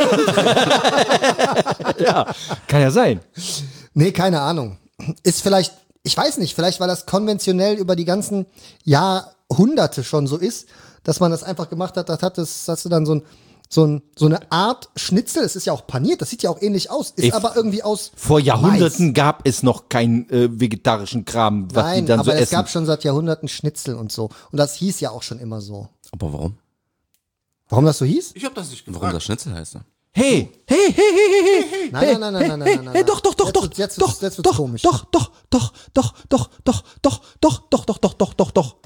A: Ja, kann ja sein.
B: Nee, keine Ahnung. Ist vielleicht, ich weiß nicht, vielleicht weil das konventionell über die ganzen Jahrhunderte schon so ist, dass man das einfach gemacht hat, das hat das, hast du dann so ein, so, ein, so eine Art Schnitzel. Es ist ja auch paniert, das sieht ja auch ähnlich aus. Ist
A: Ey,
B: aber irgendwie aus
A: Vor Jahrhunderten
B: Mais.
A: gab es noch keinen äh, vegetarischen Kram, was
B: Nein,
A: die dann
B: aber
A: so
B: es
A: essen.
B: gab schon seit Jahrhunderten Schnitzel und so. Und das hieß ja auch schon immer so.
D: Aber warum?
B: Warum das so hieß?
C: Ich habe das nicht gefragt.
D: Warum das Schnitzel heißt? Ne?
A: Hey, hey, hey, hey, hey, hey, hey,
B: Nein, nein, nein, nein, nein, nein, nein, nein.
A: hey, doch, doch, doch,
B: Jetzt
A: doch,
B: wird's- jetzt
A: doch,
B: wird's- jetzt wird's
A: doch,
B: komisch.
A: doch, doch, doch, doch, doch, doch, doch, doch, doch, doch, doch, doch, doch, doch.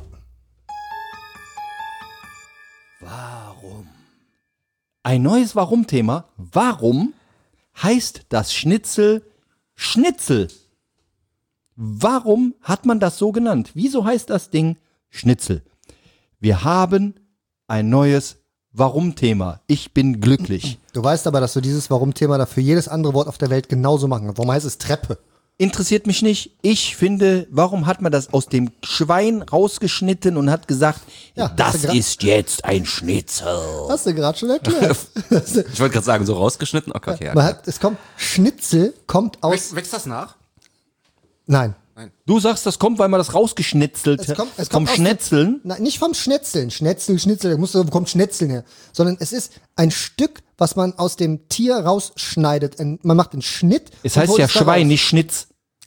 A: Warum? Ein neues Warum-Thema. Warum heißt das Schnitzel Schnitzel? Warum hat man das so genannt? Wieso heißt das Ding Schnitzel? Wir haben ein neues Warum-Thema. Ich bin glücklich.
B: Du weißt aber, dass du dieses Warum-Thema da für jedes andere Wort auf der Welt genauso machen kannst. Warum heißt es Treppe?
A: Interessiert mich nicht. Ich finde, warum hat man das aus dem Schwein rausgeschnitten und hat gesagt,
B: Ja, hast
A: das
B: du gra-
A: ist jetzt ein Schnitzel.
B: Hast du gerade schon erklärt.
D: Ich wollte gerade sagen, so rausgeschnitten? Okay, okay.
B: Man hat, es kommt, Schnitzel kommt aus,
C: Wächst, wächst das nach?
B: nein.
A: Du sagst, das kommt, weil man das rausgeschnitzelt
B: Es kommt, es
A: vom
B: kommt aus
A: Schnetzeln.
B: Dem, nein, nicht vom Schnetzeln. Schnetzel, Schnitzel, da musst du, wo kommt Schnetzeln her? Sondern es ist ein Stück, was man aus dem Tier rausschneidet. Ein, man macht einen Schnitt.
A: Es
B: und
A: heißt
B: holt
A: ja
B: da
A: Schwein,
B: raus.
A: nicht Schnitz.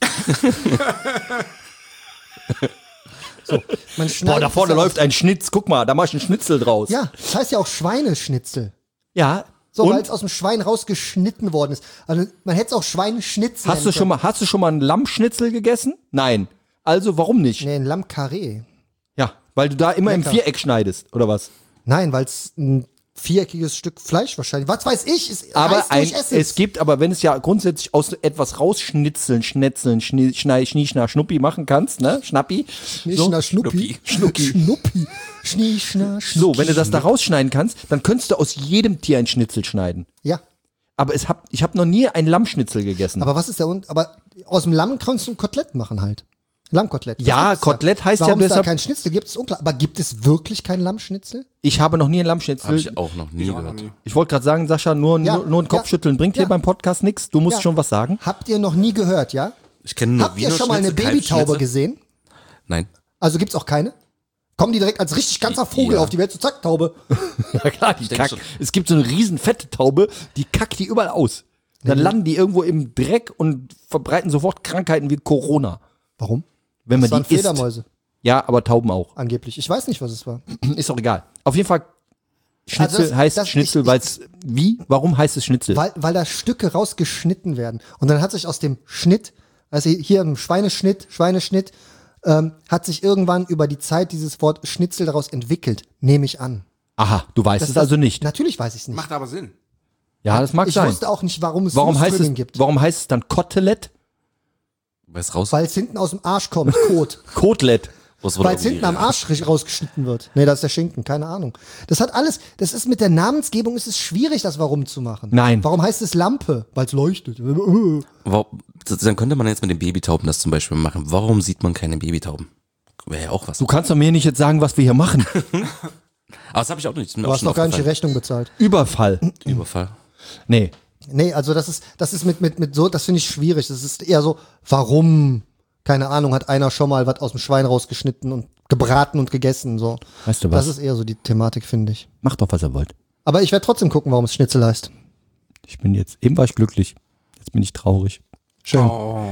B: Man
A: Boah,
B: schneidet
A: da vorne
B: es ja
A: läuft ein Schnitz. Guck mal, da mach ich einen Schnitzel draus.
B: Ja, das heißt ja auch Schweineschnitzel.
A: Ja.
B: So, weil
A: Und
B: es aus dem Schwein rausgeschnitten worden ist. Also man hätte es auch Schweineschnitzel
A: hast du
B: nennen
A: schon mal, hast du schon mal einen Lammschnitzel gegessen? Nein. Also warum nicht?
B: Nee, ein Lammkarree.
A: Ja, weil du da immer
B: Lecker.
A: im Viereck schneidest, oder was?
B: Nein, weil es ein viereckiges Stück Fleisch wahrscheinlich. Was weiß ich? Es
A: Aber
B: heißt nur,
A: ein,
B: ich esse
A: es gibt, aber wenn es ja grundsätzlich aus etwas rausschnitzeln, schnetzeln, schnie, schnei, schnie, schna, schnuppi machen kannst, ne? Schnappi.
B: Schnieschner, Schnuppi.
A: Schnucki.
B: Schnuppi. Schnieschner, Schnuppi.
A: So, wenn du das da rausschneiden kannst, dann könntest du aus jedem Tier ein Schnitzel schneiden.
B: Ja.
A: Aber es hab, ich habe noch nie ein Lammschnitzel gegessen.
B: Aber was ist der Und? Aber aus dem Lamm kannst du ein Kotelett machen halt. Lammkotelett. Das
A: Ja,
B: gibt's
A: Kotelett heißt ja
B: Warum es da
A: deshalb-
B: kein Schnitzel gibt, ist unklar. Aber gibt es wirklich kein Lammschnitzel?
A: ich habe noch nie ein Lammschnitzel.
D: Habe ich auch noch nie gehört.
A: Ich wollte gerade sagen, Sascha, nur,
B: Ja,
A: nur, nur ein
B: ja,
A: Kopfschütteln bringt
B: ja.
A: hier beim Podcast nichts. Du musst
B: Ja.
A: schon was sagen.
B: Habt ihr noch nie gehört, ja?
D: Ich kenne nur
B: Habt ihr schon mal eine
D: Wiener Schnitzel,
B: Babytaube
D: Kalbsschnitzel.
B: gesehen?
D: Nein.
B: Also gibt's auch keine? Kommen die direkt als richtig ganzer Vogel
D: Ja.
B: auf die Welt, so zack, Taube.
A: Ja klar, die
D: denk
A: kack.
D: schon.
A: Es gibt so eine riesen fette Taube, die kackt die überall aus. Dann landen die irgendwo im Dreck und verbreiten sofort Krankheiten wie Corona.
B: Warum?
A: Wenn man
B: Das waren
A: die isst.
B: Fledermäuse,
A: Ja, aber Tauben auch.
B: angeblich. Ich weiß nicht, was es war.
A: Ist auch egal. Auf jeden Fall, Schnitzel
B: Also das-
A: heißt
B: das-
A: Schnitzel,
B: ich-
A: weil es, wie? Warum heißt es Schnitzel?
B: Weil, weil da Stücke rausgeschnitten werden. Und dann hat sich aus dem Schnitt, also hier im Schweineschnitt, Schweineschnitt, ähm, hat sich irgendwann über die Zeit dieses Wort Schnitzel daraus entwickelt. Nehme ich an.
A: Aha, du weißt
B: Das-
A: es also nicht.
B: Natürlich weiß ich es nicht.
C: Macht aber Sinn.
A: Ja, das mag
B: ich
A: sein.
B: wusste auch nicht, warum es
A: Warum heißt,
B: Lustdrilling
A: es,
B: gibt.
A: warum heißt es dann Kotelett?
D: Weil es raus.
B: Weil es hinten aus dem Arsch kommt, Kot.
A: Kotelett.
D: Was wurde
B: Weil es
D: irgendwie-
B: hinten am Arsch ri- rausgeschnitten wird. Nee, das ist der Schinken, keine Ahnung. Das hat alles, das ist mit der Namensgebung, ist es schwierig, das Warum zu machen.
A: Nein.
B: Warum heißt es Lampe? Weil es leuchtet.
D: Warum- das- Dann könnte man jetzt mit den Babytauben das zum Beispiel machen. Warum sieht man keine Babytauben? Wäre ja auch was.
A: Du kannst doch mir nicht jetzt sagen, was wir hier machen.
D: Aber das habe ich auch nicht. Ist mir
B: Du
D: auch
B: hast
D: schon
B: noch gar nicht die
D: aufgefallen.
B: Rechnung bezahlt.
A: Überfall.
D: Überfall.
A: Nee.
B: Nee, also das ist, das ist mit, mit, mit so, das finde ich schwierig. Das ist eher so, warum? Keine Ahnung, hat einer schon mal was aus dem Schwein rausgeschnitten und gebraten und gegessen, so.
A: Weißt du was?
B: Das ist eher so die Thematik, finde ich.
A: Macht doch, was ihr wollt.
B: Aber ich werde trotzdem gucken, warum es Schnitzel heißt.
A: Ich bin jetzt, eben war ich glücklich. Jetzt bin ich traurig.
B: Schön.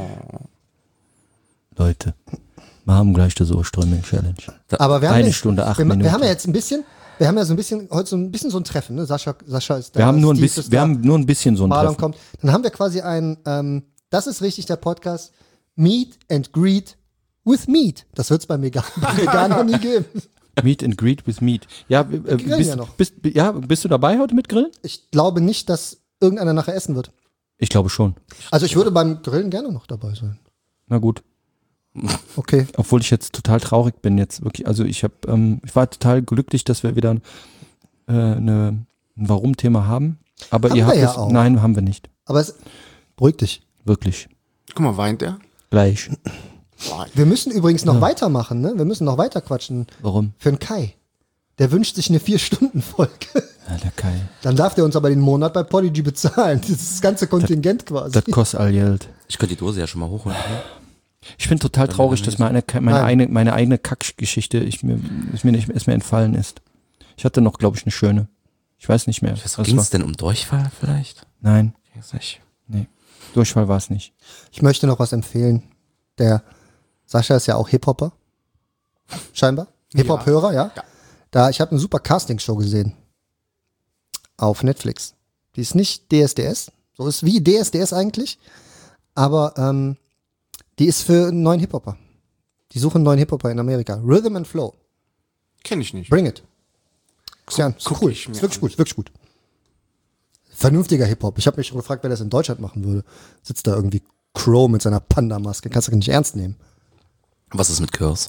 A: Leute, wir haben gleich die Surströmming-Challenge.
B: Aber wir haben
A: Eine
B: ja-
A: Stunde, acht
B: wir,
A: Minuten.
B: Wir haben ja jetzt ein bisschen, wir haben ja so ein bisschen, heute so ein bisschen so ein Treffen, ne? Sascha, Sascha ist da.
A: Wir haben nur ein
B: Steve
A: bisschen,
B: ist
A: wir
B: da,
A: haben nur ein bisschen so ein
B: Marlon
A: Treffen.
B: kommt. Dann haben wir quasi ein, ähm, das ist richtig der Podcast, Meet and Greet with Meat. Das wird es beim Vegan, bei Veganer nie geben.
A: Meet and Greet with Meat. Ja, äh,
B: grillen
A: bist,
B: ja noch.
A: Bist, ja, bist du dabei heute mit Grillen?
B: Ich glaube nicht, dass irgendeiner nachher essen wird.
A: Ich glaube schon.
B: Also ich würde beim Grillen gerne noch dabei sein.
A: Na gut.
B: Okay.
A: Obwohl ich jetzt total traurig bin jetzt wirklich. Also ich habe, ähm, ich war total glücklich, dass wir wieder äh, eine, ein Warum-Thema haben. Aber
B: Haben
A: ihr
B: wir
A: habt
B: ja
A: es.
B: auch.
A: Nein, haben wir nicht.
B: Aber es, beruhig dich.
A: Wirklich.
C: Guck mal, weint er?
A: Gleich.
B: Wir müssen übrigens noch weitermachen, ne? Wir müssen noch weiter quatschen.
A: Warum?
B: Für den Kai. Der wünscht sich eine vier-Stunden-Folge.
A: Ja, der Kai.
B: Dann darf der uns aber den Monat bei Podigy bezahlen. Das ist das ganze Kontingent quasi.
A: Das kostet all Geld.
D: Ich könnte die Dose ja schon mal hochholen.
A: Ich bin total traurig, dass meine, meine,
B: Nein.
A: eine, meine eigene Kackgeschichte ich mir, ist, mir nicht, ist mir entfallen ist. Ich hatte noch, glaube ich, eine schöne. Ich weiß nicht mehr.
D: Ging es denn um Durchfall vielleicht?
A: Nein.
D: Ging's nicht.
A: Nee. Durchfall war es nicht.
B: Ich möchte noch was empfehlen. Der Sascha ist ja auch Hip-Hopper. Scheinbar. Hip-Hop-Hörer, ja. ja. Da, ich habe eine super Castingshow gesehen. Auf Netflix. Die ist nicht D S D S. So ist wie D S D S eigentlich. Aber ähm, die ist für einen neuen Hip-Hopper. Die suchen einen neuen Hip-Hopper in Amerika. Rhythm and Flow.
C: Kenn ich nicht.
B: Bring it. Ist, ja, ist cool. Ist wirklich an. gut, wirklich gut. Vernünftiger Hip-Hop. Ich habe mich schon gefragt, wer das in Deutschland machen würde. Sitzt da irgendwie Crow mit seiner Panda-Maske. Kannst du nicht ernst nehmen.
D: Was ist mit Curse?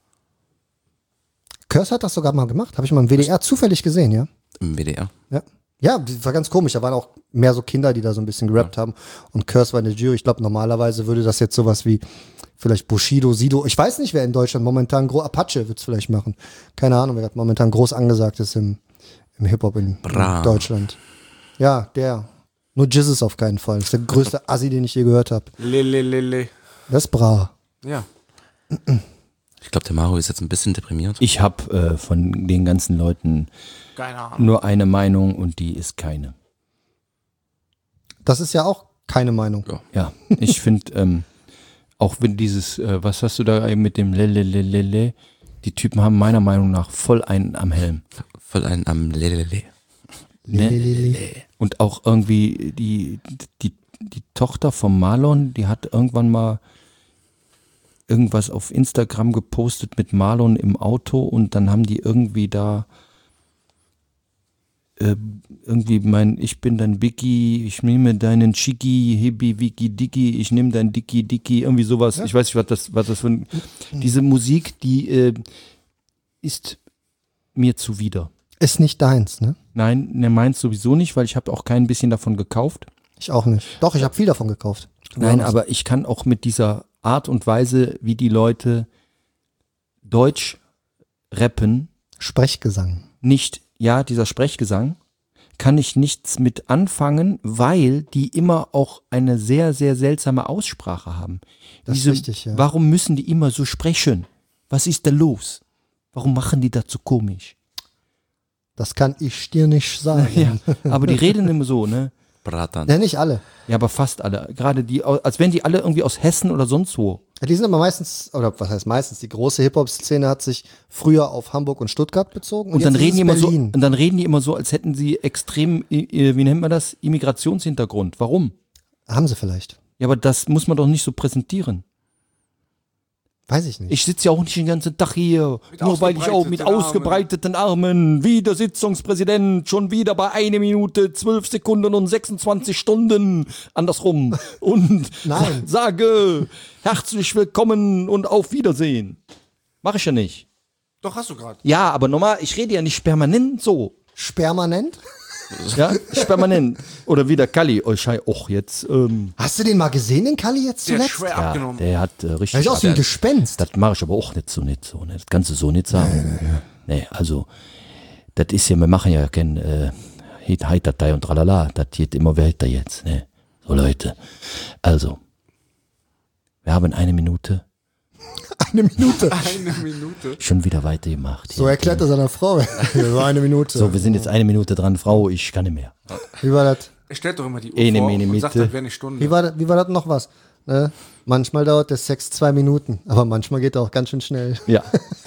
B: Curse hat das sogar mal gemacht. Habe ich mal im W D R zufällig gesehen, ja.
D: Im W D R?
B: Ja. Ja, das war ganz komisch. Da waren auch mehr so Kinder, die da so ein bisschen gerappt ja. haben. Und Curse war in der Jury. Ich glaube, normalerweise würde das jetzt sowas wie vielleicht Bushido, Sido. Ich weiß nicht, wer in Deutschland momentan groß, Apache wird es vielleicht machen. Keine Ahnung, wer momentan groß angesagt ist im, im Hip-Hop in, in Deutschland. Ja, der. Nur Jizzes auf keinen Fall. Das ist der größte Assi, den ich je gehört habe.
C: Le, le, le, le.
B: Das ist Bra.
C: Ja.
D: Ich glaube, der Mario ist jetzt ein bisschen deprimiert.
A: Ich habe äh, von den ganzen Leuten
C: keine Ahnung.
A: Nur eine Meinung und die ist keine.
B: Das ist ja auch keine Meinung.
A: Ja, ja ich finde, ähm, auch wenn dieses, äh, was hast du da eben mit dem Lelelelele, die Typen haben meiner Meinung nach voll einen am Helm.
D: Voll einen am Lelele.
A: Ne? Und auch irgendwie die, die, die Tochter von Marlon, die hat irgendwann mal irgendwas auf Instagram gepostet mit Marlon im Auto und dann haben die irgendwie da äh, irgendwie mein, ich bin dein Biggie, ich nehme deinen Chiki, Hibi, Wiki, Dicky, ich nehme dein Dicky, Dicky, irgendwie sowas. Ja. Ich weiß nicht, was das, was das für ein, diese Musik, die äh, ist mir zuwider.
B: Ist nicht deins, ne?
A: Nein, ne, meins sowieso nicht, weil ich habe auch kein bisschen davon gekauft.
B: Ich auch nicht. Doch, ich habe viel davon gekauft.
A: Nein, ja, aber ich kann auch mit dieser Art und Weise, wie die Leute Deutsch rappen.
B: Sprechgesang.
A: Nicht, ja, dieser Sprechgesang, kann ich nichts mit anfangen, weil die immer auch eine sehr, sehr seltsame Aussprache haben.
B: Das
A: Diese,
B: ist richtig, ja.
A: Warum müssen die immer so sprechen? Was ist da los? Warum machen die das so komisch?
B: Das kann ich dir nicht sagen.
A: Ja, aber die reden immer so, ne?
D: Bratan.
B: Ja, nicht alle.
A: Ja, aber fast alle. Gerade die, als wenn die alle irgendwie aus Hessen oder sonst wo.
B: Ja, die sind aber meistens, oder was heißt meistens, die große Hip-Hop-Szene hat sich früher auf Hamburg und Stuttgart bezogen. Und,
A: und dann reden die immer so,
B: Berlin.
A: und dann reden die immer so, als hätten sie extrem, wie nennt man das, Immigrationshintergrund. Warum?
B: Haben sie vielleicht.
A: Ja, aber das muss man doch nicht so präsentieren.
B: Weiß ich nicht.
A: Ich sitze ja auch nicht den ganzen Tag hier,
C: mit
A: nur weil ich auch mit
C: Armen.
A: ausgebreiteten Armen, wie der Sitzungspräsident, schon wieder bei einer Minute, zwölf Sekunden und sechsundzwanzig Stunden, andersrum, und
B: Nein.
A: sage herzlich willkommen und auf Wiedersehen. Mach ich ja nicht.
C: Doch, hast du gerade.
A: Ja, aber normal, ich rede ja nicht permanent so.
B: Spermanent?
A: Ja, permanent. Oder wie der Kalli, oh, schei, och, jetzt, ähm,
B: Hast du den mal gesehen, den Kalli jetzt
C: Der hat
B: zuletzt?
C: schwer
A: ja,
C: abgenommen.
A: der hat äh, richtig.
B: Er ist aus wie ein Gespenst.
A: Das mache ich aber auch nicht so nicht so. Ne? Das Ganze so nicht sagen. Nee, nee, also, das ist ja, wir machen ja kein äh, Heitertei und tralala. Das geht immer weiter jetzt. Ne? So, Leute. Also, wir haben eine Minute.
B: Eine Minute.
C: Eine Minute.
A: Schon wieder weitergemacht.
B: So erklärt er seiner Frau. So eine Minute.
A: So, wir sind jetzt eine Minute dran. Frau, ich kann nicht mehr.
B: Wie war das?
C: Er stellt doch immer die Uhr
A: Ene,
C: vor
A: mene,
C: und sagt,
A: Mitte.
C: das wäre eine Stunde.
B: Wie war das, wie war das noch was? Ne? Manchmal dauert der Sex zwei Minuten, aber manchmal geht er auch ganz schön schnell.
A: Ja.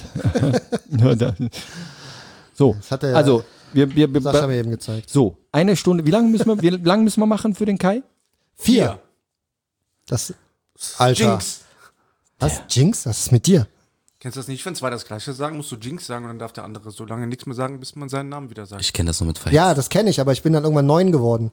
A: So,
B: Das hat er ja
A: also, wir, wir, wir,
B: Sascha mir eben gezeigt.
A: so, eine Stunde. Wie lange müssen wir, wie lange müssen wir machen für den Kai?
B: Vier. Das, Alter.
C: Jinx.
B: Was? Jinx? Was ist mit dir?
C: Kennst du das nicht? Wenn zwei das Gleiche sagen, musst du Jinx sagen und dann darf der andere so lange nichts mehr sagen, bis man seinen Namen wieder sagt.
D: Ich kenne das nur mit Fight.
B: Ja, das kenne ich, aber ich bin dann irgendwann neun geworden.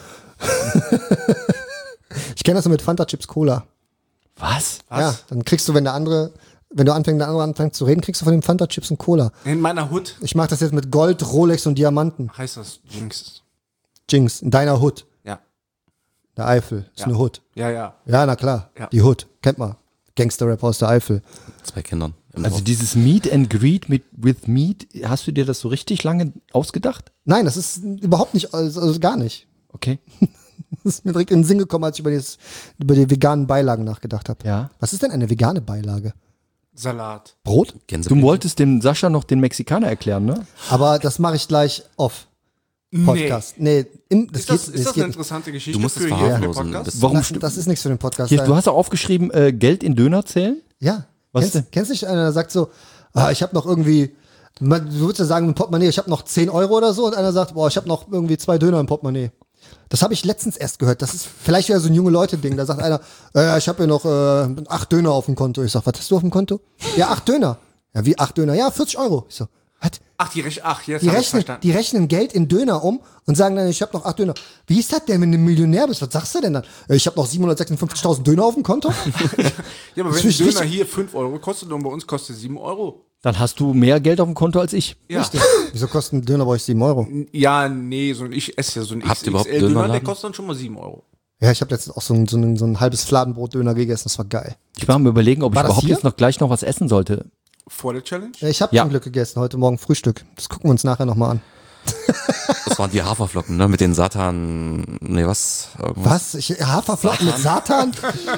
B: Ich kenne das nur mit Fanta Chips Cola.
A: Was?
C: Was?
B: Ja, dann kriegst du, wenn der andere, wenn du anfängst, der andere anfängt zu reden, kriegst du von dem Fanta Chips und Cola.
C: In meiner Hood
B: Ich mache das jetzt mit Gold, Rolex und Diamanten.
C: heißt das Jinx.
B: Jinx, in deiner Hood.
C: Ja.
B: Der Eifel, ist
C: Ja.
B: eine Hood.
C: Ja, ja.
B: Ja, na klar,
C: Ja.
B: die Hood, kennt man. Gangster-Rap aus der Eifel.
D: Zwei Kindern. Im
A: Also
D: Dorf.
A: dieses Meet and Greet mit with Meet, hast du dir das so richtig lange ausgedacht?
B: Nein, das ist überhaupt nicht, also, also gar nicht.
A: Okay.
B: Das ist mir direkt in den Sinn gekommen, als ich über, dieses, über die veganen Beilagen nachgedacht habe.
A: Ja.
B: Was ist denn eine vegane Beilage?
C: Salat.
B: Brot?
D: Gänseblümchen.
A: Du wolltest dem Sascha noch den Mexikaner erklären, ne?
B: Aber das mache ich gleich off. Podcast. Nee, im, das
C: Ist das,
B: geht,
C: ist das
B: geht
C: eine interessante Geschichte
D: Du musst es
C: für hier für den
D: verharmlosen.
C: Podcast?
A: Warum
B: das, das ist nichts für den Podcast.
A: Hier, du hast auch aufgeschrieben, äh, Geld in Döner zählen?
B: ja.
A: Was
B: kennst,
A: denn?
B: kennst du nicht einer, der sagt so, ah, ich habe noch irgendwie, man, du würdest ja sagen, im Portemonnaie, ich habe noch zehn Euro oder so, und einer sagt, boah, ich habe noch irgendwie zwei Döner im Portemonnaie. Das habe ich letztens erst gehört. Das ist vielleicht wieder so ein junge Leute-Ding. Da sagt einer, äh, ich habe hier noch äh, acht Döner auf dem Konto. Ich sag, was hast du auf dem Konto? Ja, acht Döner. Ja, wie acht Döner? Ja, vierzig Euro. Ich so, was?
C: Ach, die rech Ach, jetzt
B: Die
C: hab ich's
B: rechnen,
C: verstanden.
B: die rechnen Geld in Döner um und sagen dann, ich habe noch acht Döner. Wie ist das denn, wenn du Millionär bist? Was sagst du denn dann? Äh, Ich habe noch siebenhundertsechsundfünfzigtausend Döner auf dem Konto?
C: Ja, aber
B: Das
C: wenn
B: ist
C: ein Döner
B: richtig-
C: hier fünf Euro kostet und bei uns kostet sieben Euro.
A: Dann hast du mehr Geld auf dem Konto als ich.
C: Ja.
B: Richtig. Wieso kostet ein Döner bei euch sieben Euro?
C: Ja, nee, so ein, ich esse ja so ein
D: Habt ihr überhaupt
C: X X L-Döner, der
D: Dönerladen?
C: kostet dann schon mal sieben Euro.
B: Ja, ich habe letztens auch so ein, so, ein, so ein halbes Fladenbrot-Döner gegessen. Das war geil.
A: Ich war am überlegen, ob ich
B: War das
A: überhaupt
B: hier?
A: jetzt noch gleich noch was essen sollte.
C: Vor der Challenge?
B: Ja, ich habe
A: Ja.
B: zum Glück gegessen. Heute Morgen Frühstück. Das gucken wir uns nachher nochmal an.
D: Das waren die Haferflocken, ne? Mit den Satan. Nee, was? Irgendwas.
B: Was? Ich, Haferflocken mit Satan?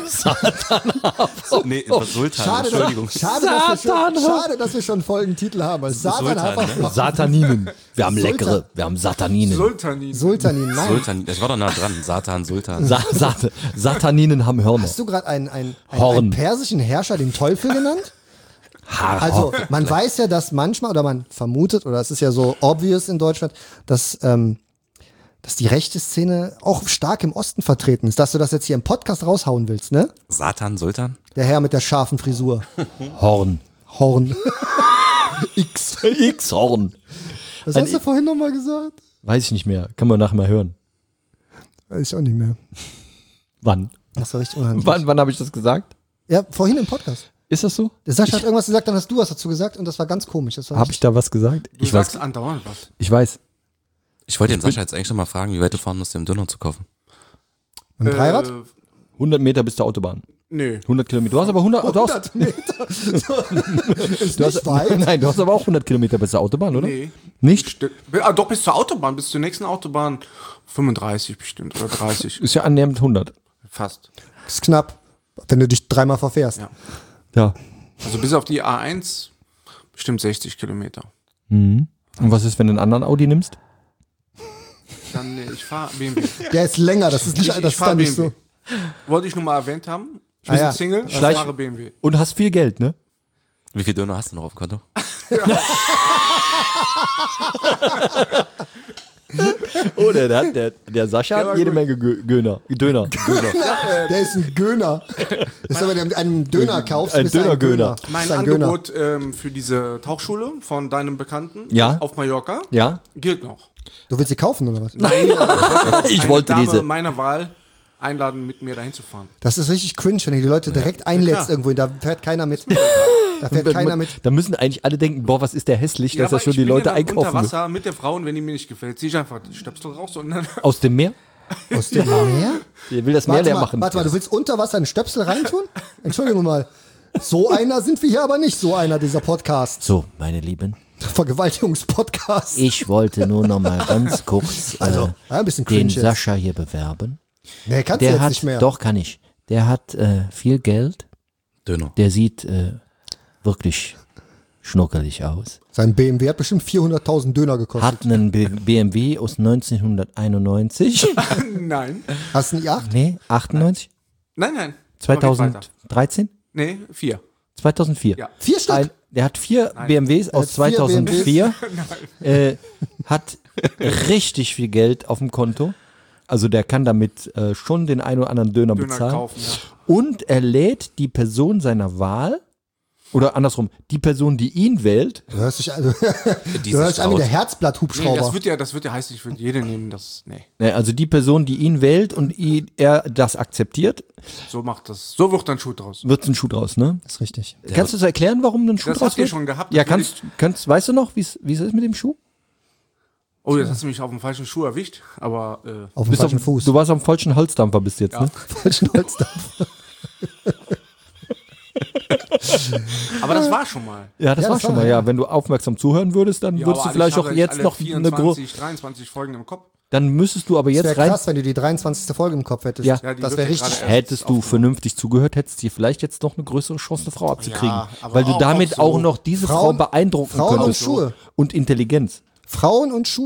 D: Nee, was Sultan,
B: Schade,
D: Entschuldigung.
B: dass, schade, dass wir schon, schade, dass wir schon einen Folgentitel haben. Also Satan,
D: Sultan, ne?
B: Haferflocken.
A: Sataninen. Wir haben
B: Sultan.
A: leckere, wir haben Sataninen.
C: Sultanin.
B: Sultanin, nein.
D: Sultan, ich war doch nah dran. Satan, Sultan.
A: Sa Sat Sataninen haben Hörner.
B: Hast du gerade einen, einen, einen,
A: Horn.
B: einen persischen Herrscher den Teufel genannt? Also man weiß ja, dass manchmal, oder man vermutet, oder es ist ja so obvious in Deutschland, dass, ähm, dass die rechte Szene auch stark im Osten vertreten ist. Dass du das jetzt hier im Podcast raushauen willst, ne?
D: Satan, Sultan?
B: Der Herr mit der scharfen Frisur.
A: Horn.
B: Horn. X.
A: X-Horn.
B: Was
A: Ein
B: hast du vorhin nochmal gesagt?
A: Weiß ich nicht mehr. Kann man nachher mal hören.
B: Weiß ich auch nicht mehr.
A: Wann?
B: Das war richtig unheimlich.
A: Wann, wann habe ich das gesagt?
B: Ja, vorhin im Podcast.
A: Ist das so?
B: Der Sascha hat irgendwas gesagt, dann hast du was dazu gesagt und das war ganz komisch. Das war
A: Habe ich da was gesagt?
C: Du
A: Ich
C: sagst
A: weiß.
C: andauernd was.
A: Ich weiß.
D: Ich wollte den Sascha jetzt eigentlich schon mal fragen, wie weit du fahren musst, um Döner zu kaufen.
B: mit dem Dreirad?
C: Äh,
A: hundert Meter bis zur Autobahn.
C: nö.
A: hundert Kilometer. Du hast aber hundert. Du hast,
B: hundert Meter. Ist
A: du
B: nicht
A: hast,
B: weit.
A: nein, du hast aber auch hundert Kilometer bis zur Autobahn, oder?
C: Nee.
A: Nicht?
C: St- Ah, doch, bis zur Autobahn, bis zur nächsten Autobahn. fünfunddreißig bestimmt oder dreißig.
A: Ist ja annähernd hundert.
C: Fast.
B: Ist knapp, wenn du dich dreimal verfährst.
C: Ja.
A: Ja.
C: Also bis auf die A eins bestimmt sechzig Kilometer.
A: Mhm. Und was ist, wenn du einen anderen Audi nimmst?
C: Dann, nee, ich fahre B M W.
B: Der ist länger, das ist nicht,
C: Ich,
B: das
C: ich
B: ist
C: fahre
B: dann
C: B
B: nicht
C: M W.
B: so.
C: Wollte ich nur mal erwähnt haben. Ich
B: Ah,
C: bin
B: ja.
C: Single, ich
A: Schleich-
C: fahre B M W.
A: Und hast viel Geld, ne?
D: Wie viel Döner hast du noch auf dem Konto?
A: Oh, der, der, der, der Sascha
C: Der war
A: hat jede
C: gut.
A: Menge Gö- Göner. Döner. Döner.
B: Der ist ein Göner. Das ist aber, wenn du einen Döner kaufst,
A: Ein
B: bist du ein
A: Dönergöner.
B: Göner.
C: Mein
B: Bist ein Göner.
C: Angebot ähm, für diese Tauchschule von deinem Bekannten
A: Ja.
C: auf Mallorca
A: Ja?
C: gilt noch.
B: Du willst sie kaufen oder was?
C: Nein,
A: Ich
C: eine
A: wollte
C: Dame
A: diese.
C: meiner Wahl einladen, mit mir dahin zu fahren.
B: Das ist richtig cringe, wenn du die Leute direkt einlädst
C: klar.
B: irgendwo. Da fährt keiner mit. Da fährt keiner mit.
A: Da müssen eigentlich alle denken, boah, was ist der hässlich, dass
C: aber
A: er schon
C: ich
A: die
C: bin
A: Leute
C: ja dann
A: einkaufen
C: unter
A: will.
C: Wasser mit der Frau und wenn die mir nicht gefällt, ziehe ich einfach die Stöpsel raus und dann
A: Aus dem Meer?
B: Aus dem Meer?
A: Der will das Meer
B: Warte
A: leer
B: mal,
A: machen.
B: warte mal, du willst unter Wasser einen Stöpsel reintun? Entschuldigung mal. So einer sind wir hier aber nicht, so einer dieser Podcast.
A: So, meine Lieben,
B: Vergewaltigungspodcast.
A: ich wollte nur noch mal ganz kurz äh,
B: Also, ja, ein bisschen
A: den
B: cringe jetzt.
A: Sascha hier bewerben.
B: Nee, kannst du
A: Der
B: jetzt
A: hat,
B: nicht mehr.
A: doch kann ich. Der hat äh, viel Geld.
D: Döner.
A: Der sieht äh, wirklich schnuckelig aus.
B: Sein B M W hat bestimmt vierhunderttausend Döner gekostet.
A: Hat einen B- BMW aus neunzehnhunderteinundneunzig.
C: nein.
B: Hast du einen i acht?
A: Nee, achtundneunzig?
C: Nein, nein. Mach ich weiter.
A: zweitausenddreizehn?
C: Nee, vier.
A: zweitausendvier.
C: Ja.
B: Vier Stück?
A: Ein, der hat vier
C: Nein.
A: B M Ws aus
B: hat vier
A: zweitausendvier. äh, hat richtig viel Geld auf dem Konto. Also der kann damit äh, schon den einen oder anderen Döner,
C: Döner
A: bezahlen.
C: kaufen, ja.
A: Und er lädt die Person seiner Wahl, oder andersrum, die Person, die ihn wählt,
B: Du hörst dich, also,
D: Die
B: du hörst
D: sich
B: an wie der
D: traut.
C: Nee,
B: Herzblatt-Hubschrauber.
C: das wird ja, das wird ja heißen, ich würde jede nehmen, das, nee.
A: ne, also die Person, die ihn wählt und ihn, er das akzeptiert,
C: So macht das, so wird dann Schuh draus.
A: wird ein Schuh draus, ne?
B: Das ist richtig.
A: Kannst du es erklären, warum ein Schuh
C: Das
A: draus
C: habt ihr
A: wird?
C: schon gehabt,
A: Ja,
C: das will
A: kannst, kannst, weißt du noch, wie es ist mit dem Schuh?
C: Oh, jetzt hast du mich auf dem falschen Schuh erwischt, aber, äh,
B: Auf dem
A: Bist
B: falschen
A: auf,
B: Fuß.
A: Du warst auf dem falschen Holzdampfer bis jetzt,
C: Ja.
A: ne?
B: falschen Holzdampfer.
C: aber das war schon mal.
A: Ja, das
B: Ja,
A: war
B: das
A: schon
B: war-
A: mal, ja. Wenn du aufmerksam zuhören würdest, dann
C: Ja,
A: würdest du
C: aber
A: vielleicht
C: ich
A: auch
C: habe
A: jetzt
C: alle
A: noch eine große.
C: vierundzwanzig, dreiundzwanzig Folgen im Kopf.
A: Dann müsstest du aber
B: Das
A: jetzt
B: wäre
A: rein.
B: krass, wenn du die dreiundzwanzigste Folge im Kopf hättest.
A: Ja.
C: Ja, die
B: das
C: wird
B: wäre
C: ja
B: richtig.
C: gerade erst
A: Hättest du
C: aufgenommen.
A: vernünftig zugehört, hättest du dir vielleicht jetzt noch eine größere Chance, eine Frau abzukriegen.
C: Ja, aber
A: weil du
C: auch-
A: damit
C: auch
A: auch,
C: so.
A: noch diese
B: Frauen-
A: Frau beeindrucken
B: Frauen und
A: könntest.
B: Schuhe.
A: Und Intelligenz.
B: Frauen und Schuhe.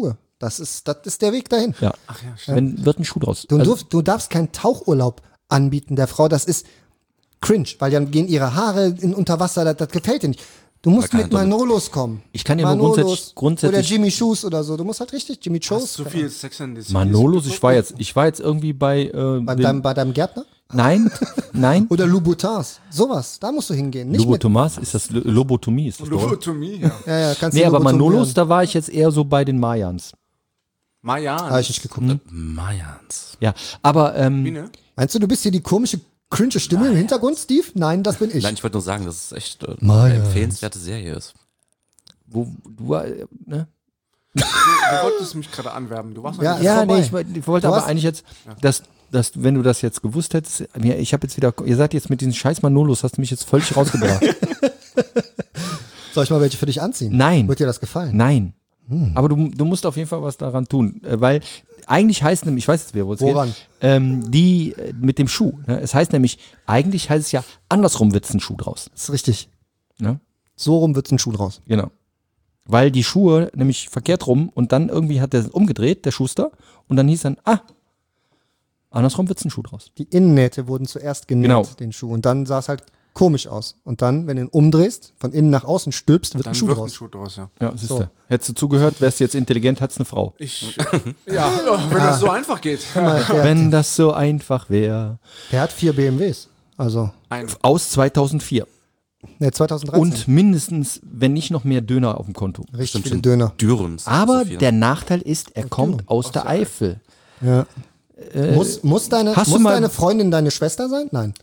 B: Das ist, das ist der Weg dahin.
A: Ja.
C: Ach ja,
A: Wenn wird ein Schuh draus.
B: Du,
A: Also,
B: durf, du darfst keinen Tauchurlaub anbieten der Frau. Das ist cringe, weil dann gehen ihre Haare in unter Wasser. Das, das gefällt dir nicht. Du musst
D: Man
B: mit
D: kann doch
B: Manolos kommen.
A: Ich kann dir aber
B: Manolos
A: grundsätzlich- grundsätzlich-
B: oder Jimmy Shoes oder so. Du musst halt richtig Jimmy
C: hast
B: Shoes.
C: du viel Sex in the City
A: Manolos, ich
C: geguckt?
A: war jetzt, ich war jetzt irgendwie bei, äh,
B: Bei
A: den-
B: deinem, bei deinem Gärtner?
A: nein, nein.
B: Oder Louboutins. Sowas. Da musst du hingehen. Nicht mit,
A: Lobotomas, ist das Lo- Lobotomie, ist das doch, oder?
C: Lobotomie, ja.
B: ja, ja, kannst
A: Nee,
B: du
A: aber
B: Lobotomie
A: Manolos,
B: hören.
A: da war ich jetzt eher so bei den Mayans.
C: Mayan.
B: Habe ich nicht geguckt.
D: Mayans.
A: Ja, aber, ähm,
C: Biene?
B: Meinst du, du bist hier die komische, cringe Stimme im Hintergrund, Steve? Nein, das bin ich.
D: Nein, ich wollte nur sagen, dass es echt äh,
B: Mayans.
D: eine empfehlenswerte Serie ist.
A: wo, du, äh, ne?
C: Du wolltest mich gerade anwerben. Du warst noch
B: Ja,
C: nicht-
A: Ja,
B: vorbei.
A: nee, ich, wollte- ich wollte
B: Du
A: aber
B: hast-
A: eigentlich jetzt, dass, dass, wenn du das jetzt gewusst hättest, mir- ich habe jetzt wieder, ihr seid jetzt mit diesen scheiß Manolos, hast du mich jetzt völlig rausgebracht.
B: Soll ich mal welche für dich anziehen?
A: Nein.
B: Wird dir das gefallen?
A: Nein. Aber du, du musst auf jeden Fall was daran tun, äh, weil eigentlich heißt nämlich, ich weiß jetzt, wo es geht,
B: Woran?
A: ähm, die äh, mit dem Schuh. Ne? Es heißt nämlich, eigentlich heißt es ja, andersrum wird's ein Schuh draus.
B: Das ist richtig.
A: Ne?
B: So rum wird's ein Schuh draus.
A: Genau. Weil die Schuhe nämlich verkehrt rum und dann irgendwie hat der umgedreht, der Schuster, und dann hieß dann, ah, andersrum wird's ein Schuh draus.
B: Die Innennähte wurden zuerst genäht,
A: Genau.
B: den Schuh. Und dann sah es halt komisch aus. Und dann, wenn du ihn umdrehst, von innen nach außen stülpst, wird
C: Dann
B: ein Schuh
C: wird ein
B: draus.
C: Schuh draus, ja.
A: Ja, siehst
B: So.
A: du. Hättest du zugehört, wärst du jetzt intelligent, hat's eine Frau.
C: Ich, ja, wenn das so einfach geht.
B: Mal, der,
A: Wenn das so einfach wäre.
B: der hat vier B M Ws. Also,
C: Ein,
A: Aus zweitausendvier.
B: ne, zweitausenddreizehn.
A: Und mindestens, wenn nicht noch mehr Döner auf dem Konto.
B: richtig viele Döner.
D: Dürums.
A: Aber
D: Sophia.
A: der Nachteil ist, er kommt aus der Eifel.
B: Ja. muss muss, deine,
A: hast du
B: muss
A: mal-
B: deine Freundin deine Schwester sein? Nein.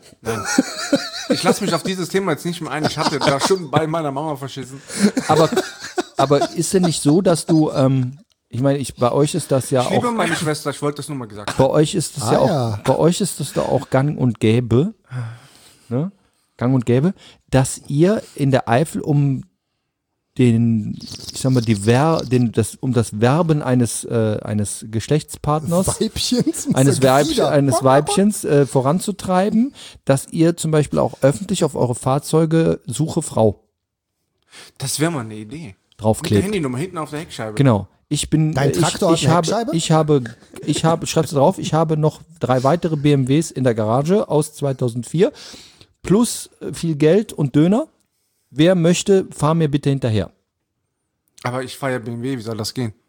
C: ich lasse mich auf dieses Thema jetzt nicht mehr ein. Ich hatte da schon bei meiner Mama verschissen.
A: Aber, aber ist denn nicht so, dass du, ähm, ich meine, ich, bei euch ist das ja
C: Ich liebe
A: auch,
C: meine Schwester, ich wollte das nur mal gesagt haben.
A: bei euch ist das
B: Ah,
A: ja auch,
B: ja.
A: bei euch ist das da auch gang und gäbe, ne? Gang und gäbe, dass ihr in der Eifel um den, ich sag mal, die Ver, den, das, um das Werben eines, äh, eines Geschlechtspartners,
B: Weibchens. mit
A: eines,
B: so
A: Weib,
B: Gefieder.
A: eines Weibchens äh, voranzutreiben, dass ihr zum Beispiel auch öffentlich auf eure Fahrzeuge Suche Frau
C: Das wäre mal eine Idee. Mit der
A: draufklebt.
C: Handynummer hinten auf der Heckscheibe.
A: Genau. Ich bin,
B: Dein
A: äh,
B: Traktor
A: ich, ich
B: hat eine
A: habe,
B: Heckscheibe?
A: ich habe, ich habe, schreibst du drauf, ich habe noch drei weitere B M Ws in der Garage aus zweitausendvier plus äh, viel Geld und Döner. Wer möchte, fahr mir bitte hinterher.
C: Aber ich fahre ja B M W, wie soll das gehen?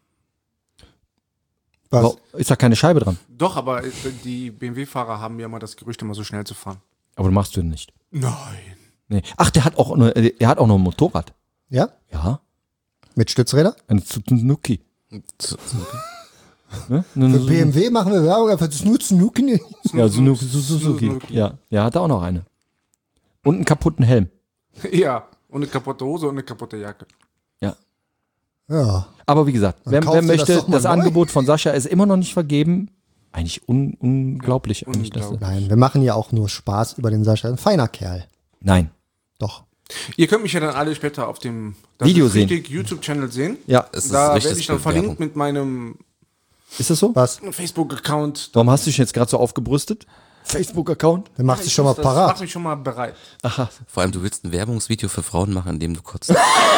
B: Was?
A: Wa- Ist da keine Scheibe dran?
C: Doch, aber äh, die B M W-Fahrer haben ja immer das Gerücht, immer so schnell zu fahren.
A: Aber du machst du nicht.
C: Nein.
A: Nee. Ach, der hat auch, eine, er hat auch noch ein Motorrad.
B: Ja?
A: Ja.
B: Mit Stützräder?
A: Ein Suzuki.
D: Z-
A: Ne?
B: Für B M W machen wir Werbung für das Nutzen.
A: Ja, Suzuki. Suzuki. Ja, ja, hat er auch noch eine. Und einen kaputten Helm.
C: Ja, und eine kaputte Hose und eine kaputte Jacke.
A: Ja.
B: Ja.
A: Aber wie gesagt, wer,
B: kauf
A: wer
B: dir das
A: möchte,
B: doch
A: das,
B: mal neu.
A: Angebot von Sascha ist immer noch nicht vergeben. Eigentlich un, unglaublich. eigentlich, dass-
C: unglaublich.
B: Nein, wir machen ja auch nur Spaß über den Sascha. Ein feiner Kerl.
A: Nein.
B: Doch.
C: Ihr könnt mich ja dann alle später auf dem das
A: Video
C: ist
A: sehen.
C: richtig YouTube-Channel sehen.
A: Ja.
D: Es ist
C: Da
D: richtig
C: werde ich dann
D: Bewerbung.
C: verlinkt mit meinem
A: Ist das so?
B: Was?
C: Facebook-Account.
A: Warum hast du dich jetzt gerade so aufgebrüstet? Facebook-Account?
B: Dann machst du schon mal
C: Das macht
B: parat.
C: mich schon mal bereit.
A: Aha.
D: Vor allem, du willst ein Werbungsvideo für Frauen machen, in dem du kotzt.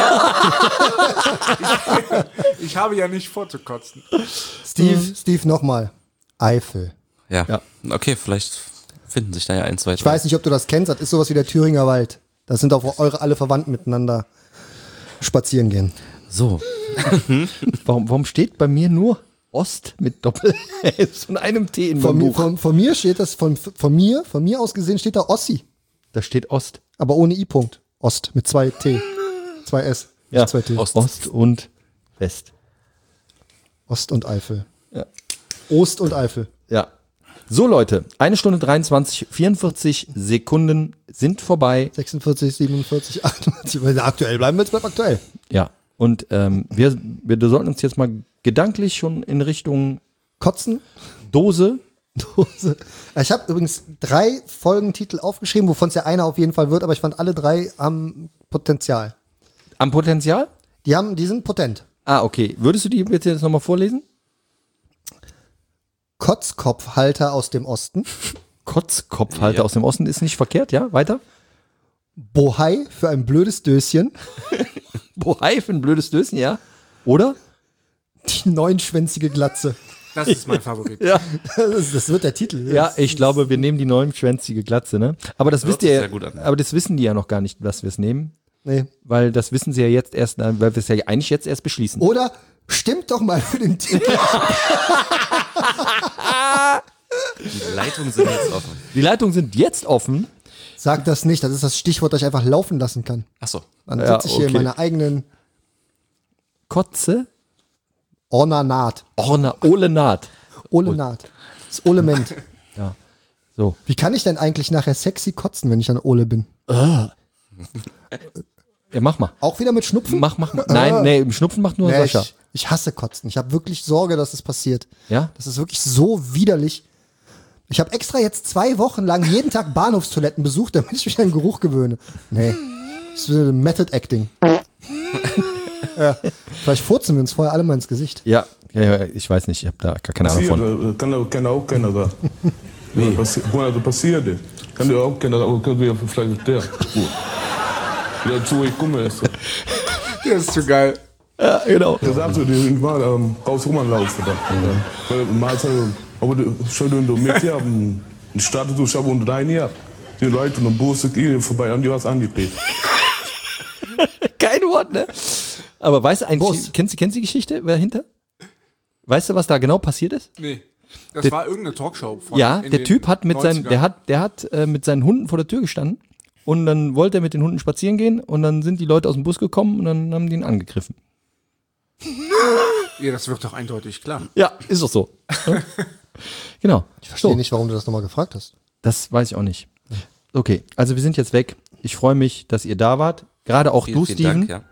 C: Ich habe ja nicht vorzukotzen.
B: Steve, Steve nochmal. Eifel.
D: Ja.
A: Ja.
D: Okay, vielleicht finden sich da ja ein, zwei,
B: Ich weiß nicht, ob du das kennst. Das ist sowas wie der Thüringer Wald. Das sind auch, wo eure alle Verwandten miteinander spazieren gehen.
D: So.
A: Warum, warum steht bei mir nur Ost mit Doppel-S und einem T in
B: Von
A: meinem
B: mir,
A: Buch?
B: von, von mir steht das, von, von mir, von mir aus gesehen steht da Ossi.
A: Da steht Ost.
B: Aber ohne I-Punkt. Ost mit zwei T. Zwei S. nicht
A: Ja,
B: zwei T.
A: Ost. Ost und West.
B: Ost und Eifel.
A: Ja.
B: Ost und Eifel.
A: Ja. So Leute, eine Stunde dreiundzwanzig, vierundvierzig Sekunden sind vorbei.
B: sechsundvierzig, siebenundvierzig, achtundvierzig. Wenn wir aktuell bleiben, wird es aktuell.
A: Ja. Und ähm, wir, wir sollten uns jetzt mal gedanklich schon in Richtung
B: Kotzen.
A: Dose.
B: Dose. Ich habe übrigens drei Folgentitel aufgeschrieben, wovon es ja einer auf jeden Fall wird, aber ich fand alle drei am Potenzial.
A: Am Potenzial?
B: Die haben, die sind potent.
A: Ah, okay. Würdest du die bitte jetzt nochmal vorlesen?
B: Kotzkopfhalter aus dem Osten.
A: Kotzkopfhalter
D: Ja.
A: aus dem Osten ist nicht verkehrt, ja? Weiter?
B: Bohai für ein blödes Döschen.
A: Bohai für ein blödes Döschen, ja? Oder?
B: Die neunschwänzige Glatze.
C: Das ist mein Favorit.
A: Ja.
B: Das, ist, das wird der Titel.
A: Ja,
B: Das
A: ich
B: ist-
A: glaube, wir nehmen die neunschwänzige Glatze, ne? Aber das
D: Hört
A: wisst
D: sich
A: ihr,
D: sehr gut an.
A: aber das wissen die ja noch gar nicht, dass wir es nehmen.
B: Nee.
A: Weil das wissen sie ja jetzt erst, weil wir es ja eigentlich jetzt erst beschließen.
B: Oder stimmt doch mal für den Titel.
D: Die Leitungen sind jetzt offen.
A: Die Leitungen sind jetzt offen.
B: Sag das nicht, das ist das Stichwort, das ich einfach laufen lassen kann.
D: Achso.
B: Dann
A: Ja,
B: sitze ich hier in
A: okay.
B: meiner eigenen
A: Kotze,
B: Ornanat.
A: Orna, Olenat.
B: Olenat. Das Olement.
A: So.
B: Wie kann ich denn eigentlich nachher sexy kotzen, wenn ich an Ole bin?
A: Ja, mach mal.
B: Auch wieder mit Schnupfen?
A: Mach, mach mal. Nein, nee, im Schnupfen macht nur
B: Nee,
A: Sascha.
B: ich, ich hasse Kotzen. Ich habe wirklich Sorge, dass es passiert.
A: Ja?
B: Das ist wirklich so widerlich. Ich habe extra jetzt zwei Wochen lang jeden Tag Bahnhofstoiletten besucht, damit ich mich an den Geruch gewöhne. Nee. Das ist äh, Method Acting. Ja. Vielleicht furzen wir uns vorher alle mal ins Gesicht.
A: Ja, ja, ja, ich weiß nicht, ich habe da gar keine Ahnung von.
E: Passiert, kann, auch- kann auch keiner da. Nee. Passi also passiert ist. Kann dir auch keiner, aber können wir vielleicht der. Gut. Wieder zu, ich komme erst.
C: Der ist zu geil.
A: Ja, genau.
E: Da sagst du, die war ähm, raus rumlaufen da. Weil mal aber du schau du mit hier am Start du schau unter dein hier. Die Leute und Busse gehen vorbei und die was angedreht.
A: Kein Wort, ne? Aber weißt du eigentlich,
B: Bus.
A: kennst, du- kennst du die Geschichte dahinter? Weißt du, was da genau passiert ist?
C: Nee. Das
A: Der-
C: war irgendeine Talkshow. Von
A: Ja,
C: in
A: der
C: den
A: Typ hat mit seinen,
C: neunzigern.
A: der hat, der hat äh, mit seinen Hunden vor der Tür gestanden und dann wollte er mit den Hunden spazieren gehen und dann sind die Leute aus dem Bus gekommen und dann haben die ihn angegriffen.
C: Ja, das wird doch eindeutig klar.
A: Ja, ist doch so. Ja? Genau.
B: Ich verstehe
A: So,
B: nicht, warum du das nochmal gefragt hast.
A: das weiß ich auch nicht. Okay, also wir sind jetzt weg. Ich freue mich, dass ihr da wart. Gerade auch
D: Vielen,
A: du,
D: vielen
A: Steven.
D: Dank, ja.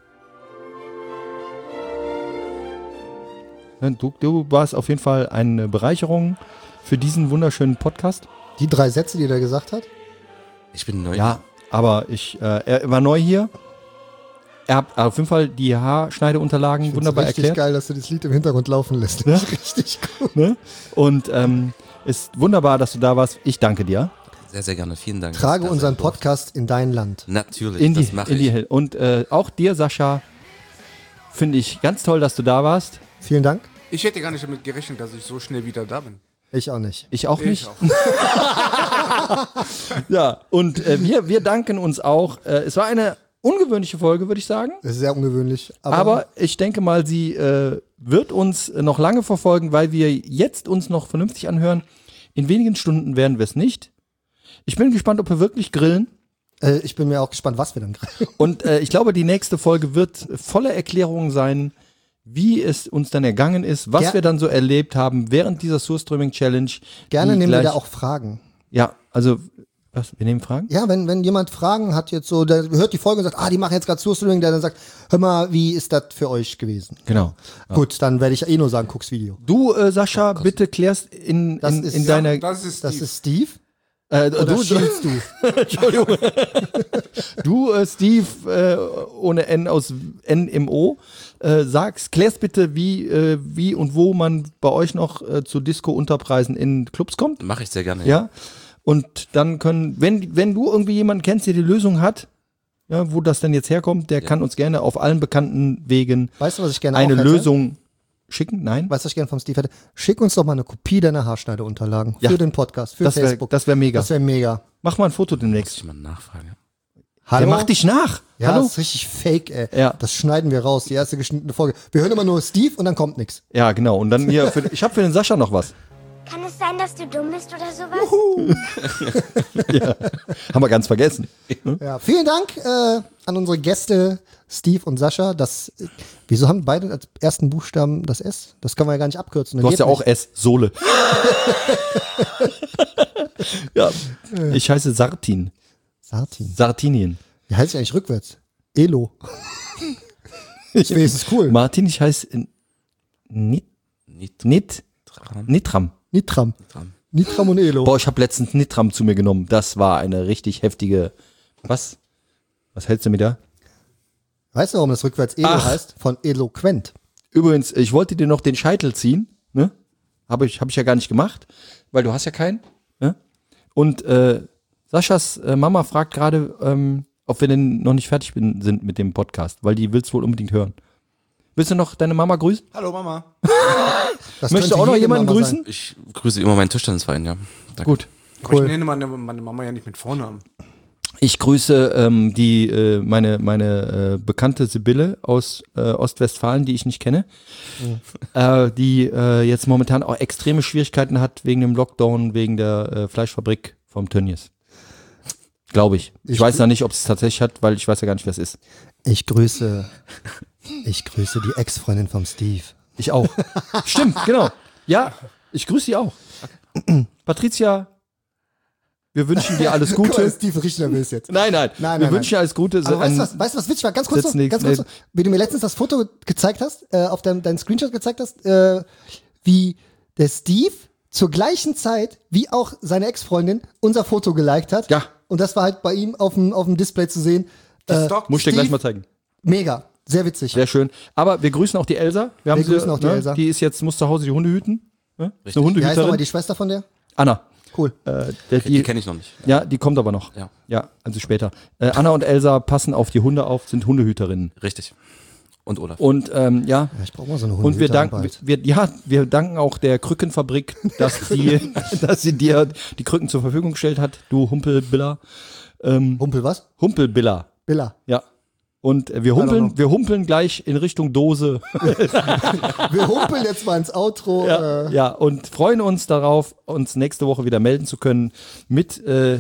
A: Du, du warst auf jeden Fall eine Bereicherung für diesen wunderschönen Podcast.
B: Die drei Sätze, die er gesagt hat?
D: Ich bin neu.
A: Ja, aber ich, äh, er war neu hier. Er hat auf jeden Fall die Haarschneideunterlagen
B: Find's
A: wunderbar
B: richtig
A: erklärt.
B: geil, dass du das Lied im Hintergrund laufen lässt. Das ist richtig gut.
A: Ne? Und ähm, ist wunderbar, dass du da warst. Ich danke dir.
D: Sehr, sehr gerne. Vielen Dank.
B: Trage
D: dass ich da
B: unseren
D: sein durfte.
B: Podcast in dein Land.
D: Natürlich,
A: In die,
D: das mache
A: in die
D: ich.
A: Hell. Und äh, auch dir, Sascha, finde ich ganz toll, dass du da warst.
B: Vielen Dank.
C: Ich hätte gar nicht damit gerechnet, dass ich so schnell wieder da bin.
B: Ich auch nicht.
A: Ich auch
C: Ich
A: nicht.
C: auch.
A: Ja, und äh, wir, wir danken uns auch. Äh, es war eine ungewöhnliche Folge, würde ich sagen.
B: Das ist sehr ungewöhnlich. Aber,
A: Aber ich denke mal, sie äh, wird uns noch lange verfolgen, weil wir jetzt uns noch vernünftig anhören. In wenigen Stunden werden wir es nicht. Ich bin gespannt, ob wir wirklich grillen.
B: äh, ich bin mir auch gespannt, was wir dann grillen.
A: Und äh, ich glaube, die nächste Folge wird voller Erklärungen sein, wie es uns dann ergangen ist, was
B: Ger-
A: wir dann so erlebt haben während dieser Surströmming Challenge.
B: Gerne
A: die
B: nehmen wir
A: gleich-
B: da auch Fragen.
A: Ja, also, was, wir nehmen Fragen?
B: Ja, wenn, wenn jemand Fragen hat jetzt so, der hört die Folge und sagt, ah, die machen jetzt gerade Surströmming, der dann sagt, hör mal, wie ist das für euch gewesen?
A: Genau.
B: Gut, dann werde ich eh nur sagen, guck's Video.
A: Du, äh, Sascha, bitte klärst in,
B: Das
A: in,
B: ist-
A: in
B: ja,
A: deiner...
C: Das ist
B: Das
C: Steve.
B: ist Steve.
A: Äh,
B: Oder
A: du,
B: schielst du?
A: Entschuldigung. Du, äh, Steve, äh, ohne N aus N im O, äh, sagst, klärst bitte, wie, äh, wie und wo man bei euch noch äh, zu Disco-Unterpreisen in Clubs kommt.
D: Mache ich sehr gerne.
A: Ja. Und dann können, wenn, wenn du irgendwie jemanden kennst, der die Lösung hat, ja, wo das denn jetzt herkommt, der kann uns gerne auf allen bekannten Wegen
B: Weißt du, was ich gerne
A: eine
B: auch hätte?
A: Lösung schicken. Nein?
B: Weißt du, was ich gerne vom Steve hätte? Schick uns doch mal eine Kopie deiner Haarschneideunterlagen.
A: Ja.
B: Für den Podcast, für
A: Das wäre
B: Facebook.
A: das wär mega.
B: Das wäre mega.
A: Mach mal ein Foto
D: Muss
A: demnächst.
D: ich mal nachfragen.
B: Hallo?
A: Der macht dich nach.
B: Ja,
A: Hallo?
B: das ist richtig fake, ey.
A: Ja.
B: Das schneiden wir raus, die erste geschnittene Folge. Wir hören immer nur Steve und dann kommt nichts.
A: Ja, genau. Und dann hier, für, ich habe für den Sascha noch was.
L: Kann es sein, dass du dumm bist oder sowas?
A: Ja. Haben wir ganz vergessen.
B: Ja, vielen Dank äh, an unsere Gäste Steve und Sascha. Das, äh, wieso haben beide als ersten Buchstaben das S? Das kann man ja gar nicht abkürzen.
A: Du hast ja auch
B: nicht.
A: S, Sohle. Ja, ich heiße Sartin.
B: Sartin.
A: Sartinien.
B: Wie heißt ich eigentlich rückwärts? Elo. Ich weiß, es ist cool.
A: Martin, ich heiße äh, Nit,
D: Nit-
A: Nit,
D: Tram.
A: Nitram.
B: Nitram.
D: Tram.
B: Nitram und Elo.
A: Boah, ich habe letztens Nitram zu mir genommen. Das war eine richtig heftige. Was? Was hältst du mir da?
B: Weißt du, warum das rückwärts Elo
A: Ach.
B: heißt? Von eloquent.
A: Übrigens, ich wollte dir noch den Scheitel ziehen, ne? Habe ich, hab ich ja gar nicht gemacht, weil du hast ja keinen. Ne? Und äh, Saschas äh, Mama fragt gerade, ähm, ob wir denn noch nicht fertig bin, sind mit dem Podcast, weil die will es wohl unbedingt hören. Willst du noch deine Mama grüßen?
C: Hallo Mama.
B: Das
A: Möchtest du
B: könnte
A: auch noch
B: jede
A: jemanden
B: Mama
A: grüßen?
B: sein.
D: Ich grüße immer meinen Tischtennisverein, ja. Danke.
A: Gut.
C: Aber ich nenne meine, meine Mama ja nicht mit Vornamen.
A: Ich grüße ähm, die äh, meine meine äh, bekannte Sibylle aus äh, Ostwestfalen, die ich nicht kenne,
B: Mhm.
A: äh, die äh, jetzt momentan auch extreme Schwierigkeiten hat wegen dem Lockdown, wegen der äh, Fleischfabrik vom Tönnies. Glaube ich. Ich,
B: Ich
A: weiß
B: grü-
A: ja nicht, ob es tatsächlich hat, weil ich weiß ja gar nicht, wer es ist.
B: Ich grüße, ich grüße die Ex-Freundin vom Steve.
A: Ich auch. Stimmt, genau. Ja, ich grüße sie auch. Patricia, wir wünschen dir alles
B: Guck mal,
A: Gute.
B: Steve richtig nervös jetzt.
A: Nein, nein,
B: Nein,
A: wir
B: nein,
A: wünschen dir alles Gute.
B: Aber weißt
A: Ein-
B: du was, weißt du, was witzig war? Ganz kurz,
A: Setz
B: noch,
A: nix,
B: ganz kurz,
A: nee.
B: noch, wie du mir letztens das Foto gezeigt hast, äh, auf deinem, deinen Screenshot gezeigt hast, äh, wie der Steve zur gleichen Zeit, wie auch seine Ex-Freundin, unser Foto geliked hat.
A: Ja.
B: Und das war halt bei ihm auf dem, auf dem Display zu sehen. Äh,
A: Muss ich dir gleich mal zeigen.
B: Mega, sehr witzig.
A: Sehr schön. Aber wir grüßen auch die Elsa. Wir, haben
B: Wir
A: sie,
B: grüßen auch die
A: ne?
B: Elsa.
A: Die ist jetzt, muss zu Hause die Hunde hüten. Ne? Ist eine
B: Wie heißt nochmal
A: Hundehüterin.
B: die Schwester von der?
A: Anna.
B: Cool.
A: Äh, der,
D: Die kenne ich noch nicht.
A: Ja, die kommt aber noch.
D: Ja.
A: Ja, also später. Äh, Anna und Elsa passen auf die Hunde auf, sind Hundehüterinnen.
D: Richtig. Und Olaf.
A: Und ähm, ja.
B: Ja, ich brauche mal so eine
A: Und wir
B: Hundehüterin
A: danken,
B: bald.
A: wir, ja, wir danken auch der Krückenfabrik, dass die, dass sie dir die Krücken zur Verfügung gestellt hat, du Humpelbiller. Ähm,
B: Humpel was?
A: Humpelbiller.
B: Billa.
A: Ja. Und äh, wir
B: I don't
A: humpeln,
B: know.
A: wir humpeln gleich in Richtung Dose.
B: Wir humpeln jetzt mal ins Outro.
A: Ja,
B: Äh,
A: ja, und freuen uns darauf, uns nächste Woche wieder melden zu können mit, äh,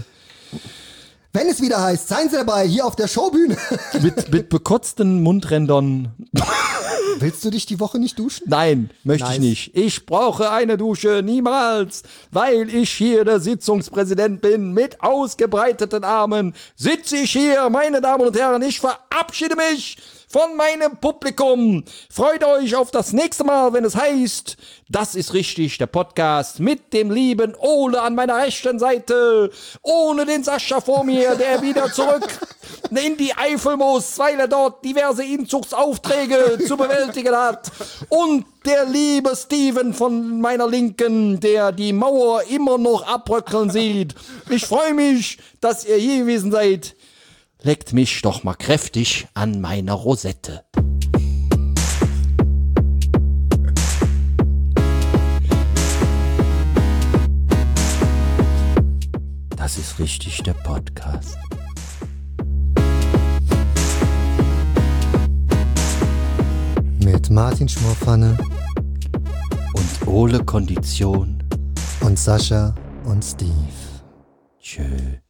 B: wenn es wieder heißt, seien Sie dabei, hier auf der Showbühne.
A: mit, mit bekotzten Mundrändern.
B: Willst du dich die Woche nicht duschen?
A: Nein, möchte
B: Nice.
A: ich nicht. Ich brauche eine Dusche, niemals, weil ich hier der Sitzungspräsident bin. Mit ausgebreiteten Armen sitze ich hier, meine Damen und Herren. Ich verabschiede mich von meinem Publikum. Freut euch auf das nächste Mal, wenn es heißt, das ist richtig, der Podcast mit dem lieben Ole an meiner rechten Seite, ohne den Sascha vor mir, der wieder zurück in die Eifel muss, weil er dort diverse Inzugsaufträge zu bewältigen hat. Und der liebe Steven von meiner Linken, der die Mauer immer noch abbröckeln sieht. Ich freue mich, dass ihr hier gewesen seid. Leckt mich doch mal kräftig an meiner Rosette. Das ist richtig, der Podcast.
B: Mit Martin Schmorpfanne
A: Und Ole Kondition.
B: und Sascha und Steve.
A: Tschö.